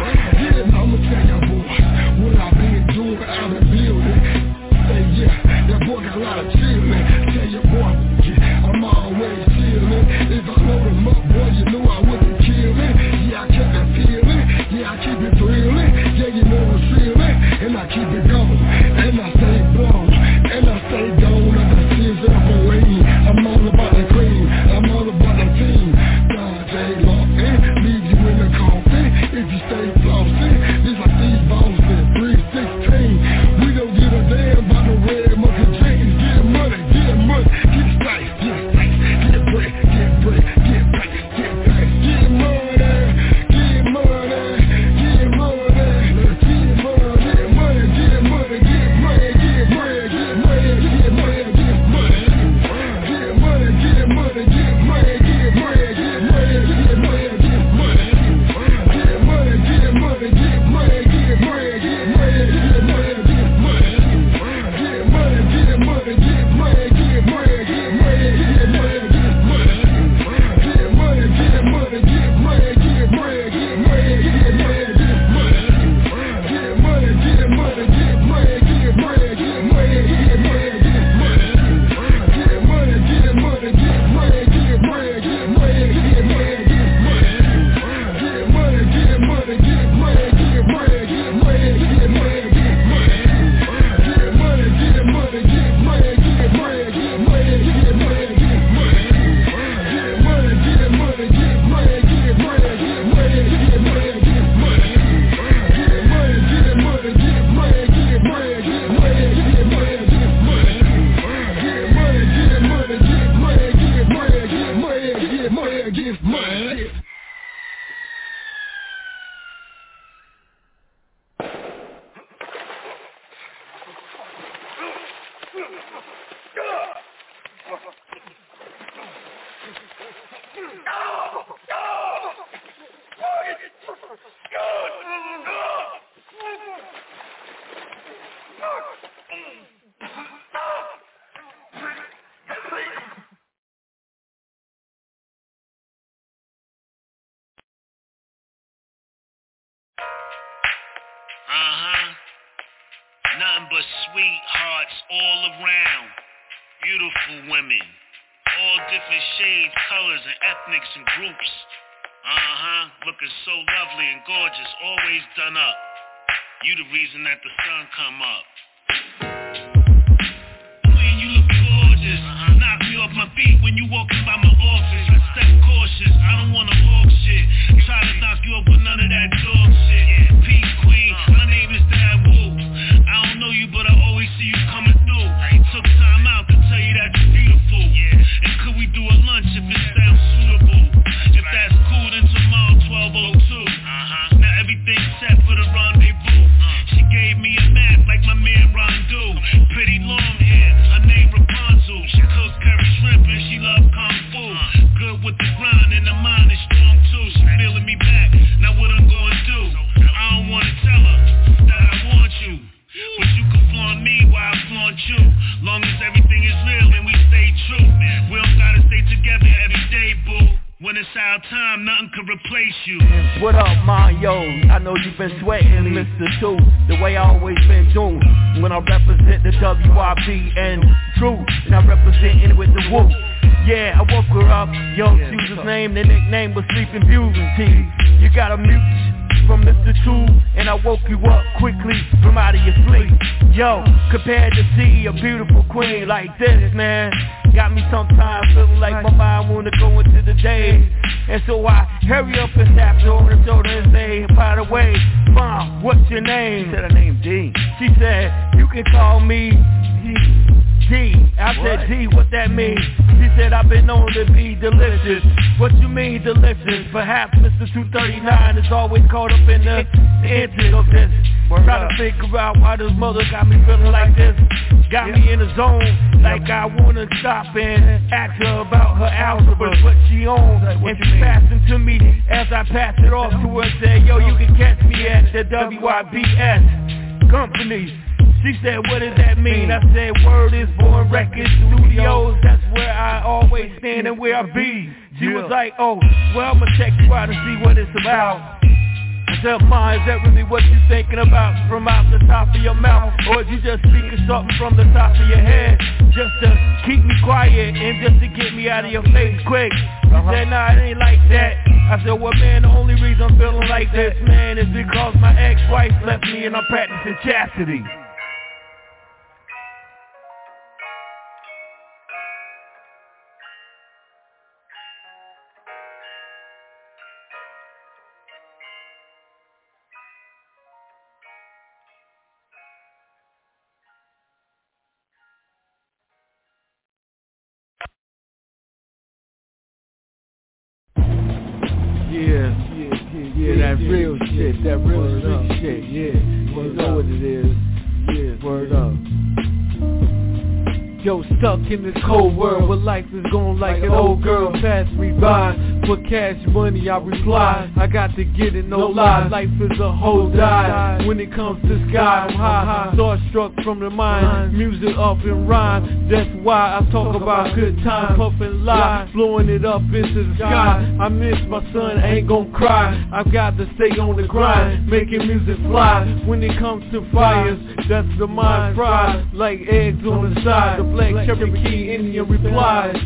I'ma tell y'all boys what I've been doing, I've been building. Say yeah, that boy got a lot of chillin'. Tell your boy, I'm always chillin'. If I load him up, boy, you know I wouldn't kill it. Yeah, I kept it feeling, yeah, I keep it thrilling. Yeah, you know the feeling, and I keep it going, and I stay blown. And I stay gone, like the tears that I'm away. I'm all about the cream, I'm all about the team. God, J-Law, and leave you in the cold. Nothing but sweethearts all around. Beautiful women. All different shades, colors, and ethnics and groups. Looking so lovely and gorgeous, always done up. You the reason that the sun come up. Queen, you look gorgeous. Knock me off my feet when you walking by my office. I step cautious, I don't wanna walk shit. Try to knock you up with none of that dog shit. Peace, queen, my name is Dad Wu. I don't know you, but I always see you coming through. I took time out to tell you that you're beautiful. And could we do a lunch if it sounds suitable? If that's cool, then tomorrow 12:02. Now everything's set for the rendezvous. She gave me a map like my man Rondu. Pretty long hair, her name Rapunzel. She cooks curry shrimp and she love kung fu. Good with the grind and the mind is strong too. She feeling me back, now what I'm gonna do? I don't wanna tell her that I want you, but you can flaunt me while I flaunt you. Long as everything is real and we stay true. We don't gotta stay together every day, boo. When it's our time, nothing can replace you. What up, Mario? I know you've been sweating, Mr. 2, the way I always been doing. When I represent the WIB and True, and I represent it with the Woo. Yeah, I woke her up, yo, she was his name, the nickname was Sleeping Beauty. You got a mute from Mr. 2, and I woke you up quickly from out of your sleep. Yo, compared to see a beautiful queen like this, man, got me sometimes feeling like my mind wanna go into the day. And so I hurry up and tap her on the shoulder and say, by the way, Mom, what's your name? She said her name D. She said, you can call me D. I said, D, what that mean? She said, I've been known to be delicious. What you mean delicious? Perhaps Mr. 239 is always caught up in the intent of this. Try to figure out why this mother got me feeling like this. Got me in the zone, like I wanna stop and ask her about her algebra, what she owns. And she passed it to me as I passed it off to her. Said, yo, you can catch me at the WIBS company. She said, what does that mean? I said, word is Born Records Studios. That's where I always stand and where I be. She was like, oh, well, I'ma check you out and see what it's about. I said, Ma, is that really what you thinking about from out the top of your mouth? Or is you just speaking something from the top of your head just to keep me quiet and just to get me out of your face quick? She said, nah, it ain't like that. I said, well, man, the only reason I'm feeling like this, man, is because my ex-wife left me and I'm practicing chastity. Yeah, that real shit, that real street shit, yeah. You know what it is. Yeah, word up. Yo, stuck in this cold world where life is going like an old girl pass me by. For cash money I reply, I got to get it, no lie. Life is a whole dive. When it comes to sky, I'm high, starstruck from the mind. Music up and rhyme, that's why I talk about good time. Puffin' lie, blowing it up into the sky. I miss my son, I ain't gon' cry. I've got to stay on the grind, making music fly. When it comes to fires, that's the mind fried. Like eggs on the side, the black Cherokee Indian replies.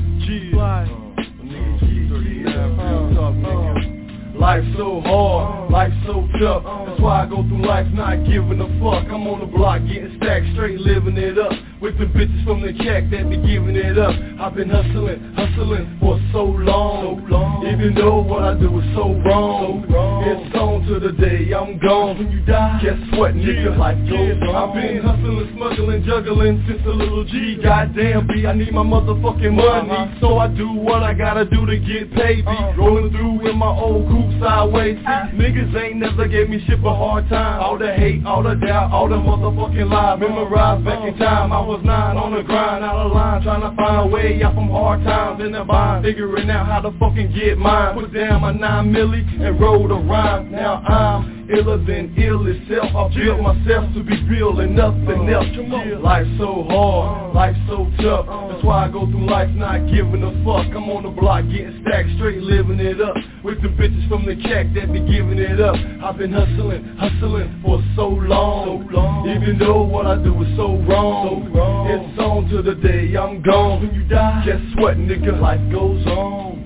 Life's so hard, life's so tough. That's why I go through life not giving a fuck. I'm on the block getting stacked straight, living it up. With the bitches from the check that be giving it up. I've been hustling for so long. Even though what I do is so wrong. It's on to the day I'm gone. When you die, guess what, nigga, life goes on. I've been hustling, smuggling, juggling since a little G. Goddamn B, I need my motherfucking money. So I do what I gotta do to get paid. Be rolling through in my old coupe sideways. Niggas ain't never gave me shit but hard time. All the hate, all the doubt, all the motherfucking lies. Memorized back in time, I was 9 on the grind, out of line, trying to find a way out from hard times in the bind, figuring out how to fucking get mine. Put down my 9 milli and wrote a rhyme. Now I'm iller than ill itself. I built myself to be real and nothing else. Life's so hard, life's so tough. That's why I go through life not giving a fuck. I'm on the block getting stacked, straight living it up. With the bitches from the CAC that be giving it up. I've been hustling for so long. Even though what I do is so wrong. It's on to the day I'm gone. When you die, guess what, nigga? Life goes on.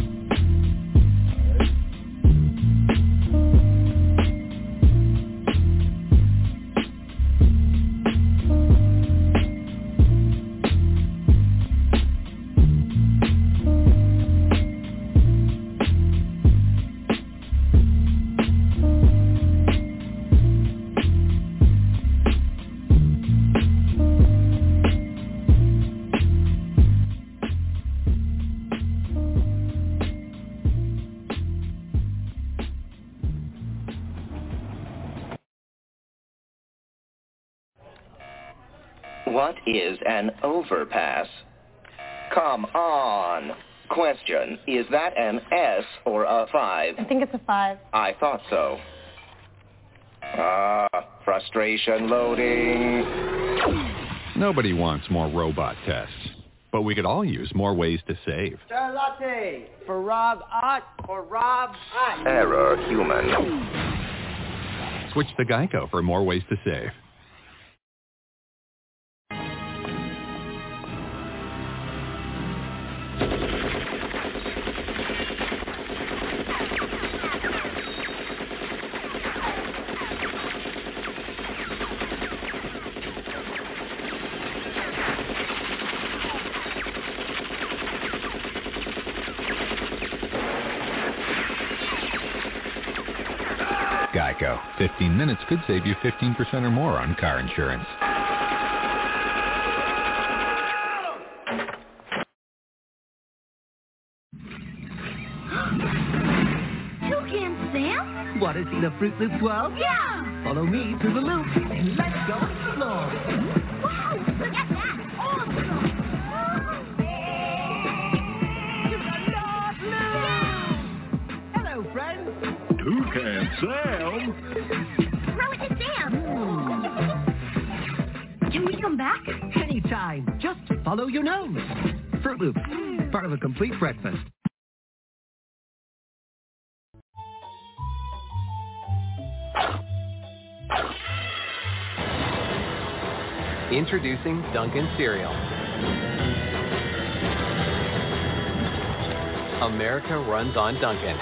What is an overpass? Come on. Question, is that an S or a 5? I think it's a 5. I thought so. Frustration loading. Nobody wants more robot tests, but we could all use more ways to save. Chai latte for Rob Ott or Rob Ott. Error human. Switch to Geico for more ways to save. Geico. 15 minutes could save you 15% or more on car insurance. Toucan Sam? Want to see the Fruit Loops world? Yeah! Follow me to the loop and let's go explore. Wow! Look at that! Awesome! Hello, friends. Toucan Sam? Relative Sam! Can we come back? Anytime. Just follow your nose. Fruit Loops, part of a complete breakfast. Introducing Dunkin' Cereal. America runs on Dunkin'.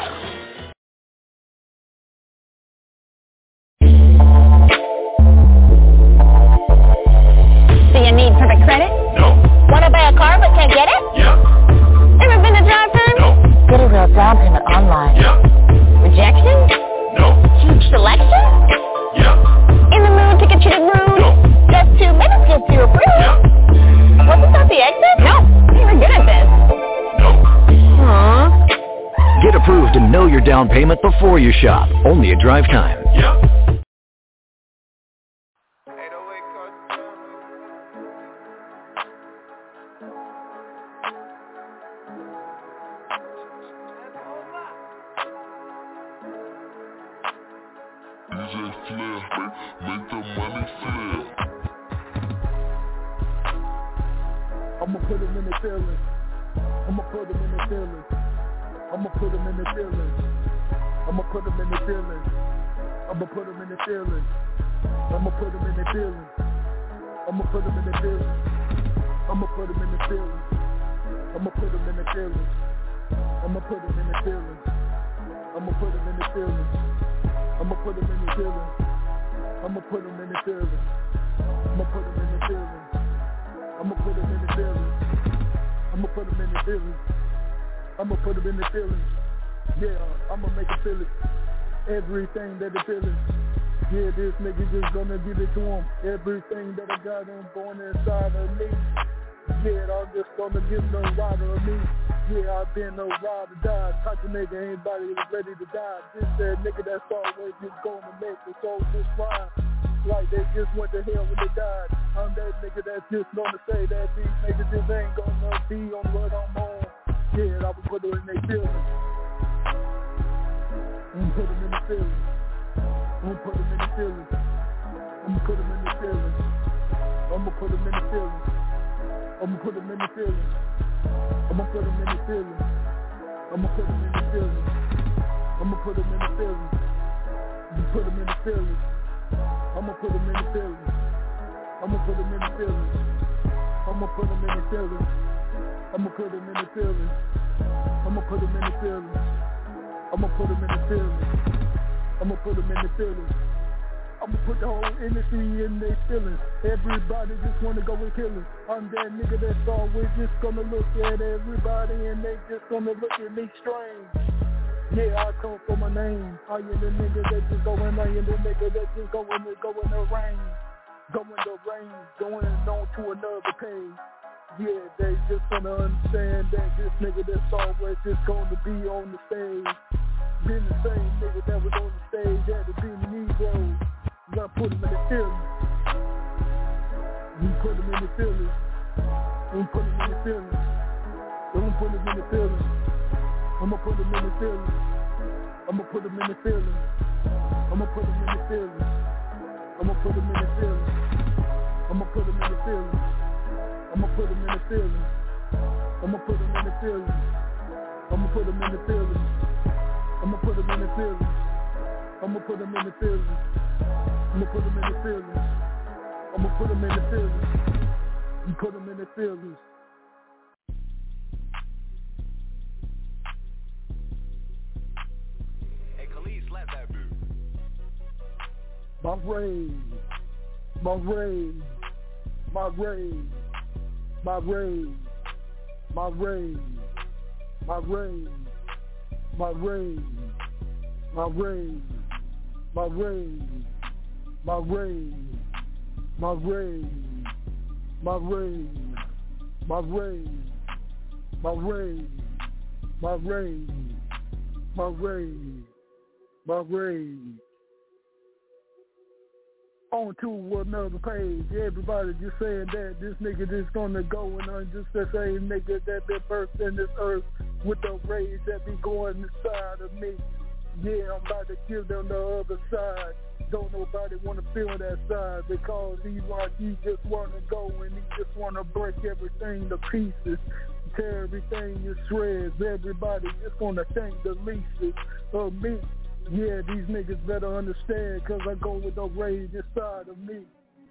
Do you need perfect credit? No. Want to buy a car but can't get it? Yeah. Ever been to drive-thru? No. Get a real down payment online. Yeah. Rejection? No. Huge selection? Yeah. In the mood to get you to groove? No. Just 2 minutes gets you approved? Yeah. Wasn't that the exit? No. You were good at this. No. Aww. Get approved and know your down payment before you shop. Only at Drive Time. Yeah. Make the money flip. I'ma put him in the feelings. I'ma put him in the feelings. I'ma put him in the feelings. I'ma put him in the feelings. I'ma put him in the feelings. I'ma put him in the feelings. I'ma put him in the feelings. I'ma put him in the feelings. I'ma put him in the feelings. I'ma put him in the feelings. I'ma put him in the feelings. I'ma put him in the feelings. I'ma put him in the feelings. I'ma put him in the feelings. I'ma put him in the feelings. I'ma put him in the feelings. I'ma put him in the feelings. Yeah, I'ma make him feel it. Everything that they feeling. Yeah, this nigga just gonna give it to him. Everything that I got born inside of me. Yeah, I'm just gonna give no rider of me. Yeah, I've been no ride or die. Type of nigga, anybody is ready to die. This that nigga that's always just gonna make it. So just ride. like they just went to hell when they died. I'm that nigga that's just gonna say that these niggas just ain't gonna be on what I'm on. Yeah, I will put them in their feelings. I'm put them in the feelings. I'm put them in the feelings. I'm put them in the feelings. I'm put them in the feelings. I'm put them in the feelings. I'm put them in the feelings. I'm put them in the feelings. I'm put them in the feelings. You put them in the feelings. I'ma put them in the feelings. I'ma put them in the feelings. I'ma put them in the feelings. I'ma put them in the feelings. I'ma put them in the feelings. I'ma put them in the feelings. I'ma put them in the feelings. I'ma put the whole industry in their feelings. Everybody just wanna go and kill it. I'm that nigga that's always just gonna look at everybody and they just gonna look at me strange. Yeah, I come for my name. I am the nigga that just going, I am the nigga that just going the rain. Going the rain, going on to another page. Yeah, they just gonna understand that this nigga that's always just gonna be on the stage. Been the same nigga that was on the stage at the Beanie Negro. You gotta put him in the feelings. You put him in the feelings. You put him in the feelings. Don't put him in the feelings. I'ma put him in the feelings. I'ma put him in the feelings. I'ma put him in the feelings. I'ma put him in the feelings. I'ma put him in the feelings. I'ma put him in the feelings. I'ma put him in the feelings. I'ma put him in the feelings. I'ma put him in the feelings. I'ma put him in the feelings. I'ma put him in the feelings. I'ma put him in the feelings. You put him in the feelings. My rage, my rage, my rage, my rage, my rage, my rage, my rage, my rage, my rage, my rage, my rage, my rage, my rage, my rage, my rage, my rage, my rage. On to another page. Everybody just saying that this nigga just gonna go and I'm just the same nigga that been birthed in this earth with the rage that be going inside of me. Yeah, I'm about to kill them the other side. Don't nobody wanna feel that side because he just wanna go and he just wanna break everything to pieces, tear everything to shreds. Everybody just gonna think the least of me. Yeah, these niggas better understand because I go with the rage inside of me.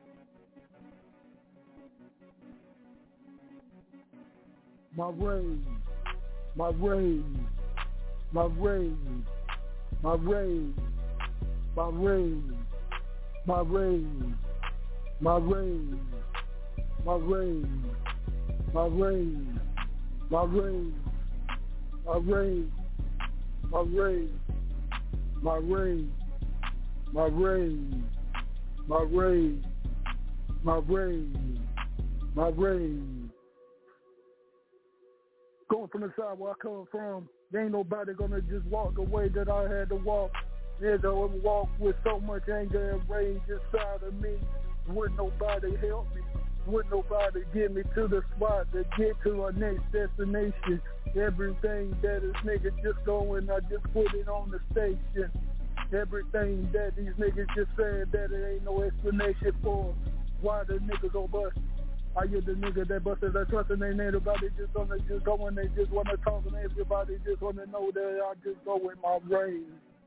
My rage, my rage, my rage, my rage, my rage, my rage, my rage, my rage, my rage, my rage, my rage, my rage. My rage, my rage, my rage, my rage, my rage. Going from the side where I come from, there ain't nobody gonna just walk the way that I had to walk. There's a walk with so much anger and rage inside of me. Wouldn't nobody help me. Wouldn't nobody get me to the spot to get to our next destination. Everything that this nigga just going, I just put it on the station. Everything that these niggas just saying that it ain't no explanation for why the niggas go bust. I hear the nigga that busted that trust and ain't everybody just gonna just go and they just wanna talk and everybody just wanna know that I just go in my rage.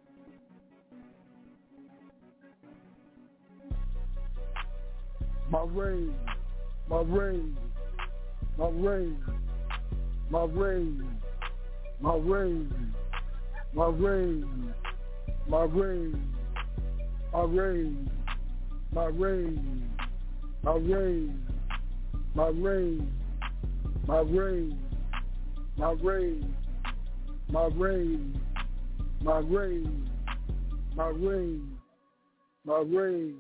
My rage, my rage, my rage, my rage, my rage, my rage, my rage, my rage, my rage, my rage, my rage, my rage, my rage, my rage, my rage, my rage, my rage.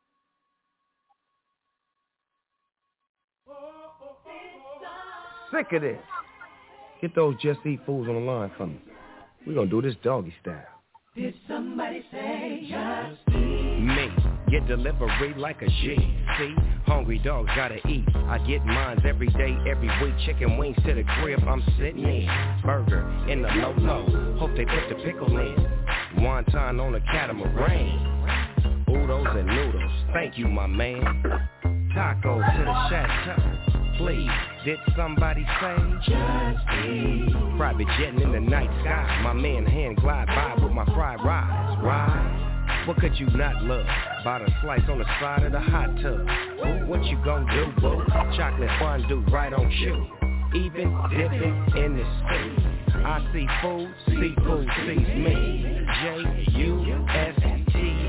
Sick of this. Get those Just Eat fools on the line for me. We're gonna do this doggy style. Did somebody say just eat? Me. get delivery like a G. See, hungry dogs gotta eat. I get mines every day, every week. Chicken wings to the crib, I'm sitting in. Burger in the low. Hope they put the pickle in. Wonton on a catamaran. Oodles and noodles, thank you, my man. Tacos to the chateau. Please, did somebody say? Just eat. Private jetting in the night sky. My man hand glide by with my fried rice. Right? What could you not love? Bought a slice on the side of the hot tub. Ooh, what you gon' do, boo? Chocolate fondue right on cue. Even dipping in the sea. I see food, seafood sees me. Justeat.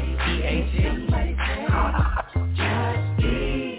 Just eat.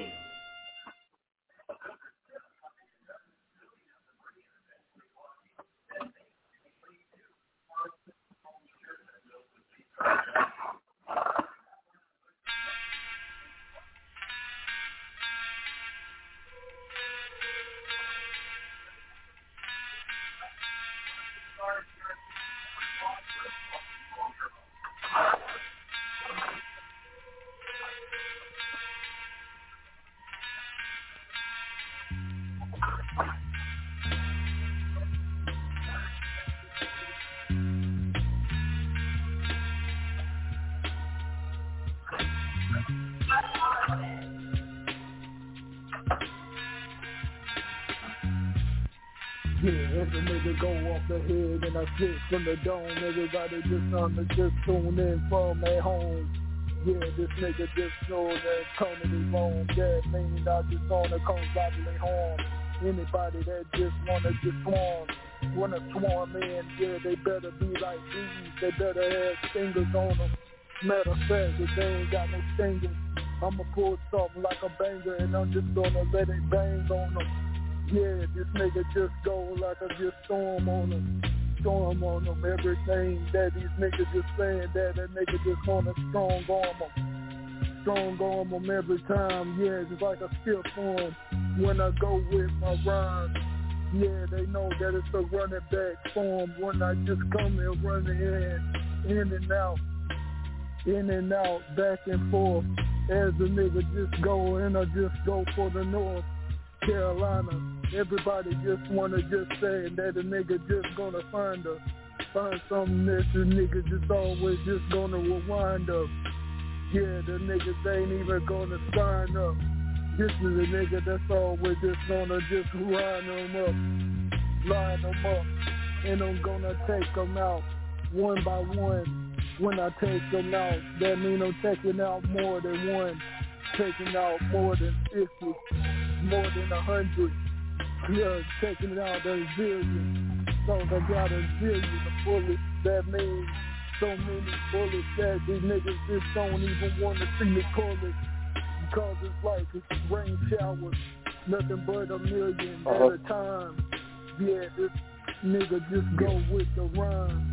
Yeah, every nigga go off the head and I sit from the dome. Everybody just tune in from their home. Yeah, this nigga just know that comedy wrong. That mean I just wanna cause bodily harm. Anybody that just wanna swarm in, yeah, they better be like these. They better have stingers on them. Matter of fact, if they ain't got no stingers, I'ma pull something like a banger and I'm just gonna let it bang on them. Yeah, this nigga just go like I just storm on them. Everything that these niggas just saying that nigga just wanna strong arm them every time. Yeah, just like a stiff form when I go with my rhymes. Yeah, they know that it's a running back form when I just come here running in and out, back and forth. As the nigga just go and I just go for the North Carolina. Everybody just wanna just say that a nigga just gonna find something that the nigga just always just gonna wind up. Yeah, the niggas ain't even gonna sign up. This is a nigga that's always just gonna just line them up, and I'm gonna take them out one by one. When I take them out, that mean I'm taking out more than one, taking out more than 50, more than 100. Yeah, taking out a zillion. So I got a zillion of bullets. That means so many bullets that these niggas just don't even want to see me pull it. Because it's like it's rain showers, nothing but a million at a time. Yeah, this nigga just go with the rhyme.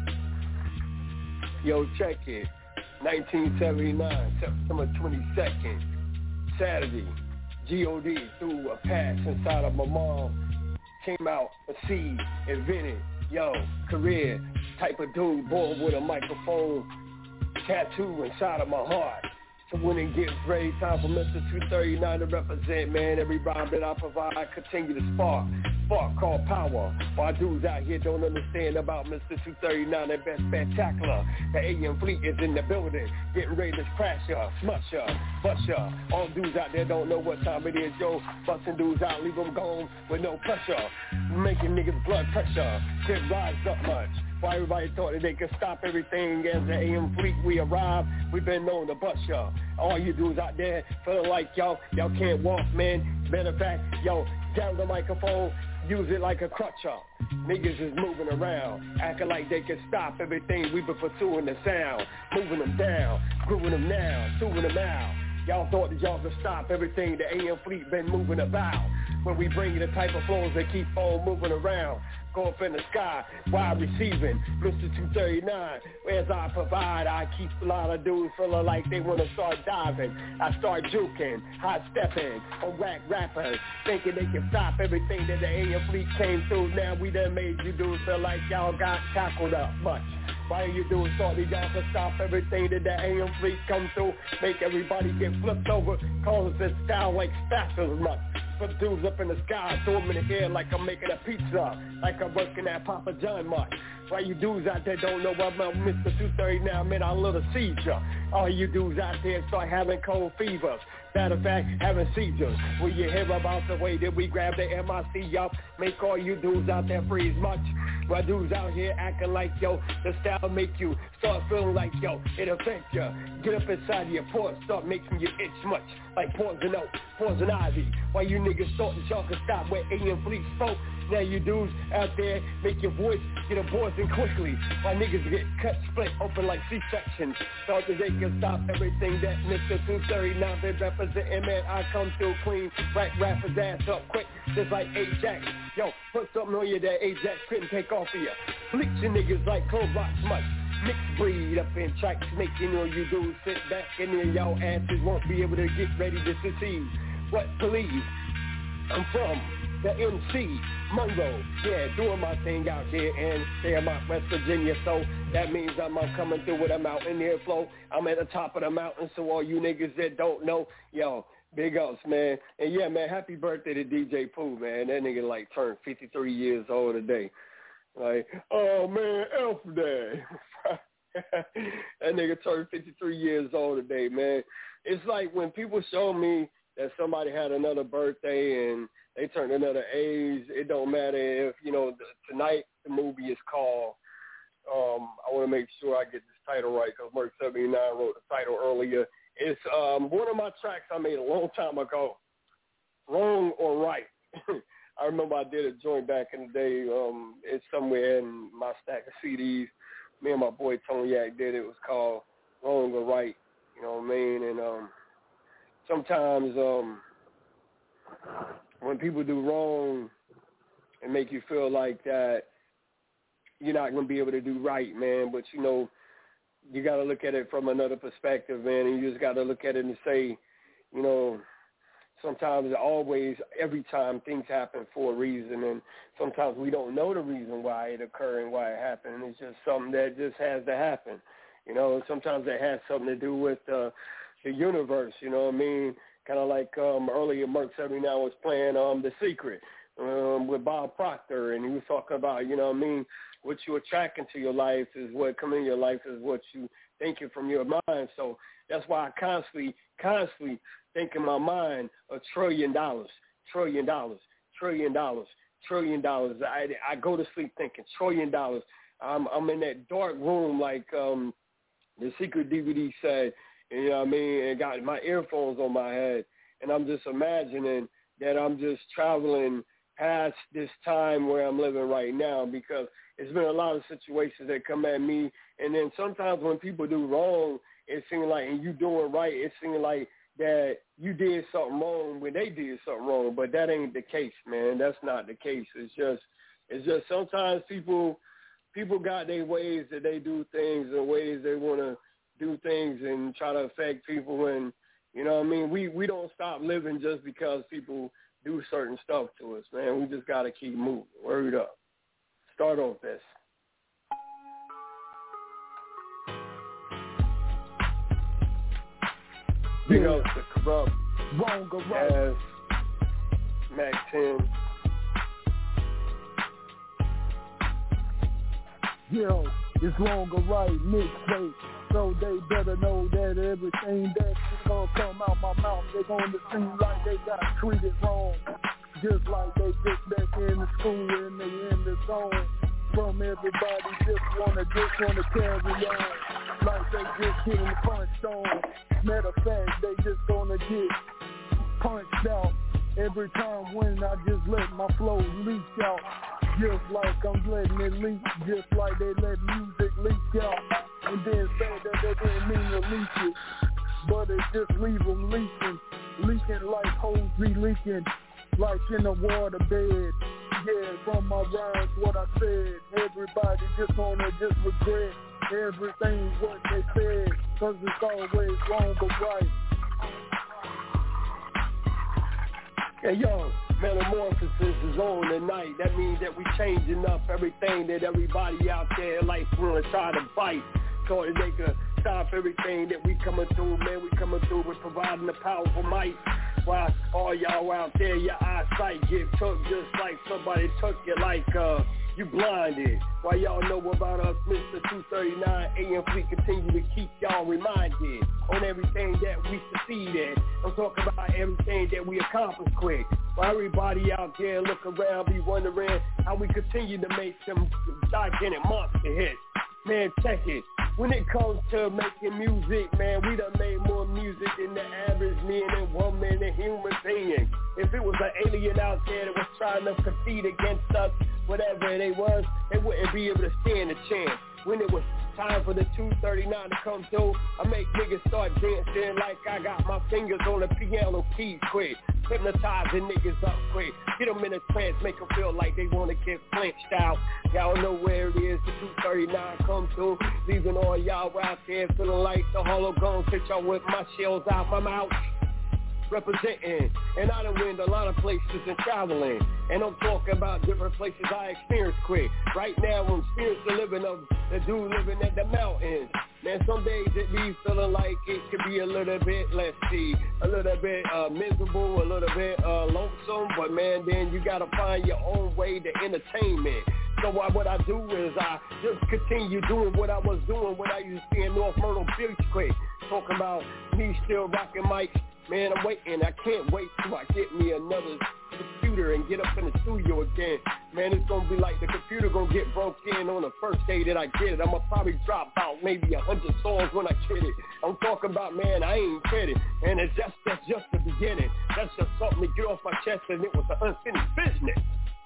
Yo, check it. 1979, September 22nd, Saturday. G.O.D. threw a pass inside of my mom. Came out a seed, invented, career type of dude, born with a microphone, tattoo inside of my heart. So when it gets ready, time for Mr. 239 to represent, man. Every rhyme that I provide, I continue to spark called power. While dudes out here don't understand about Mr. 239, that best spectacular. The AM fleet is in the building, getting ready to crash ya, smush ya, bust ya. All dudes out there don't know what time it is, yo. Busting dudes out, leave them gone with no pressure. Making niggas blood pressure, can't rise up much. Why everybody thought that they could stop everything as the AM fleet we arrived. We've been known to bust y'all. All you dudes out there feeling like y'all can't walk, man. Matter of fact, down the microphone, use it like a crutch up. Niggas is moving around, acting like they can stop everything we been pursuing the sound. Moving them down, grooving them down, suing them out. Y'all thought that y'all could stop everything the AM fleet been moving about. When we bring you the type of flows that keep on moving around. Go up in the sky, wide receiving, Mr. 239. As I provide, I keep a lot of dudes feeling like they want to start diving. I start juking, hot stepping on whack rappers, thinking they can stop everything that the AM fleet came through. Now we done made you dudes feel like y'all got tackled up much. Why you do shorty down to stop everything that AM fleet come through? Make everybody get flipped over. Cause it style like statues much. Put dudes up in the sky, throw them in the air like I'm making a pizza. Like I'm working at Papa John Mart. Why you dudes out there don't know about Mr. 230 now, man, I little seizure. All you dudes out there start having cold fevers. Matter of fact, having seizures. When you hear about the way that we grab the MIC up, make all you dudes out there freeze much. While dudes out here acting like, yo, the style make you start feeling like, yo, it affect you. Get up inside of your pores, start making you itch much. Like poison oak, poison ivy. Why you niggas thought that y'all could stop where AM Fleet spoke? Now you dudes out there make your voice get aborted quickly. Why niggas get cut, split open like C-sections. Thought that they can stop everything that Mr. 239 been representing. Man, I come through clean, right rappers ass up quick, just like Ajax. Yo, put something on you that Ajax couldn't take off of you. Bleach your niggas like cold rock smut. Mixed breed up in tracks, making all you dudes sit back and then y'all asses won't be able to get ready to succeed. What believe? I'm from the MC, Monroe, yeah, doing my thing out here in Fairmont, West Virginia, so that means I'm coming through with a mountain air flow. I'm at the top of the mountain, so all you niggas that don't know, yo, big ups, man. And yeah, man, happy birthday to DJ Pooh, man. That nigga like turned 53 years old today. Like, oh man, Elf Day. That nigga turned 53 years old today, man. It's like when people show me that somebody had another birthday and they turned another age, it don't matter if, you know, tonight the movie is called, I want to make sure I get this title right because Merc 79 wrote the title earlier. It's one of my tracks I made a long time ago, Wrong or Right. I remember I did a joint back in the day. It's somewhere in my stack of CDs. Me and my boy Toniac did it. It was called Wrong or Right. You know what I mean? And sometimes when people do wrong and make you feel like that you're not going to be able to do right, man. But, you know, you got to look at it from another perspective, man. And you just got to look at it and say, you know, sometimes, always, every time things happen for a reason, and sometimes we don't know the reason why it occurred and why it happened. It's just something that just has to happen. You know, sometimes it has something to do with the universe, you know what I mean? Kind of like earlier, Merc 79 was playing The Secret with Bob Proctor, and he was talking about, you know what I mean, what you attract into your life is what come in your life is what you thinking from your mind. So that's why I constantly think in my mind $1 trillion, $1 trillion, $1 trillion, $1 trillion. I go to sleep thinking $1 trillion. I'm in that dark room like The Secret DVD said, you know what I mean, and got my earphones on my head, and I'm just imagining that I'm just traveling past this time where I'm living right now, because it's been a lot of situations that come at me, and then sometimes when people do wrong, it seems like, and you doing right, it seems like that you did something wrong when they did something wrong, but that ain't the case, man. That's not the case. It's just sometimes people got their ways that they do things and ways they want to do things and try to affect people, and you know what I mean, we don't stop living just because people do certain stuff to us, man. We just got to keep moving. Word up. Start on this. Big up the Corrupt, Wrong or Right, Mac 10. Yo, it's Wrong or Right mixtape. So they better know that everything that's gonna come out my mouth, they gonna seem like they got treated wrong. Just like they get back in the school and they in the zone. From everybody just wanna carry on. Like they just getting punched on. Matter of fact, they just gonna get punched out every time when I just let my flow leak out. Just like I'm letting it leak, just like they let music leak out. And then say that they didn't mean to leak it, but it just leave them leaking like hose be leaking, like in a water bed. Yeah, from my rhymes, what I said, everybody just wanna just regret everything what they said, cause it's always wrong or right. Hey, yo, Metamorphosis is on tonight. That means that we changing up everything that everybody out there like wanna try to bite. So that they can stop everything that we coming through, man. We coming through with providing the powerful might. While all y'all out there, your eyesight get took just like somebody took you, like you blinded. While y'all know about us, Mr. 239 AM Fleet continue to keep y'all reminded on everything that we succeed in. I'm talking about everything that we accomplish quick. While everybody out there look around, be wondering how we continue to make some gigantic monster hits. Man, check it. When it comes to making music, man, we done made more music than the average man and woman and human being. If it was an alien out there that was trying to compete against us, whatever they was, they wouldn't be able to stand a chance. When it was time for the 239 to come through, I make niggas start dancing like I got my fingers on the piano keys quick. Hypnotizing niggas up quick. Get them in a trance, make them feel like they want to get flinched out. Y'all know where it is, the 239 come through. Leaving all y'all out there feeling like the hologram. Hit y'all with my shells out my mouth. Representing, and I done win a lot of places and traveling, and I'm talking about different places I experienced quick. Right now I'm experiencing the living of the dude living at the mountains. Man, some days it be feeling like it could be a little bit, let's see, a little bit miserable, a little bit lonesome, but man, then you gotta find your own way to entertainment. So what I do is I just continue doing what I was doing when I used to be in North Myrtle Beach quick. Talking about me still rocking mics. Man, I'm waiting. I can't wait till I get me another computer and get up in the studio again. Man, it's going to be like the computer going to get broke in on the first day that I get it. I'm going to probably drop out maybe 100 songs when I get it. I'm talking about, man, I ain't kidding. And that's just the beginning. That's just something to get off my chest, and it was an unfinished business.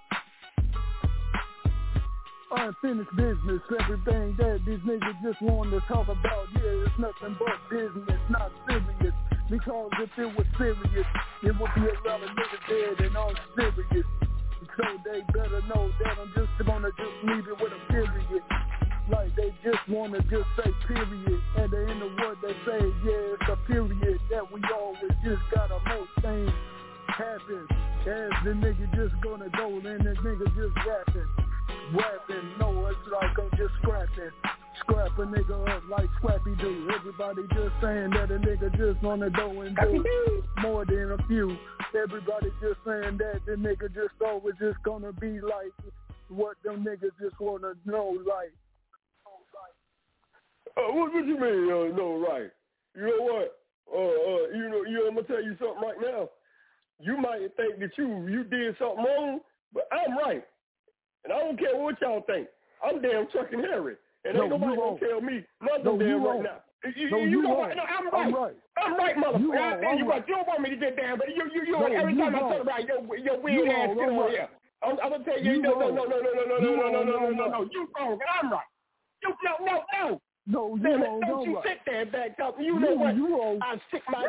Unfinished business, everything that these niggas just want to talk about. Yeah, it's nothing but business, not serious. Because if it was serious, it would be a lot of niggas dead and all serious. So they better know that I'm just gonna just leave it with a period. Like they just wanna just say period. At the end of what they say, yeah, it's a period that we always just gotta make things happen. As the nigga just gonna go and the nigga just rapping. No, it's like I'm just scrap a nigga up like Scrappy Doo. Everybody just saying that a nigga just wanna go and do more than a few. Everybody just saying that the nigga just always just gonna be like what them niggas just wanna know like. What you mean, no right? You know what? I'm gonna tell you something right now. You might think that you did something wrong, but I'm right. And I don't care what y'all think. I'm damn Chuck and Harry. And ain't nobody gonna tell me nothing damn right now. You know what? No, I'm right. I'm right, motherfucker. You don't want me to get down, but you every time I talk about your weird ass shit over here. I'm gonna tell you, no. You wrong, and I'm right. No. No, you don't you sit there and back up. You know what? I stick my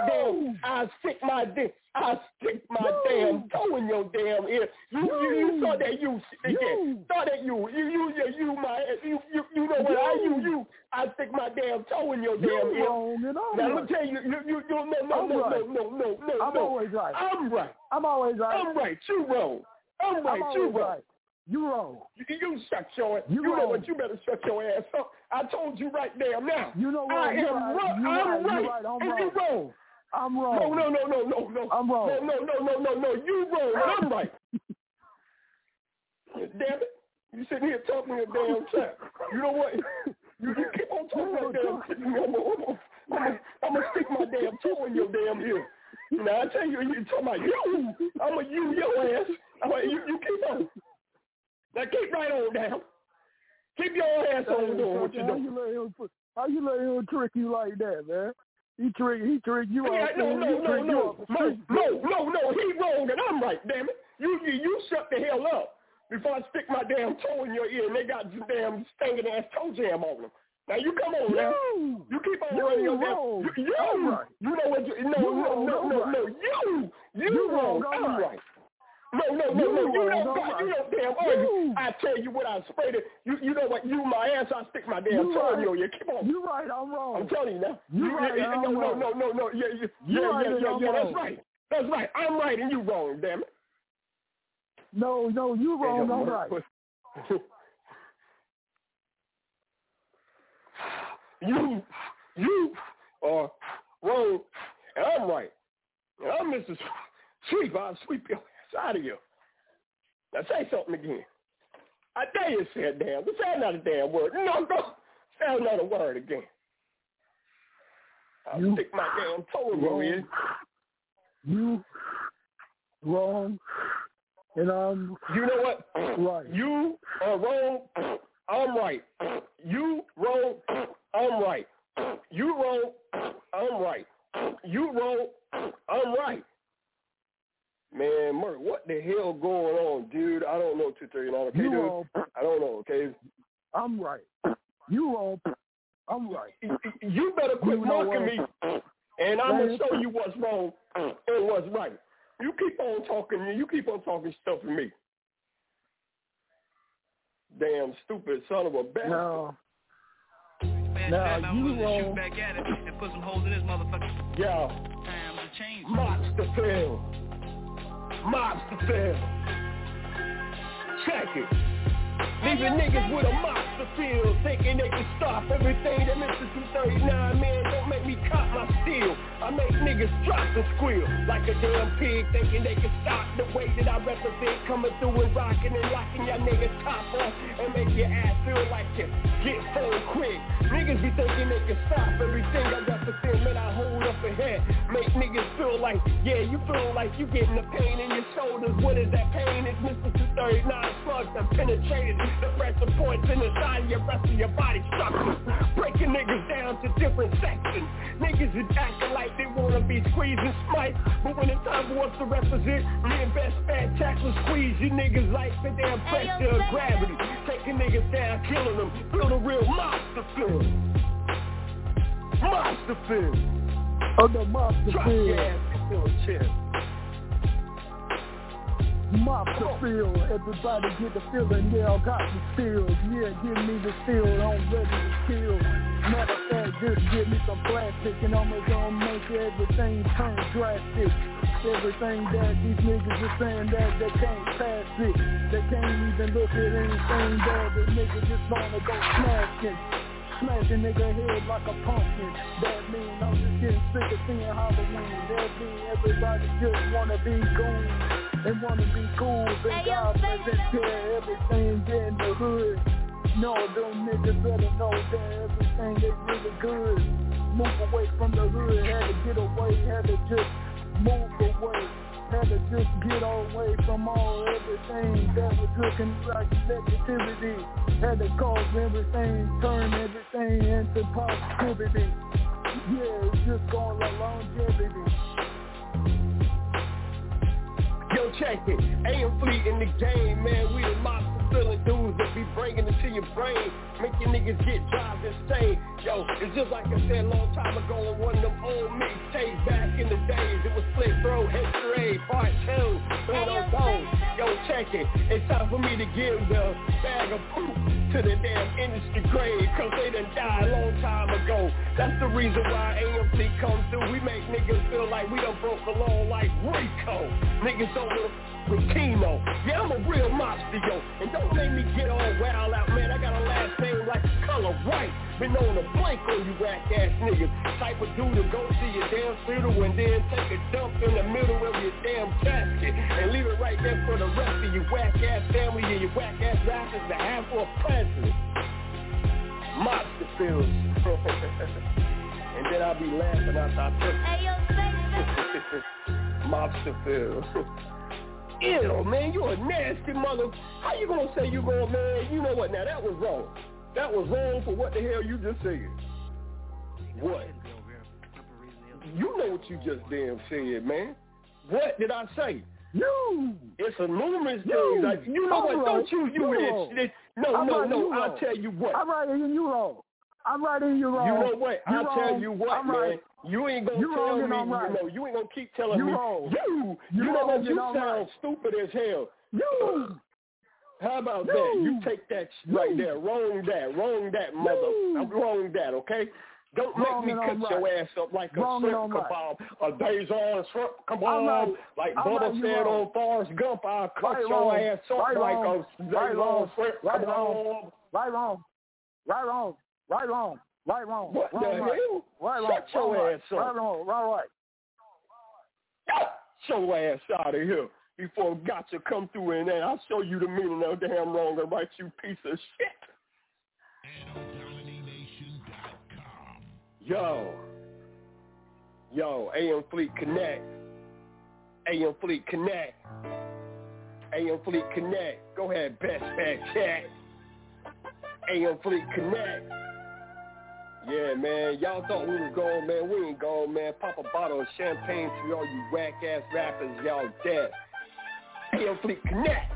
damn toe in your damn ear. You thought that you know what? I stick my damn toe in your damn ear. Now I'm gonna tell you, no. I'm always right. I'm right. I'm always right. I'm right. You wrong. I'm right. You wrong. You wrong. You shut your. You know what? You better shut your ass up. I told you right there now. You know what? I am right. I'm right. And you wrong. I'm wrong. No. I'm wrong. No. You wrong. And I'm right. Damn it! You sitting here talking a damn crap. You know what? You keep on talking that damn. I'm gonna stick my damn toe in your damn ear. Now I tell you, you talking about you. I'm gonna use your ass. You keep on. Now keep right on down. Keep your ass on doing what you doing. How you let him trick you like that, man? He trick you out. No. He wrong and I'm right, damn it. You shut the hell up before I stick my damn toe in your ear and they got some damn stinking ass toe jam on them. Now you come on now. You keep on running your damn. You know what? No. You wrong. I'm right. No. You don't damn argue. I tell you what, I sprayed it. You know what? You my ass. I stick my damn toe in you. Keep on. You right. I'm wrong. I'm telling you now. You right. No. Yeah. That's right. I'm right and you wrong. Damn it. No, you wrong. I'm right. You are wrong, and I'm right. And I'm Mr. Sweep. I'll sweep your ass out of here. Now say something again. I dare you say it damn. Say another damn word. No, say another word again. I'll stick my damn toe in your ear. You wrong, and I'm You know what? right. You are wrong. I'm right. You wrong. I'm right. You wrong. I'm right. You wrong. I'm right. Man, Murray, what the hell going on, dude? I don't know, 239, okay, dude? Wrong. I don't know, okay? I'm right. You wrong. I'm right. You better quit mocking me, and I'm going to show you what's wrong and what's right. You keep on talking stuff to me. Damn stupid son of a bastard. Now you wrong. Back at it and put some holes in this motherfucker. Yeah. Time to change. Mobster fail. Check it. Leaving niggas with a monster feel, thinking they can stop everything that Mr. 239, man, don't make me cop my steel. I make niggas drop and squeal like a damn pig, thinking they can stop the way that I represent, coming through and rocking and locking y'all niggas top off and make your ass feel like you get phone quick. Niggas be thinking they can stop everything I represent, man, I hold up a head, make niggas feel like, yeah, you feel like you getting the pain in your shoulders. What is that pain? It's Mr. 239 slugs that penetrated the pressure points in the side of your rest of your body structure, breaking niggas down to different sections. Niggas is acting like they wanna be squeezed and smite, but when it's time for us to represent, me and Best Fat tackle squeeze you niggas like the damn pressure of gravity, taking niggas down, killing them, feel the real monster feel. Monster feel. Oh, the monster Drop feel. your ass into a chair. Monster feel, everybody get the feeling, yeah, I got the steel, yeah, give me the steel, I'm ready to kill. Matter of fact, just give me some plastic and I'm gonna make everything turn drastic. Everything that these niggas are saying that they can't pass it, they can't even look at anything that the niggas just wanna go smashing. Smash a nigga head like a pumpkin. That mean I'm just getting sick of seeing Halloween. That mean everybody just wanna be goon and wanna be cool. And God doesn't care everything in the hood. No, them niggas better know that everything is really good. Move away from the hood, had to get away, had to just move away. Had to just get away from all everything that was looking like negativity. Had to cause everything, turn everything into positivity. Yeah, it's just going like longevity. Yo, check it. AM Fleet in the game, man. We the monster feeling dudes that be bringing it to your brain, making niggas get jobs insane. Yo, it's just like I said a long time ago on one of them old mixtapes back in the days. It was Split Throat History Part 2. Uno Bones. Yo, check it. It's time for me to give the bag of poop to the damn industry grade, cause they done died a long time ago. That's the reason why AM Fleet comes through. We make niggas feel like we done broke the law like Rico. Niggas don't with Keno. Yeah, I'm a real mobster, yo. And don't make me get all wild out, man. I got a last name like the color white. Been known to blank on you whack ass niggas. Type of dude to go to your damn funeral and then take a dump in the middle of your damn casket and leave it right there for the rest of your whack ass family and your whack ass rappers to have for a president. Mobster feels. And then I'll be laughing after I took Mobster feels. Ew, man, you a nasty mother. How you gonna say you going, man? You know what? Now that was wrong. That was wrong for what the hell you just said. What? You know what you just damn said, man. What did I say? You. It's a numerous things. Like, you know what? Don't you that shit. No. I'll tell you what. I'm right in you wrong. I'm right in you wrong. You know what? I'll tell you what, man. Right. You ain't gonna tell me, right. you ain't gonna keep telling me, wrong. you know what, you sound right. stupid as hell. You. How about that? You take that right there. Wrong that, mother. I'm wrong that, okay? Don't make me cut your ass up like a shrimp kebab, a Dijon shrimp kebab, like Bubba said on Forrest Gump. I'll cut your ass up like a Dijon shrimp kebab. Right wrong. What the hell? Shut your ass up. Right. Get your ass out of here before Gotcha come through in there. I'll show you the meaning of damn wrong and right, you piece of shit. Yo, AM Fleet Connect. AM Fleet Connect. Go ahead, best fat cat. AM Fleet Connect. Yeah, man, y'all thought we was gone, man. We ain't gone, man. Pop a bottle of champagne to all you whack-ass rappers, y'all dead. AM Fleet Connect.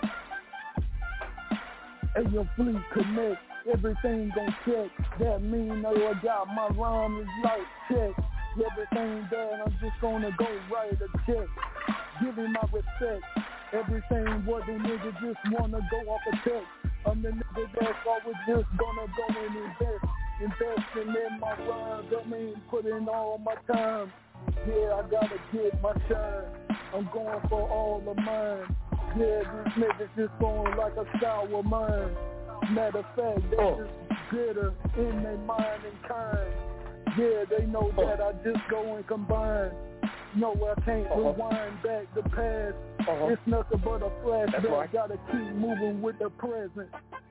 AM Fleet Connect. Everything gon' check. That mean I got my rhyme is like check. Everything that I'm just gonna go write a check. Give him my respect. Everything what the nigga just wanna go off a check. I'm the nigga that's always just gonna go and invest. Investing in my rhymes, putting all my time. Yeah, I gotta get my shine. I'm going for all of mine. Yeah, these niggas just going like a sour mine. Matter of fact, they just bitter in their mind and kind. Yeah, they know that I just go and combine. No, I can't rewind back the past. It's nothing but a flashback. Right. Gotta keep moving with the present.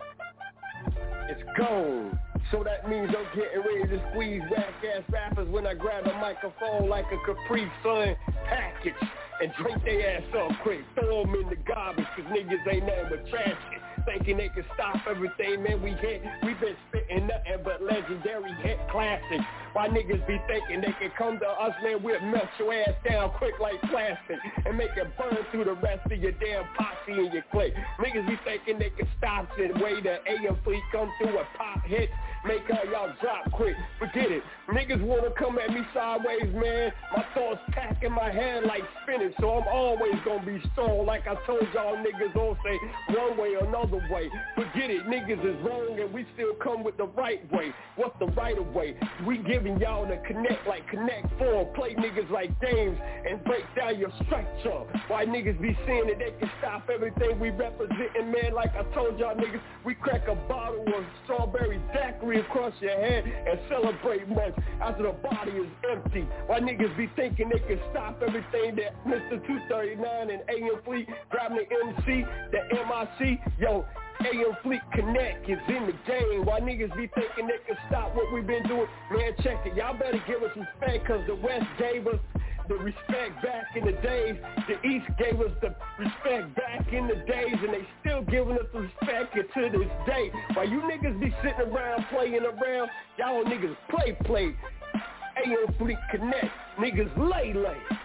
It's gone. So that means I'm getting ready to squeeze whack-ass rappers when I grab a microphone like a Capri Sun package and drink their ass up quick. Throw them in the garbage cause niggas ain't nothing but trash shit. Thinking they can stop everything, man, we been spitting nothing but legendary hit classics. Why niggas be thinking they can come to us, man, we'll melt your ass down quick like plastic and make it burn through the rest of your damn posse and your clique. Niggas be thinking they can stop the way the AM Fleet come through with pop hits, make all y'all drop quick. Forget it. Niggas wanna come at me sideways, man. My thoughts pack in my head like spinach, so I'm always gonna be strong. Like I told y'all niggas don't say one way or another way. Forget it, niggas is wrong and we still come with the right way. What's the right of way? We giving y'all the connect like Connect 4. Play niggas like games and break down your structure. Why niggas be saying that they can stop everything we representing, man? Like I told y'all niggas, we crack a bottle of strawberry daiquiri across your head and celebrate months after the body is empty. Why niggas be thinking they can stop everything that Mr. 239 and AM Fleet grabbing the MC, the MIC, yo, AM Fleet Connect is in the game. Why niggas be thinking they can stop what we've been doing? Man, check it. Y'all better give us respect because the West gave us the respect back in the days. The East gave us the respect back in the days, and they still giving us respect to this day. While you niggas be sitting around playing around, y'all niggas play. AM Fleet Connect, niggas lay.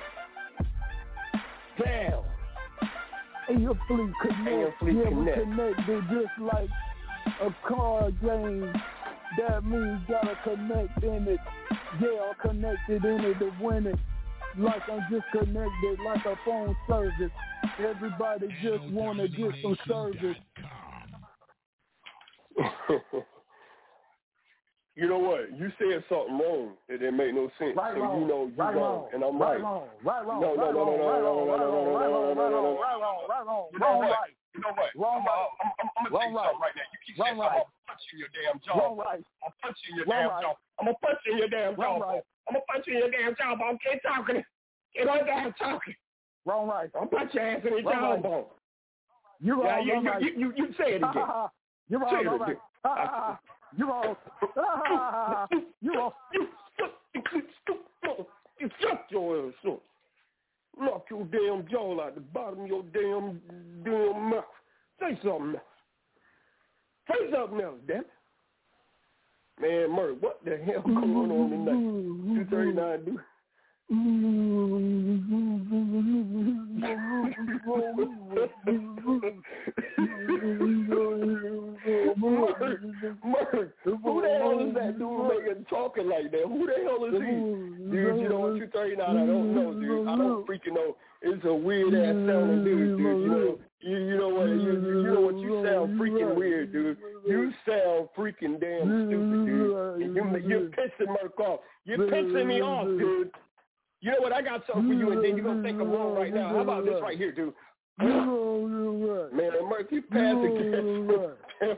Damn. AM Fleet Connect, we connected just like a card game. That means gotta connect in it. Yeah, I'm connected in it to win it. Like I'm just connected like a phone service. Everybody just wanna get some service. You know what? You said something wrong. It didn't make no sense. Right, so wrong. You know you wrong, and I'm right. No. You know what? I'm gonna say something right now. You keep saying something, I'm gonna punch you in your damn jaw. I'm punching your damn jaw. I'm gonna punch you in your damn jaw. I'm gonna punch you in your damn jaw. I can't talking. Get on down talking. Wrong right. I'm punch your ass in your jawbone. You're wrong. You say it again. You're wrong. You're wrong. You shut your ass up. Knock your damn jaw out the bottom of your damn mouth. Say something now. Say something else, damn it. Man, Murray, what the hell going on tonight? 239, dude. Murray, who the hell is that dude making talking like that? Who the hell is he? Dude, you know what, 239, I don't know, dude. I don't freaking know. It's a weird ass sounding dude, you know. You know what? You know what? You sound freaking weird, dude. You sound freaking damn stupid, dude. You're pissing Merc off. You're pissing me off, dude. You know what? I got something for you, and then you're gonna think I'm wrong right now. How about this right here, dude? Man, Merc, you passed the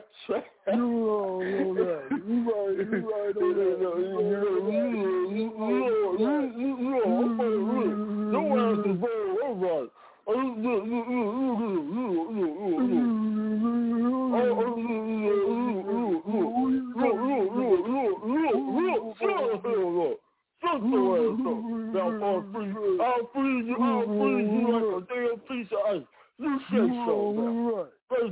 I'll freeze you like a damn piece of ice. You say so, man.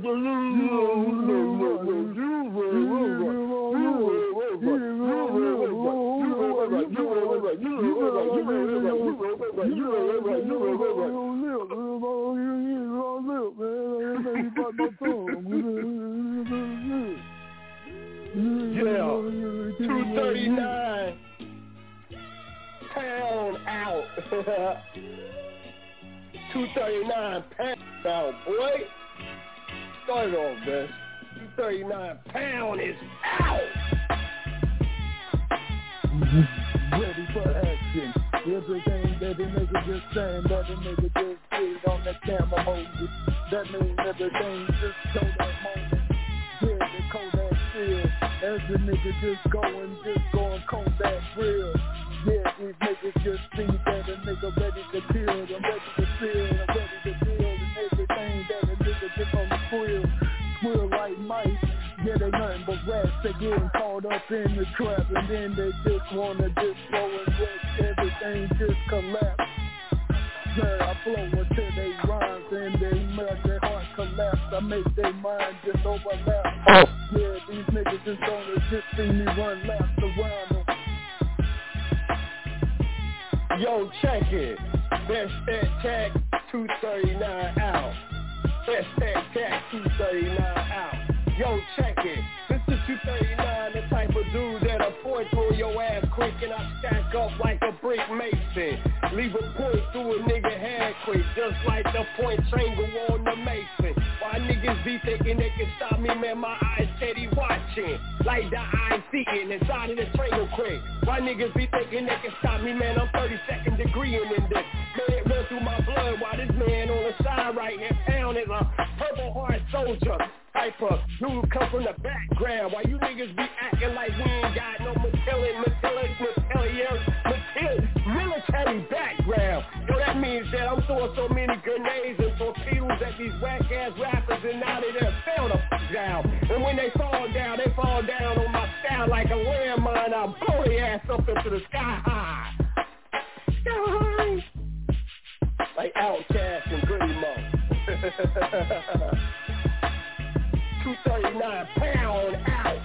Yeah, 239 pound out. 239 pound out, boy. Start it off, man. 239 pound is out. Ready for action. Everything that the nigga just saying, that the nigga just did on that camera mode. That means everything just show that moment. Yeah, the Kodak feel. As the nigga just going Kodak real. Yeah, these niggas just see that a nigga ready to kill. I'm ready to feel, I'm ready to deal. And everything that a nigga just on the squill like mice. Yeah, they nothing but rats. They getting caught up in the trap, and then they just wanna just go and let everything just collapse. Yeah, I flow until they rhymes and they make their heart collapse. I make their mind just overlap. Yeah, these niggas just gonna just see me run laps around them. Yo, check it. Best tag 239 out. Best tag 239 out. Yo, check it. This is 239, the type of dude that'll point through your ass quick and I stack up like a brick mason. Leave a point through a nigga head quick, just like the point triangle on the mason. Why niggas be thinking they can stop me, man? My eyes steady watching, like the eye seeing inside of the triangle quick. Why niggas be thinking they can stop me, man? I'm 32nd degreeing in this. Man, it run through my blood while this man on the side right here pound is a Purple Heart soldier. Type of dude come from the background. Why you niggas be acting like we ain't got no military background? Yo, that means that I'm throwing so many grenades and torpedoes at these whack-ass rappers, and now they done fell the fuck down. And when they fall down on my style like a landmine. I'll blow their ass up into the sky high. Sky high. Like Outkast and Goody Mo. 239 pound out.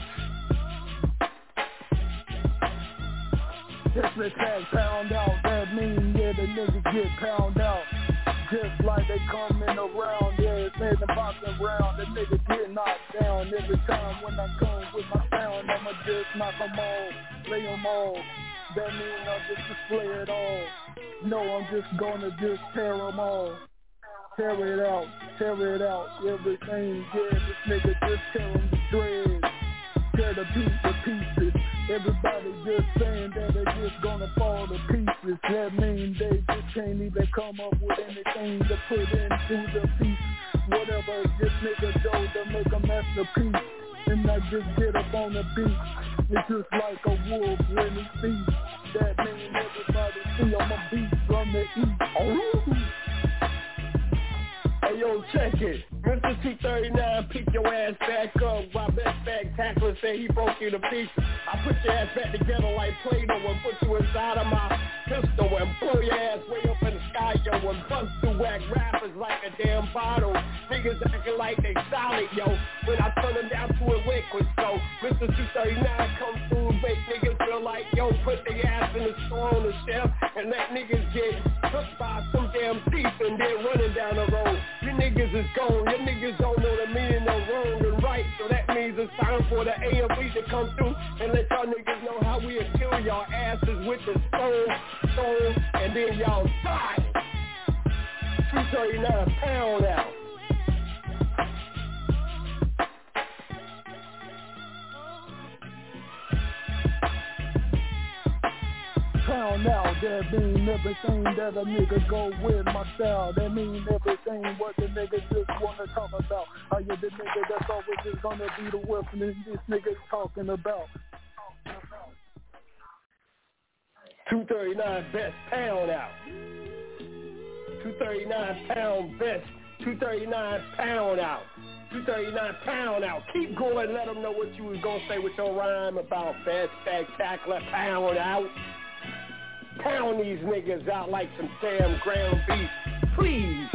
Just the tag pound out. That mean, yeah, the niggas get pound out. Just like they coming around, yeah, it's in the boxing round. The niggas get knocked down every time when I come with my sound. I'ma just knock them all, lay them all. That mean I'll just display it all. No, I'm just gonna just tear them all. Tear it out, everything, yeah, this nigga just tear them to shreds. Tear the piece to pieces. Everybody just saying that they just gonna fall to pieces. That means they just can't even come up with anything to put into the piece. Whatever this nigga do to make a masterpiece. And I just get up on the beat. It's just like a wolf when he feeds. That means everybody see I'm a beast from the east. Oh. Hey, yo, check it. Mr. 239, pick your ass back up. My best back tackler say he broke you to pieces. I put your ass back together like Play-Doh and put you inside of my pistol and blow your ass way up in the sky, yo, and bust through whack rappers like a damn bottle. Niggas acting like they solid, yo, when I turn them down to a liquid. So Mr. 239 come through and make niggas feel like, yo, put their ass in the store on the shelf and let niggas get hooked by some damn thief and then running down the road. You niggas is gone. You niggas don't know the meaning of wrong and right. So that means it's time for the AMV to come through and let y'all niggas know how we'll kill y'all asses with the stone, and then y'all die. 239 pound out. pound out. That mean everything that a nigga go with my style. That mean everything what the nigga just wanna talk about. How you the nigga that's always just gonna be the weapon this nigga's talking about. 239 best pound out. 239 pound best. 239 pound out. 239 pound out. Keep going. Let them know what you was going to say with your rhyme about best spectacular pound out. Pound these niggas out like some damn ground beef. Please.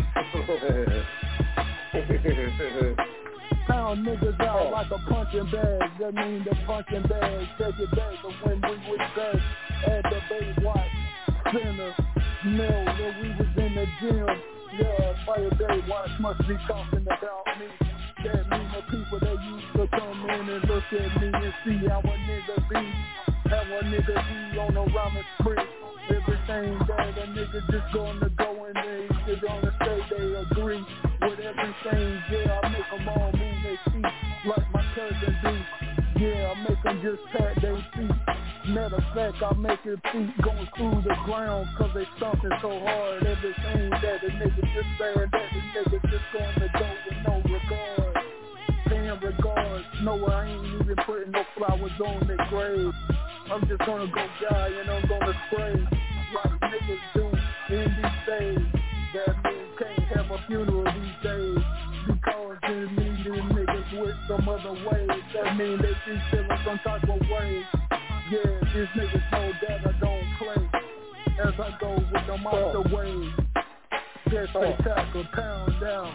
Pound niggas out like a punching bag. That mean the punching bag. Take it back to when we was back at the Baywatch Center. Mill where we was in the gym. Yeah, Fire Baywatch must be talking about me. That mean the people that used to come in and look at me and see how a nigga be. How a nigga be on a rhyming spree. Everything that a nigga just gonna go and they gonna say they agree with everything. Yeah, I make them all move their feet like my cousin do. Yeah, I make them just pat their feet. Matter of fact, I make their feet going through the ground cause they stomping so hard. Everything that a nigga just saying that the nigga just gonna go with no regard. Damn regards. No, I ain't even putting no flowers on their grave. I'm just gonna go die and I'm gonna spray like niggas do in these days. That means can't have a funeral these days because they need these niggas with some other ways. That mean they be feeling some type of way. Yeah, these niggas know that I don't play as I go with the monster wave. Get spectacular, pound down.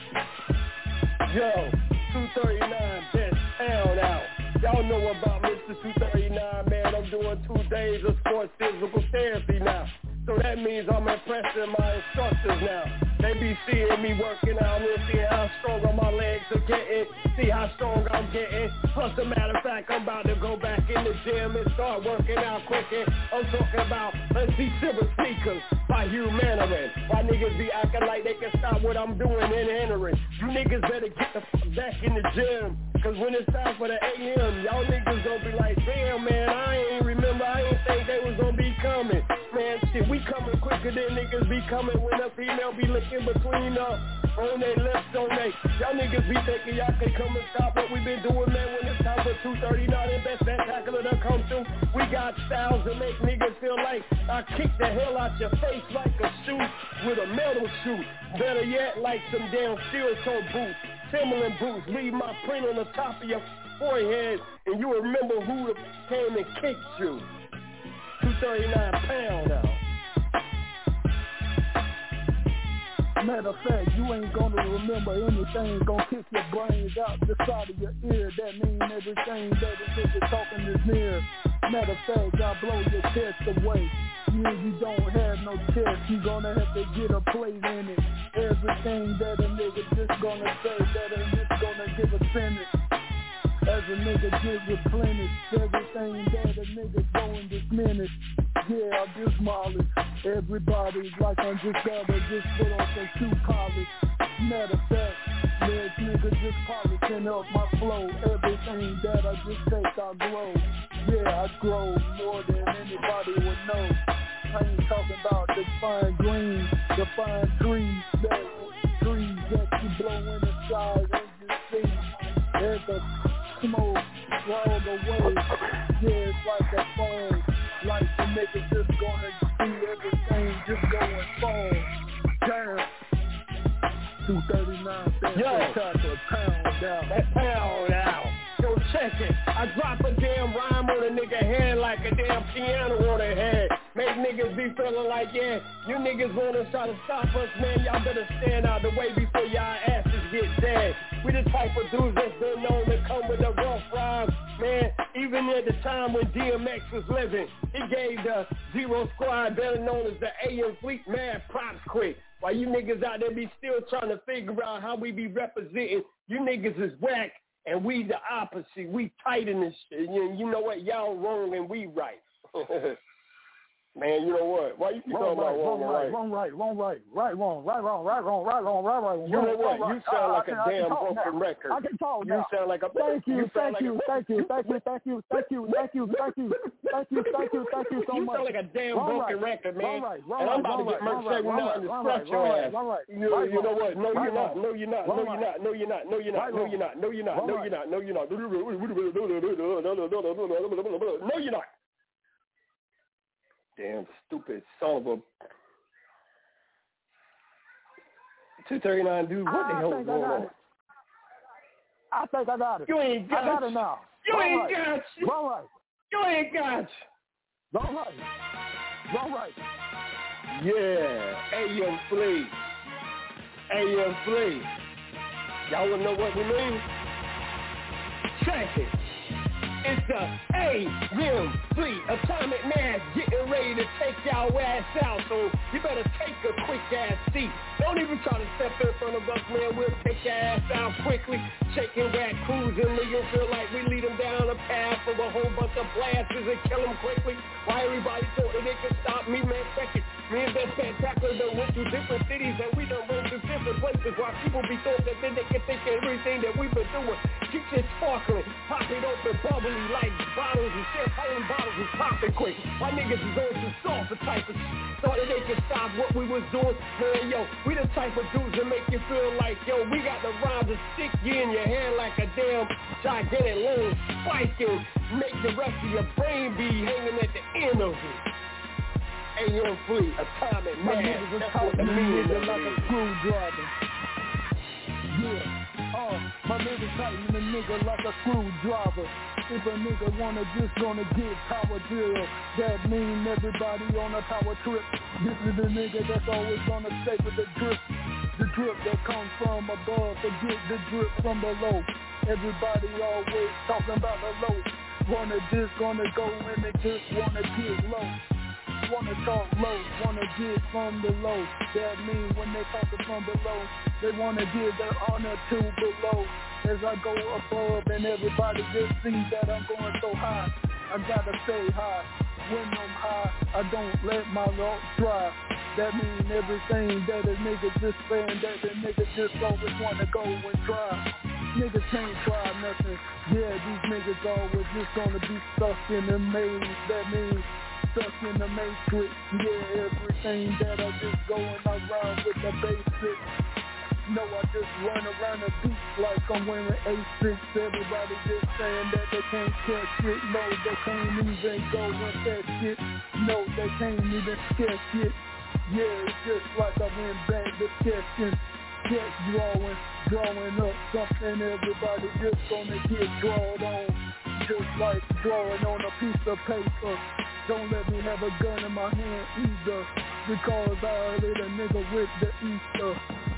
Yo, 239 best pound out. Y'all know about Mr. 239, man. I'm doing 2 days of sports physical therapy now. So that means I'm impressing my instructors now. They be seeing me working out and seeing how strong my legs are getting, see how strong I'm getting. Plus, a matter of fact, I'm about to go back in the gym and start working out quicker. I'm talking about Let's See Silver Sneakers by Hugh Manorin. Why niggas be acting like they can stop what I'm doing and entering? You niggas better get the fuck back in the gym. Cause when it's time for the AM, y'all niggas gonna be like, damn man, I ain't think they was gonna be coming. Man, shit, we coming quicker than niggas be coming when a female be looking between on their lips, on they. Y'all niggas be thinking y'all can come and stop what we been doing, man, when it's time for 239 and best spectacular to come through. We got styles to make niggas feel like I kick the hell out your face like a shoe with a metal shoe. Better yet, like some damn steel toe boots. Timberland boots, leave my print on the top of your forehead, and you remember who came and kicked you. 239 pound out. Matter of fact, you ain't gonna remember anything, gonna kick your brains out the side of your ear. That mean everything that a nigga talking is near. Matter of fact, I blow your chest away. You don't have no chest, you gonna have to get a plate in it. Everything that a nigga just gonna say, that a nigga gonna give a sentence. As a nigga get replenished, everything that a nigga going this minute. Yeah, I just demolish everybody like I'm just gotta just put on some shoe polish. Matter of fact, this nigga just polishing up my flow. Everything that I just take, I grow. Yeah, I grow more than anybody would know. I ain't talking about the fine green, the fine trees that you blow in the sky and you see. There's a smoke roll away. Yeah, it's like a phone. Like the nigga just gonna see everything just going fall down. 239 spectacular pound out. That pound out. Yo, check it. I drop a damn rhyme on a nigga head like a damn piano on their head. Make niggas be feeling like, yeah, you niggas wanna try to stop us, man. Y'all better stand out the way before y'all asses get dead. We the type of dudes that's been known to come with a rough rhyme, man. Even at the time when DMX was living, he gave the Zero Squad, better known as the AM Fleet, mad props quick. While you niggas out there be still trying to figure out how we be representing, you niggas is whack, and we the opposite. We tight in this shit. You know what? Y'all wrong and we right. Man, you know what? Why you keep talking about wrong? You know what? You sound like a damn broken record. I can talk now. You sound like a... Thank you so much. You sound like a damn broken record, man. And I'm about to get Merc 79 to scratch your ass. You know what? No, you're not. No, you're not. No, you're not. No, you're not. No, you're not. No, you're not. No, you're not. No, you're not. No, you're not. No, you're not. Damn stupid son of a 239, dude. What the hell is going on? I think I got it. You ain't got it. I got it now. You ain't got it. All right. You ain't got it. All right. All right. Yeah. AM Fleet. AM Fleet. Y'all wanna know what we mean? Check it. It's the AM Fleet, Atomic Mass, getting ready to take y'all ass out, so you better take a quick ass seat. Don't even try to step in front of us, man. We'll take your ass out quickly. Shaking rat cruising, niggas feel like we lead them down a path of a whole bunch of blasters and kill them quickly. Why everybody thought that they could stop me, man? Second, me and that spectacular done went through different cities and we done went through different places. Why people be thought that then they can think everything that we've been doing. Keep shit sparkling, pop it open, bubbly like bottles and champagne bottles is popping quick. My niggas is on some sulfur type of shit. Thought that they could stop what we was doing. Man, yo, we the type of dudes that make you feel like, yo, we got the rhymes to stick you in your hand like a damn gigantic long spike and make the rest of your brain be hanging at the end of it. AM Fleet, Atomic Man, that's what the meaning is. Like a screwdriver. Yeah. My nigga tighten the nigga like a screwdriver. If a nigga gonna get power drill, that mean everybody on a power trip. This is the nigga that's always gonna stay with the drip that comes from above, forget the drip from below. Everybody always talking about the low. Gonna go and they just wanna get low. Wanna talk low, wanna get from the low. That means when they talking from below, they wanna give their honor to below. As I go above and everybody just see that I'm going so high, I gotta stay high. When I'm high, I don't let my rock dry. That means everything that a nigga just saying, that the nigga just always wanna go and try. Niggas can't try nothing. Yeah, these niggas always just gonna be stuck in the maze. That means stuck in the matrix. Yeah, everything that I just going around with the basics. No, I just run around the beach like I'm wearing A6. Everybody just saying that they can't catch it. No, they can't even go with that shit. No, they can't even sketch it. Yeah, it's just like I went back to sketching. Sketch drawing up something everybody just gonna get drawn on. Just like drawing on a piece of paper. Don't let me have a gun in my hand either, because I lit a nigga with the Easter.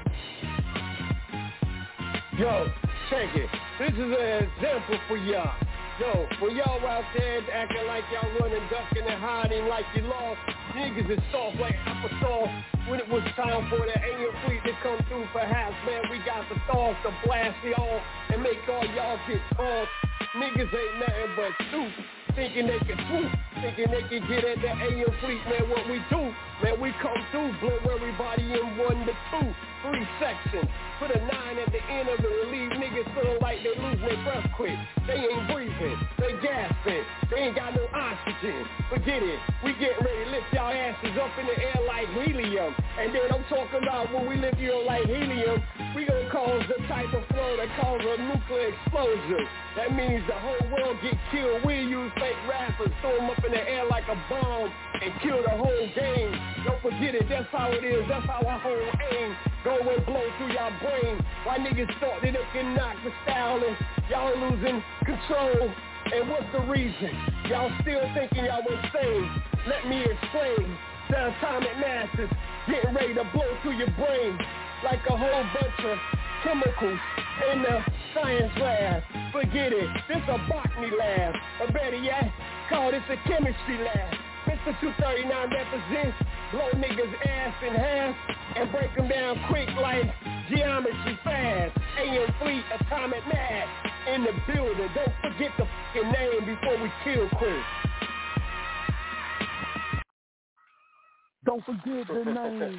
Yo, check it. This is an example for y'all. Yo, when y'all out there acting like y'all running, ducking, and hiding like you lost, niggas is soft like applesauce. When it was time for the AM Fleet to come through, perhaps, man, we got the thoughts to blast y'all and make all y'all get tossed. Niggas ain't nothing but soup, thinking they can swoop, thinking they can get at the AM Fleet, man, what we do, man, we come through, blow everybody in 1 to 2, 3 sections, put a 9 at the end of it and leave niggas feeling like they lose their breath quick. They ain't breathing, they gasping, they ain't got no oxygen. Forget it, we getting ready to lift y'all asses up in the air like helium. And then I'm talking about when we lift you up like helium, we gonna cause the type of flow that causes a nuclear explosion. That means the whole world get killed. We use fake rappers, throw them up in the air like a bomb and kill the whole game. Don't forget it, that's how it is, that's how our whole aim. Go and blow through y'all brain. Why niggas thought that they can knock the style and y'all losing control. And what's the reason? Y'all still thinking y'all insane. Let me explain. The atomic masses getting ready to blow through your brain like a whole bunch of chemicals in the science lab. Forget it, this a botany lab. Or better yet, call this a chemistry lab. Mr. 239 represents blow niggas ass in half and break them down quick like geometry fast. AM Fleet, Atomic Mad in the building. Don't forget the fucking name before we kill quick. Don't forget the name.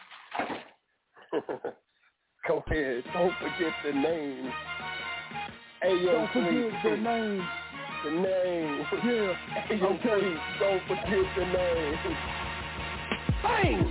Go ahead. Don't forget the name. Hey, yo, don't forget the name. The name. Yeah. Hey, yo, okay. Please, don't forget the name. Bang!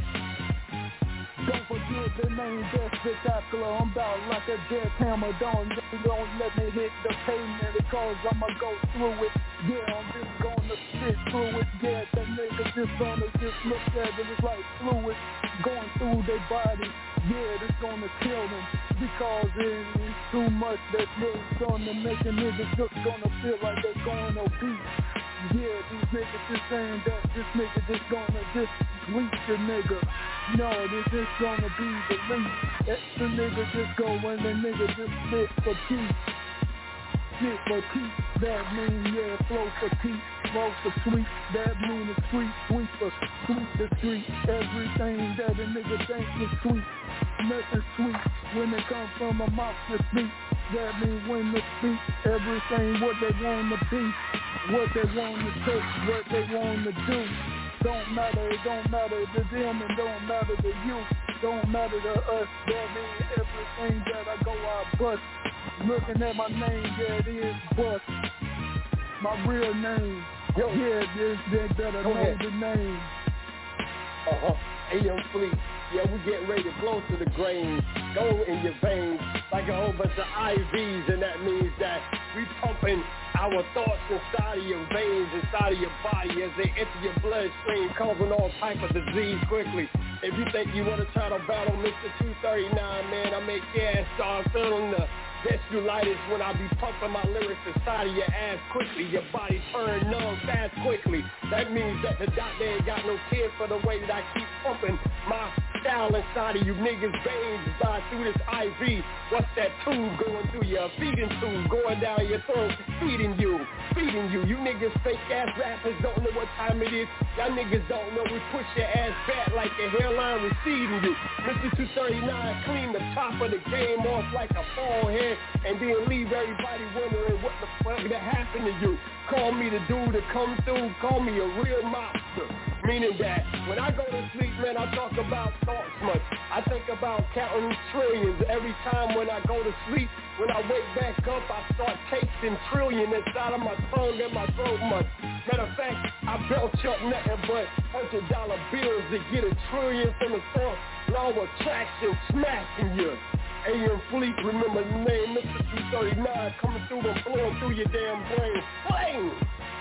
Don't forget the name, that's spectacular. I'm about like a jackhammer. Don't let me hit the pavement because I'ma go through it. Yeah, I'm just gonna spit through it. Yeah, that nigga just gonna just look at it. It's like fluid going through their body. Yeah, it's gonna kill them because it's too much that it's gonna make a nigga just gonna feel like they're going obese. Yeah, these niggas just saying that this nigga just gonna just bleach the nigga. No, this is gonna be the least. The nigga just go when the nigga just spit for peace. Spit for peace, that mean yeah, flow for peace. Flow for sweet, that mean it's sweet. Sweet for sweet the street. Everything that a nigga thinks is sweet. Nothing sweet when it comes from a mouth to speak. That means when they speak, everything what they want to be, what they want to take, what they want to do. Don't matter, it don't matter to them and don't matter to you. Don't matter to us, that means everything that I go I bust. Looking at my name, yeah it is bust. My real name, yo, yeah, they better know the name. Hey, yo, Fleet. Yeah, we getting ready to blow to the grain, go in your veins like a whole bunch of IVs, and that means that we pumping our thoughts inside of your veins, inside of your body as they enter your bloodstream, causing all type of disease quickly. If you think you want to try to battle Mr. 239, man, I make your ass start feeling the vasculitis when I be pumping my lyrics inside of your ass quickly. Your body turn numb fast quickly. That means that the doctor ain't got no care for the way that I keep pumping my style inside of you niggas' veins by through this IV. What's that tube going through your feeding tube going down your throat, feeding you. You niggas fake ass rappers don't know what time it is. Y'all niggas don't know we push your ass back like your hairline receding you. Mr. 239 clean the top of the game off like a bald head and then leave everybody wondering what the fuck that happened to you. Call me the dude to come through, call me a real monster. Meaning that when I go to sleep, man, I talk about thoughts much. I think about counting trillions every time when I go to sleep. When I wake back up, I start tasting trillion inside of my tongue and my throat much. Matter of fact, I belch up nothing but $100 bills to get a trillion from the source. Law of attraction smacking you. AM Fleet, remember the name, Mr. 239, coming through and blowing through your damn brain. Flame!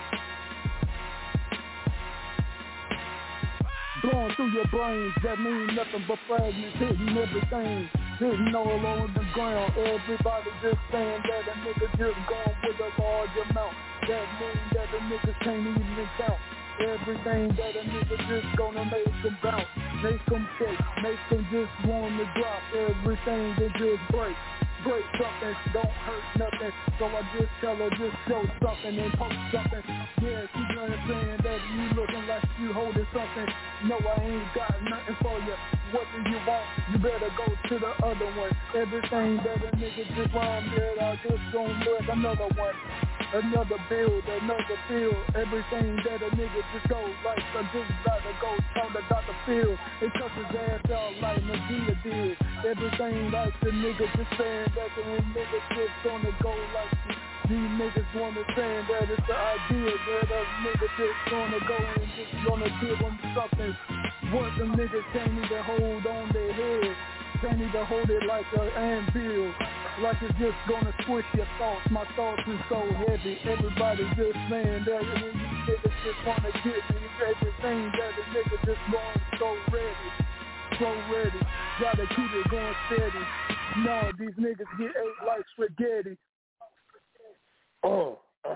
Blowing through your brains, that means nothing but fragments, hitting everything, hitting all on the ground. Everybody just saying that a nigga just gone with a large amount. That means that the niggas can't even count. Everything that a nigga just gonna make them bounce, make them shake, make them just want to drop. Everything they just break something, don't hurt nothing. So I just tell her, just show something and post something. Yeah, she saying that you looking like you holding something. No, I ain't got nothing for you. What do you want? You better go to the other one. Everything that a nigga just rhymed with, I just gonna look another one. Another build, another field. Everything that a nigga just goes like, I just gotta go tell the Dr. Phil. It cuts his ass out like Medea did. Everything like the nigga just saying that the nigga just gonna go like these niggas wanna saying that it's the idea that a nigga just gonna go and just gonna give them something. What the niggas can't even hold on their head. Can't even hold it like an anvil. Like it's just gonna squish your thoughts. My thoughts is so heavy. Everybody just saying that and then you niggas just wanna get me. Everything that the nigga just going so ready. Gotta keep it going steady. No, these niggas get ate like spaghetti. Oh.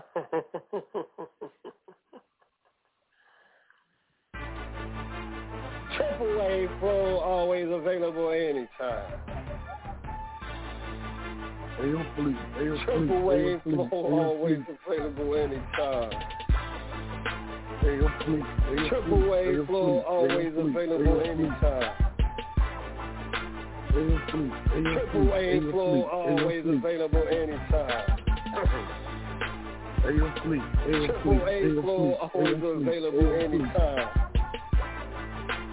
Triple A flow always available anytime. Triple A flow always available anytime. Triple A flow always available anytime. Triple A flow always available anytime. Triple A flow always available anytime.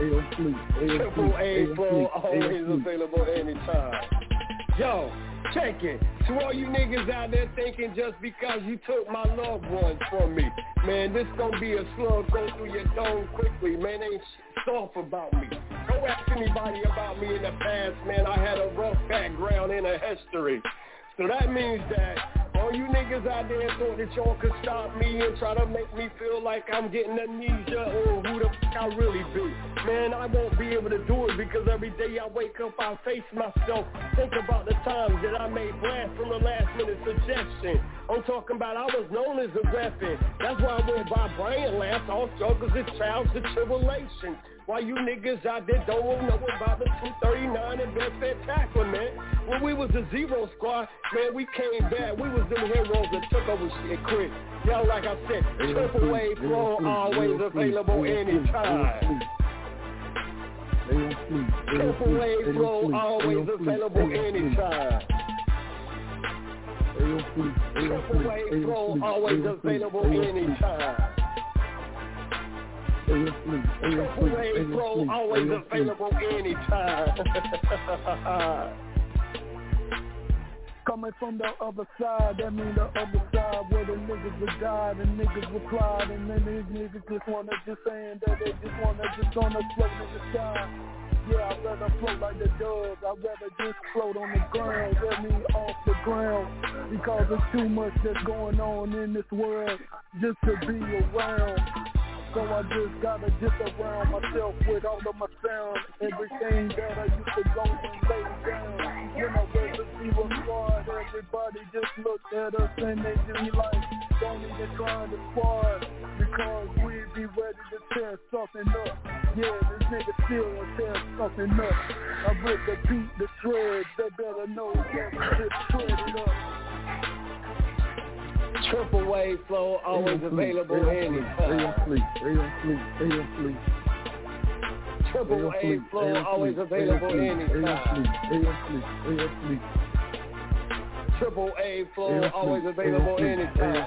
Triple A Flow, always available anytime. Yo, check it. To all you niggas out there thinking just because you took my loved ones from me, man, this gonna be a slug go through your dome quickly, man. Ain't soft about me. Go ask anybody about me in the past, man. I had a rough background in a history. So that means that all you niggas out there thought that y'all could stop me and try to make me feel like I'm getting amnesia or who the fuck I really be. Man, I won't be able to do it because every day I wake up, I face myself, think about the times that I made blast from the last minute suggestion. I'm talking about I was known as a weapon. That's why I went by Brian Lance, all struggles and trials and tribulations. Why you niggas out there don't know about the 239 and Best Spectacular, man. When we was the Zero Squad, man, we came back. We was them heroes that took over shit quick. Yo, like I said, Triple A Flow, always available anytime. Triple A Flow, always available anytime. Triple A Flow, always available anytime. Triple A Flow, always available anytime. Coming from the other side, that mean the other side where the niggas would die, the niggas would cry, and then these niggas just wanna just saying that they just wanna float in the sky. Yeah, I'd rather float like the doves. I'd rather just float on the ground, that mean off the ground, because there's too much that's going on in this world just to be around. So I just gotta just around myself with all of my sound, everything that I used to go and lay down. When I was a Zero Squad, everybody just looked at us and they just like, don't even try to squad, because we'd be ready to tear something up. Yeah, this nigga still will tear something up. I rip the beat, the shreds, they better know that we just shredded up. Triple A Flow, always available anytime. Triple A Flow, always available anytime. Triple A Flow, always available anytime.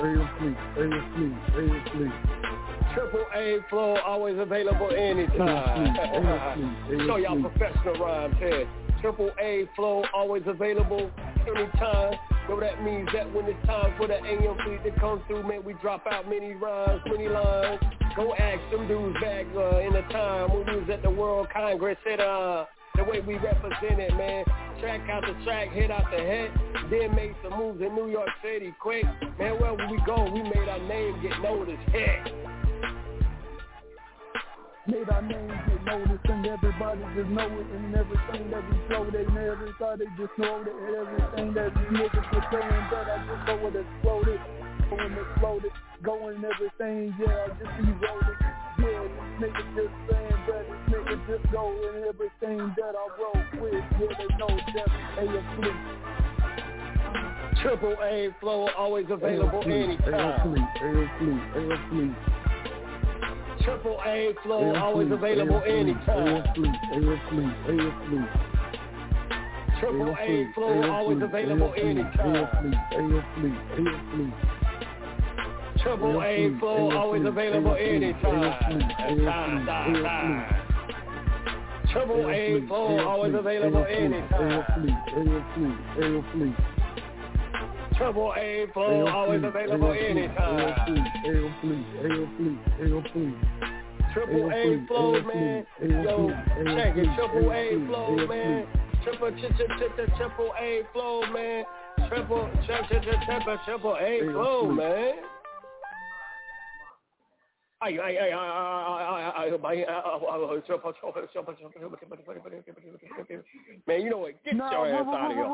Triple A Flow, always available anytime. Show y'all professional rhymes here. Triple A Flow, always available anytime. So that means that when it's time for the AM fleet to come through, man, we drop out many rhymes, many lines. Go ask them dudes back in the time when we was at the World Congress, said the way we represented, man. Track out the track, hit out the head, then made some moves in New York City quick. Man, wherever we go, we made our name get noticed. Heck. Made our name get noticed and everybody just know it, and everything that we flow, they never thought they just know it, and everything that these niggas were saying that I just know it exploded, going everything, yeah, I just eroded. Yeah, this nigga just saying that this nigga just go and everything that I wrote with, yeah, they know that A Triple A Flow, always available anytime. Triple A Flow, always available anytime. Triple A Flow, always available anytime. Triple A Flow, always available anytime. Triple A Flow, always available anytime. Triple A Flow, always available anytime. Triple A Flow, man. Yo, check it. Triple A Flow, man. Triple A Flow, man. Triple A Flow, man. Man, you know what? Get your ass out of here.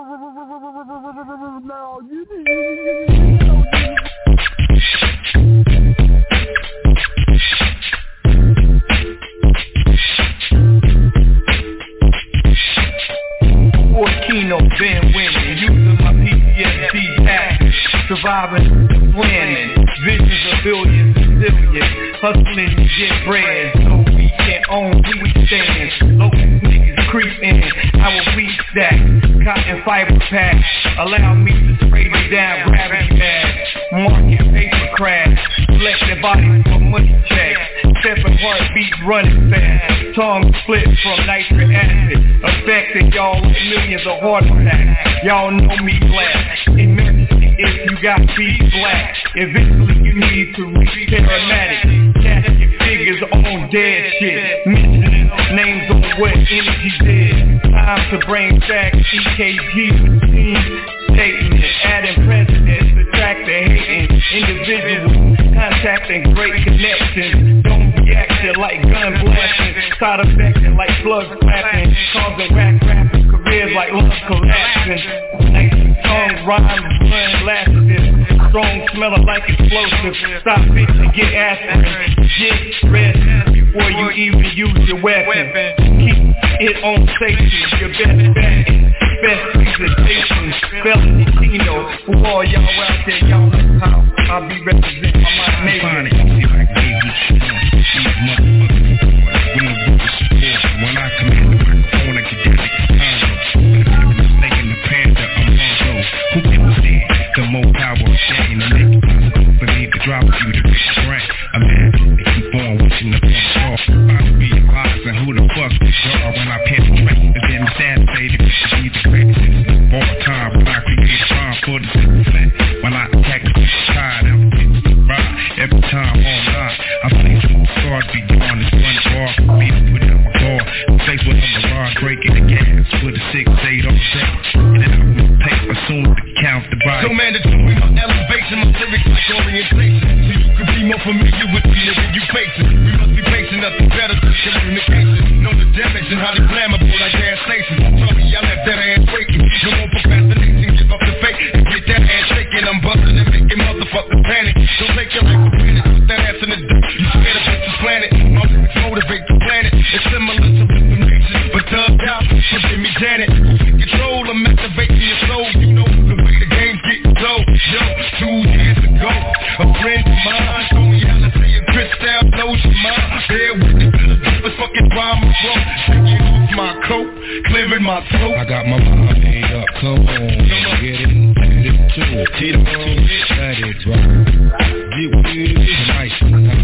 Keno, been winning, using my PTSD tactics, surviving, winning, visions of billions and zillions, hustling to get bread, so we can't own, we stand, local niggas creep in, I I will weed stack, cotton fiber pack. Allow me to spray you down, gravity bag. Market paper crash, selected bodies for money checks. Separate heartbeats running fast. Tongue split from nitric acid, affecting y'all with millions of heart attacks. Y'all know me black. Emergency if you got beef black. Eventually you need to reach paramedic. Catch your figures on dead shit. Mentioning names on what energy did. Time to bring back EKG routine statement. Adding presidents, attract the hating individuals. Contacting great connections. Don't be acting like gun blasting. Side effecting like plug clapping. Causing rapping careers like love collapsing. Tongue rhymes, run laxative. Strong smelling like explosive. Stop it and get aspirin. Get rest before you even use your weapon. Keep it on safety. Your best bet. Best presentation. Felony Kino. For all y'all out there, y'all know how I'll be representing my nation. When I come in the microphone, I get down like a condo. The snake and the panda, I'm on those. Who can stand? The more power I'm saying, I make it possible for me to drop you to reach the rank. I'm mad to keep on wishing the front door. I'll be advised and who the fuck is y'all when I penetrate. And then the sad say that this should be the greatest. All time when I create a rhyme for the simple fact. When I attack the tide, I'm every time online, I play some stars beyond this one bar. Me to put out my bar, face with a mirage, breaking the gas with a 6-8 all day. And then I will pay as soon as the count the body. So mandatory, my elevation, my lyrics like orientation. So you can be more familiar with the nigga you facing. We must be patient, nothing better than communication. Know the damage and how they flammable like gas stations. Sorry, I left that ass waiting. No more procrastination, give up the fake and get that ass shaking. I'm busting and making motherfuckers panic. Don't take your life for granted. Put that ass in the dirt. You scared of this planet. My lyrics motivate the planet. It's similar to information, but thugged out. So give me Janet. Who's in control? I'm activating your soul. You know the way the game's getting low. Yo, 2 years ago, a friend of mine told me how to say a crystal blows your mind. Bear with it, this fucking rhyme is wrong. Taking off my coat, clearing my throat. I got my mind made up, come on, get it too. Let it drop. Get with it tonight.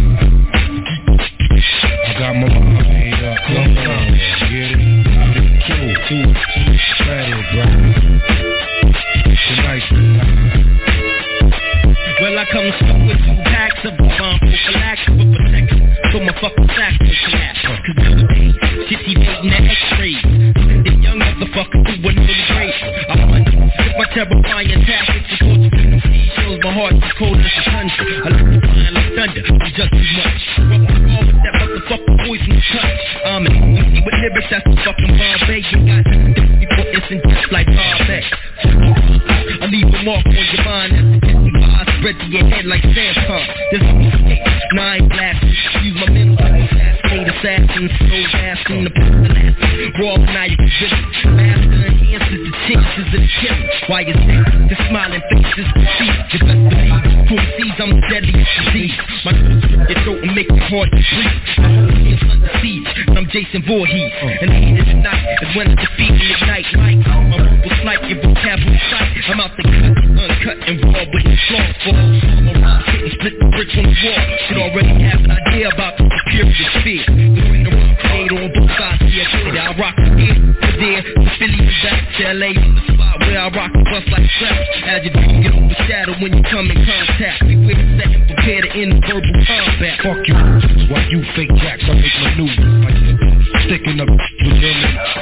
I got my mind made up, come on, get it too. Let it drop. Tonight. Well, I come stuck with 2 packs of a bomb prophylaxis with protection. So my fucking sack will collapse. Cause nowadays, shitty dating the x-rays. Send the young motherfucker through another grade. I wonder if my terrifying tactics is what you can see. Shows my heart is cold as the tundra. I look to flying like thunder, I'm just too much. What's wrong with that motherfucking poisonous touch? I'm an easy with lyrics, that's the fucking Bombay. You got 54 instant just like Bombay. I leave a mark on your mind as the eyes spread to your head like sandpump. There's no mistake, 9 blasts. Use my mental assassinate assassins, so fast in the last. Raw maniacal vision. Master enhances the chances of the killing. Why is that? The smiling faces deceive. The best believe. Cruel seeds, I'm the deadliest disease. My throat strip your throat and make it hard to breathe. My whole team's under siege, and I'm Jason Voorhees. And the heat of the night is when it's defeating ignite. My vocals like your vocabulary sight. I'm out the cut, uncut and raw with the flaws. I'm around, hitting split the bricks on the wall. Should already have an idea about the superior sphere. The ring around played on both sides of your city. I rock from here to there, to Philly to back to LA, the spot where I rock and bust like traps. As your dream get overshadowed when you come in contact. We with set and prepare to end verbal combat. Fuck you, while you fake jacks, I make maneuvers like sticking up with your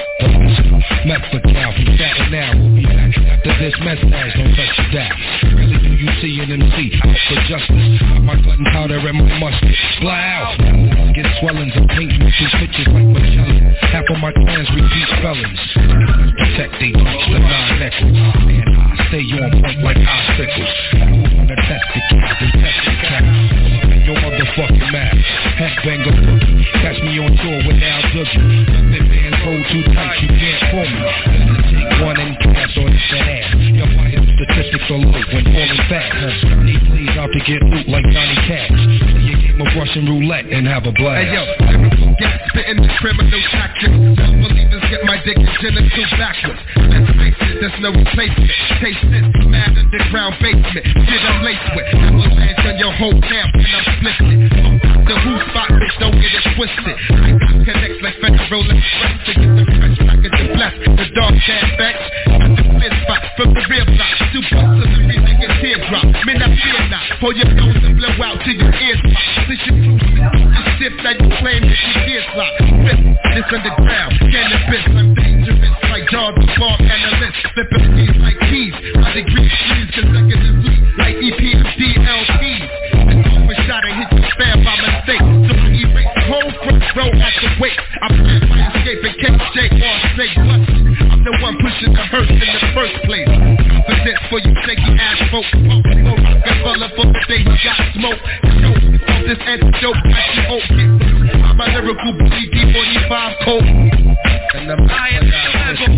Met for cow from Staten now. We'll be back after this message. Don't touch your dad. Really do you see an MC out for justice? My gunpowder and my mustard. Fly out. Get swellings and painting through pictures like Magellan. Half of my plans repeat felons. Protect they touch the 9 necklace. And I stay on point like icicles. Move on the test the cat and test the cat. Your motherfucking mad. Headbanger boogie. Catch me on tour with Al Dougie. Nothing bands hold too tight, you can't pull me. Take one and pass on the fat ass. Your vital statistics are low when falling fast. Need please out to get loot like Johnny Cash. You get more Russian roulette and have a blast. Hey yo, never forget spitting the criminal tactics. Unbelievers get my dick and genital backwards. Let's face it, there's no replacement. Taste this, mad underground basement. Shit I'm laced with. I will land on your whole camp and I'm splitting. The who spot, bitch, don't get it twisted. I got connects like Federal Express to get the fresh package and bless the dark cat backs. Got the fist spot from the rear block. Two bucks of every nigga teardrop. Men, I fear not. Pull your nose and blow out to your ears pop. This shit too the shit that you claim that you did slop. This underground, cannabis, I'm dangerous like John the Bomb analyst. Flipping keys like keys. My degree screens consecutively like EPMD LPs. And always shot and hit your spam by mistake. So I erase the whole front row at the wake. I plan my escape and KJ on snake butts. I'm the one pushing the hearse in the first place. Confidence for you shaky ass folks. Rockefeller for the day he got smoke. Yo, all this antidote got you open. I'm a lyrical BD45 coat. And I'm high in the level.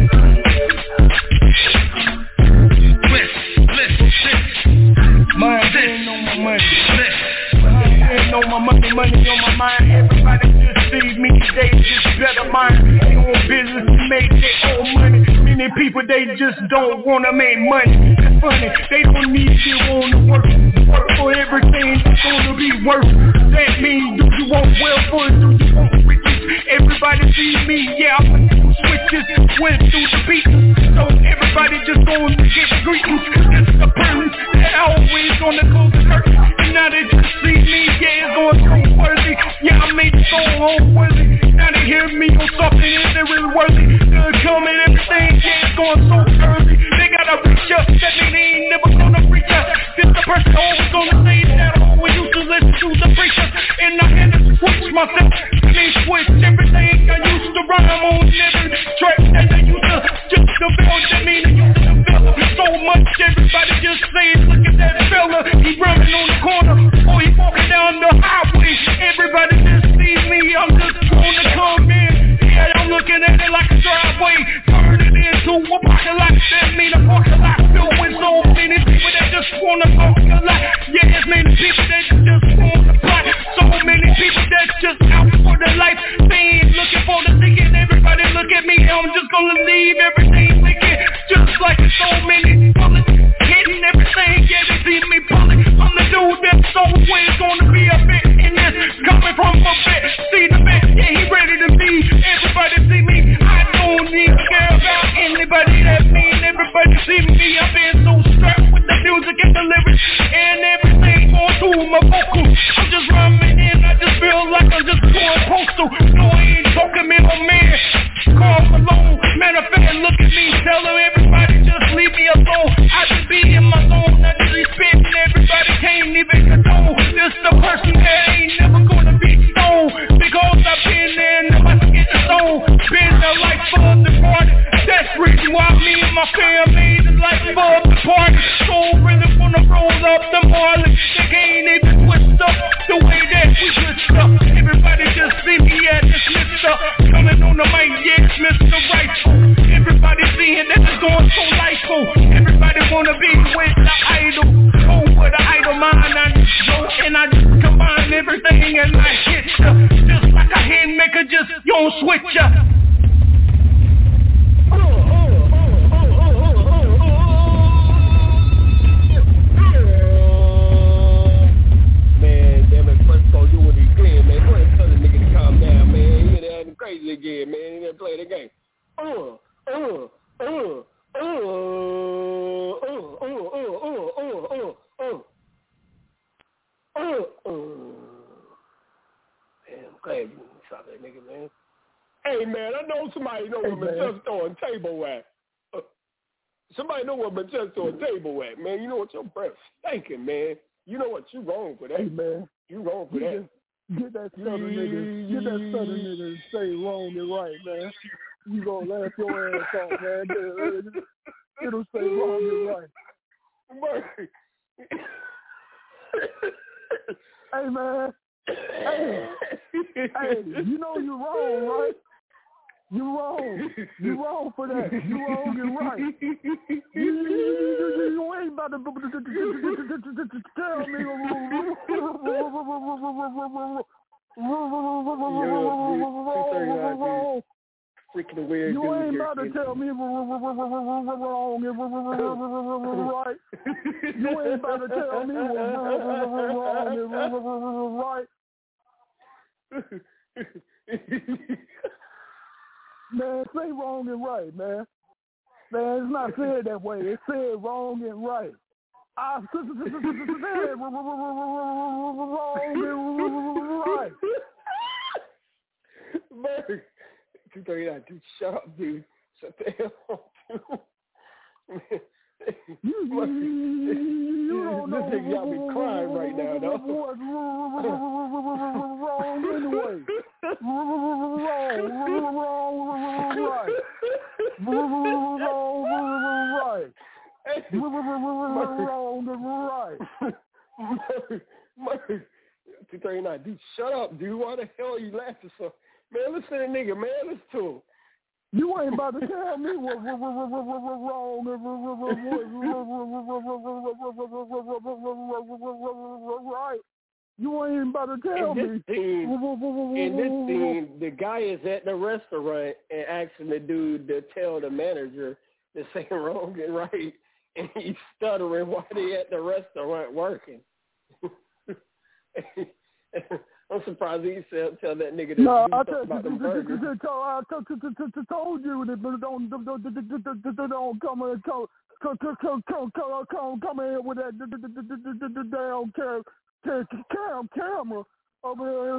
Mind ain't on my money. Mind ain't on my money, money on my mind. Everybody just see me, they just better mind. They own business to make their own money. Many people, they just don't wanna make money. It's funny, they don't need to wanna work for everything that's gonna be worth. That means, do you want welfare, do you want riches? Everybody see me, yeah, I put two switches, went through the beat. So everybody just gonna get greetings. It's the person that always gonna close the curtain. And now they just see me, yeah, it's going so worthy. Yeah, I made it so home worthy. Now they hear me on something, is it really worthy? They'll come and everything, yeah, it's going so early. They gotta reach up, that mean they ain't never gonna reach up. This the person always gonna say that I always used to listen to the preacher. And I had to switch myself, switch everything I used to rhyme on every track that I used to just develop. That mean I used to develop so much. Everybody just saying, look at that fella, he running on the corner, or he walking down the highway. Everybody just see me, I'm just gonna come in. Yeah, I'm looking at it like a driveway, turn it into a parking lot. That mean a parking lot filled with so many people that just wanna talk a lot. Yeah, there's many people that just wanna plot. So many people that's just out for the life. They ain't looking for the ticket. Everybody look at me, I'm just gonna leave everything thinking. Just like so many bullets hitting everything. Yeah, they see me pulling. I'm the dude that's always gonna be a bit in this. Coming from a bit, see the bit, yeah, he ready to be. Everybody see me, I don't need to care about anybody that mean. Everybody see me, I've been so strapped with the music and the lyrics and everything going through my vocals. I'm just rhyming in, I just feel like I'm just going postal. No, I ain't talking me no man. Call Malone, matter of fact, look at me, tell them everybody just leave me alone. I just be in my zone, I just be spitting, everybody can't even condone. This the person that ain't never gonna be stoned, because I've been there and nobody get the zone. Been the life for the party, that's the reason why me and my family made the life for the party. So really wanna roll up the Marley, they can't even twist up the way that we twist up. Everybody just see me at this Mr. Coming on the mic, yes, Mr. Rightful. Everybody seeing that it's going so lightful. Everybody wanna be with the idol. Oh, with the idol mind, I just go and I just combine everything and I hit ya. Just like a hand maker, just you don't switch ya. Man, damn it, first go do what he can, man. Go ahead and tell the nigga to calm down, man. He ain't acting crazy again, man. He didn't play the game. Man, I'm glad you shot that nigga, man. Hey, man, I know somebody know where Manchester and Table at. Somebody know where Manchester and Table at, man. You know what, your breath stinking, man. You know what, you wrong for that. Hey, man. You wrong for that. Get that southern nigga and say wrong and right, man. You gonna laugh your ass off, man. It'll say wrong and right. Hey, man. Hey, you know you're wrong, right? You wrong. You wrong for that. You wrong and right. You ain't about to tell me. Freaking weird. You ain't about to tell me wrong and right. You ain't about to tell me wrong and right. Man, say wrong and right, man. Man, it's not said that way. It's said wrong and right. I said wrong and right. Bird, 239, dude, shut up, dude. Shut the hell up, dude. You don't know. This nigga got me crying right now, though. Wrong anyway. Wrong, right. Murray, 239, dude, shut up, dude. Why the hell are you laughing so? Man, listen to the nigga, man. Listen to him. You ain't about to tell me what's wrong right. You ain't about to tell me. In this scene, the guy is at the restaurant and asking the dude to tell the manager to say wrong and right, and he's stuttering while they at the restaurant working. I'm surprised he tell that nigga to no, do something about them burgers. I told you that don't come in with that damn camera over here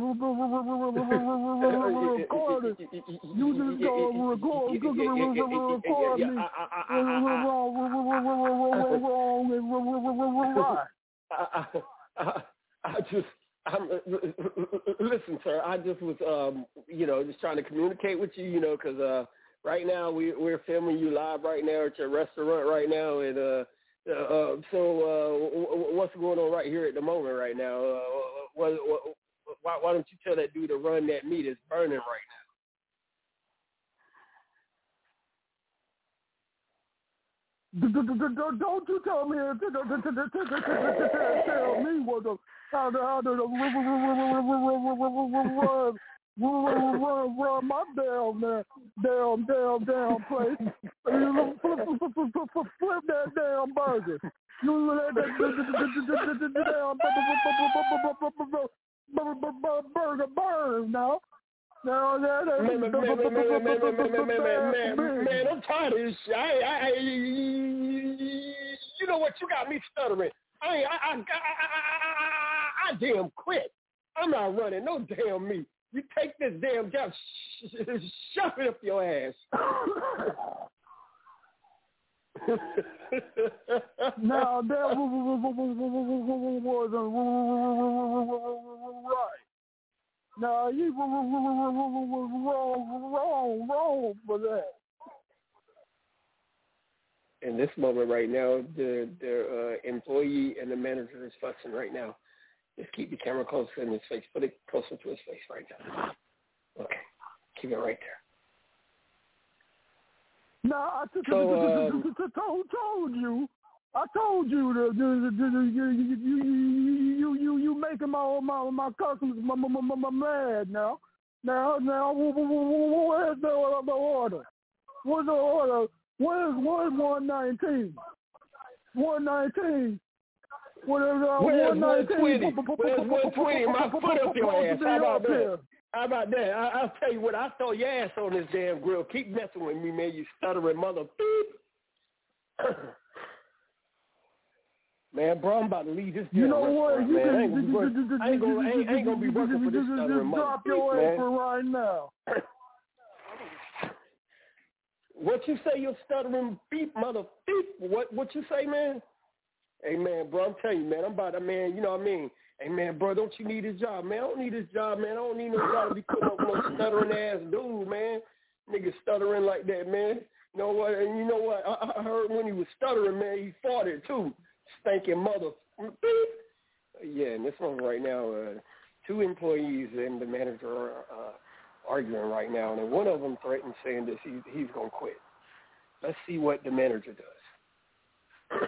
recording. You just go record me listen, sir. I just was, just trying to communicate with you, because right now we're filming you live right now at your restaurant right now, and so what's going on right here at the moment right now? Why don't you tell that dude to run that meat? It's burning right now. Don't you tell me what the how to run my damn place. Flip that damn burger. You let that burger burn now. Man, I'm tired of this shit. You know what? You got me stuttering. I damn quit. I'm not running no damn meat. You take this damn job, shove it up your ass. Now that wasn't right. No, you wrong for that. In this moment right now, the employee and the manager is fussing right now. Just keep the camera close in his face. Put it closer to his face right now. Okay. Keep it right there. No, I told you. I told you that you making my customers mad now. Now, where's the order? Where's the order? Where's 119? 119. Where's 119? Where's 120? My foot up your ass. How about that? How about that? I'll tell you what. I'll throw your ass on this damn grill. Keep messing with me, man. You stuttering mother. Man, bro, I'm about to leave this damn restaurant, man. I ain't gonna be working for this stuttering mother. Drop your apron right now. What you say, you stuttering beep, mother beep? What you say, man? Hey, man, bro, I'm telling you, man, I'm about to, man, you know what I mean? Hey, man, bro, don't you need this job, man? I don't need this job, man. I don't need no job to be putting up with no stuttering ass dude, man. Nigga stuttering like that, man. You know what? And you know what? I heard when he was stuttering, man, he farted too. Stinking mother. Yeah, and this one right now, 2 employees and the manager are arguing right now, and one of them threatened saying this he's gonna quit. Let's see what the manager does.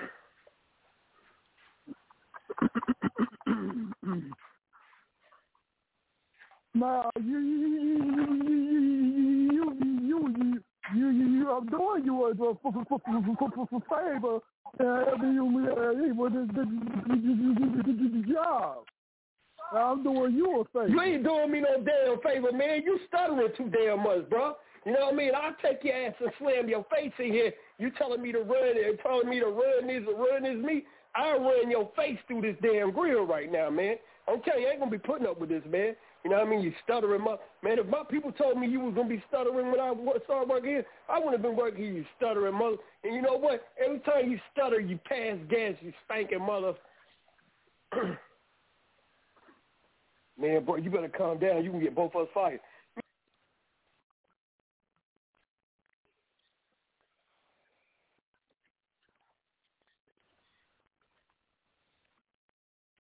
Now you I'm doing you a favor having you able to the job. I'm doing you a favor. You ain't doing me no damn favor, man. You stuttering too damn much, bro. You know what I mean? I'll take your ass and slam your face in here. You telling me to run it, telling me to run this meat. I'll run your face through this damn grill right now, man. I'm telling you, I ain't going to be putting up with this, man. You know what I mean? You stuttering. Man, if my people told me you was going to be stuttering when I started working here, I wouldn't have been working here, you stuttering mother. And you know what? Every time you stutter, you pass gas, you spanking mother. Man, bro, you better calm down. You can get both of us fired.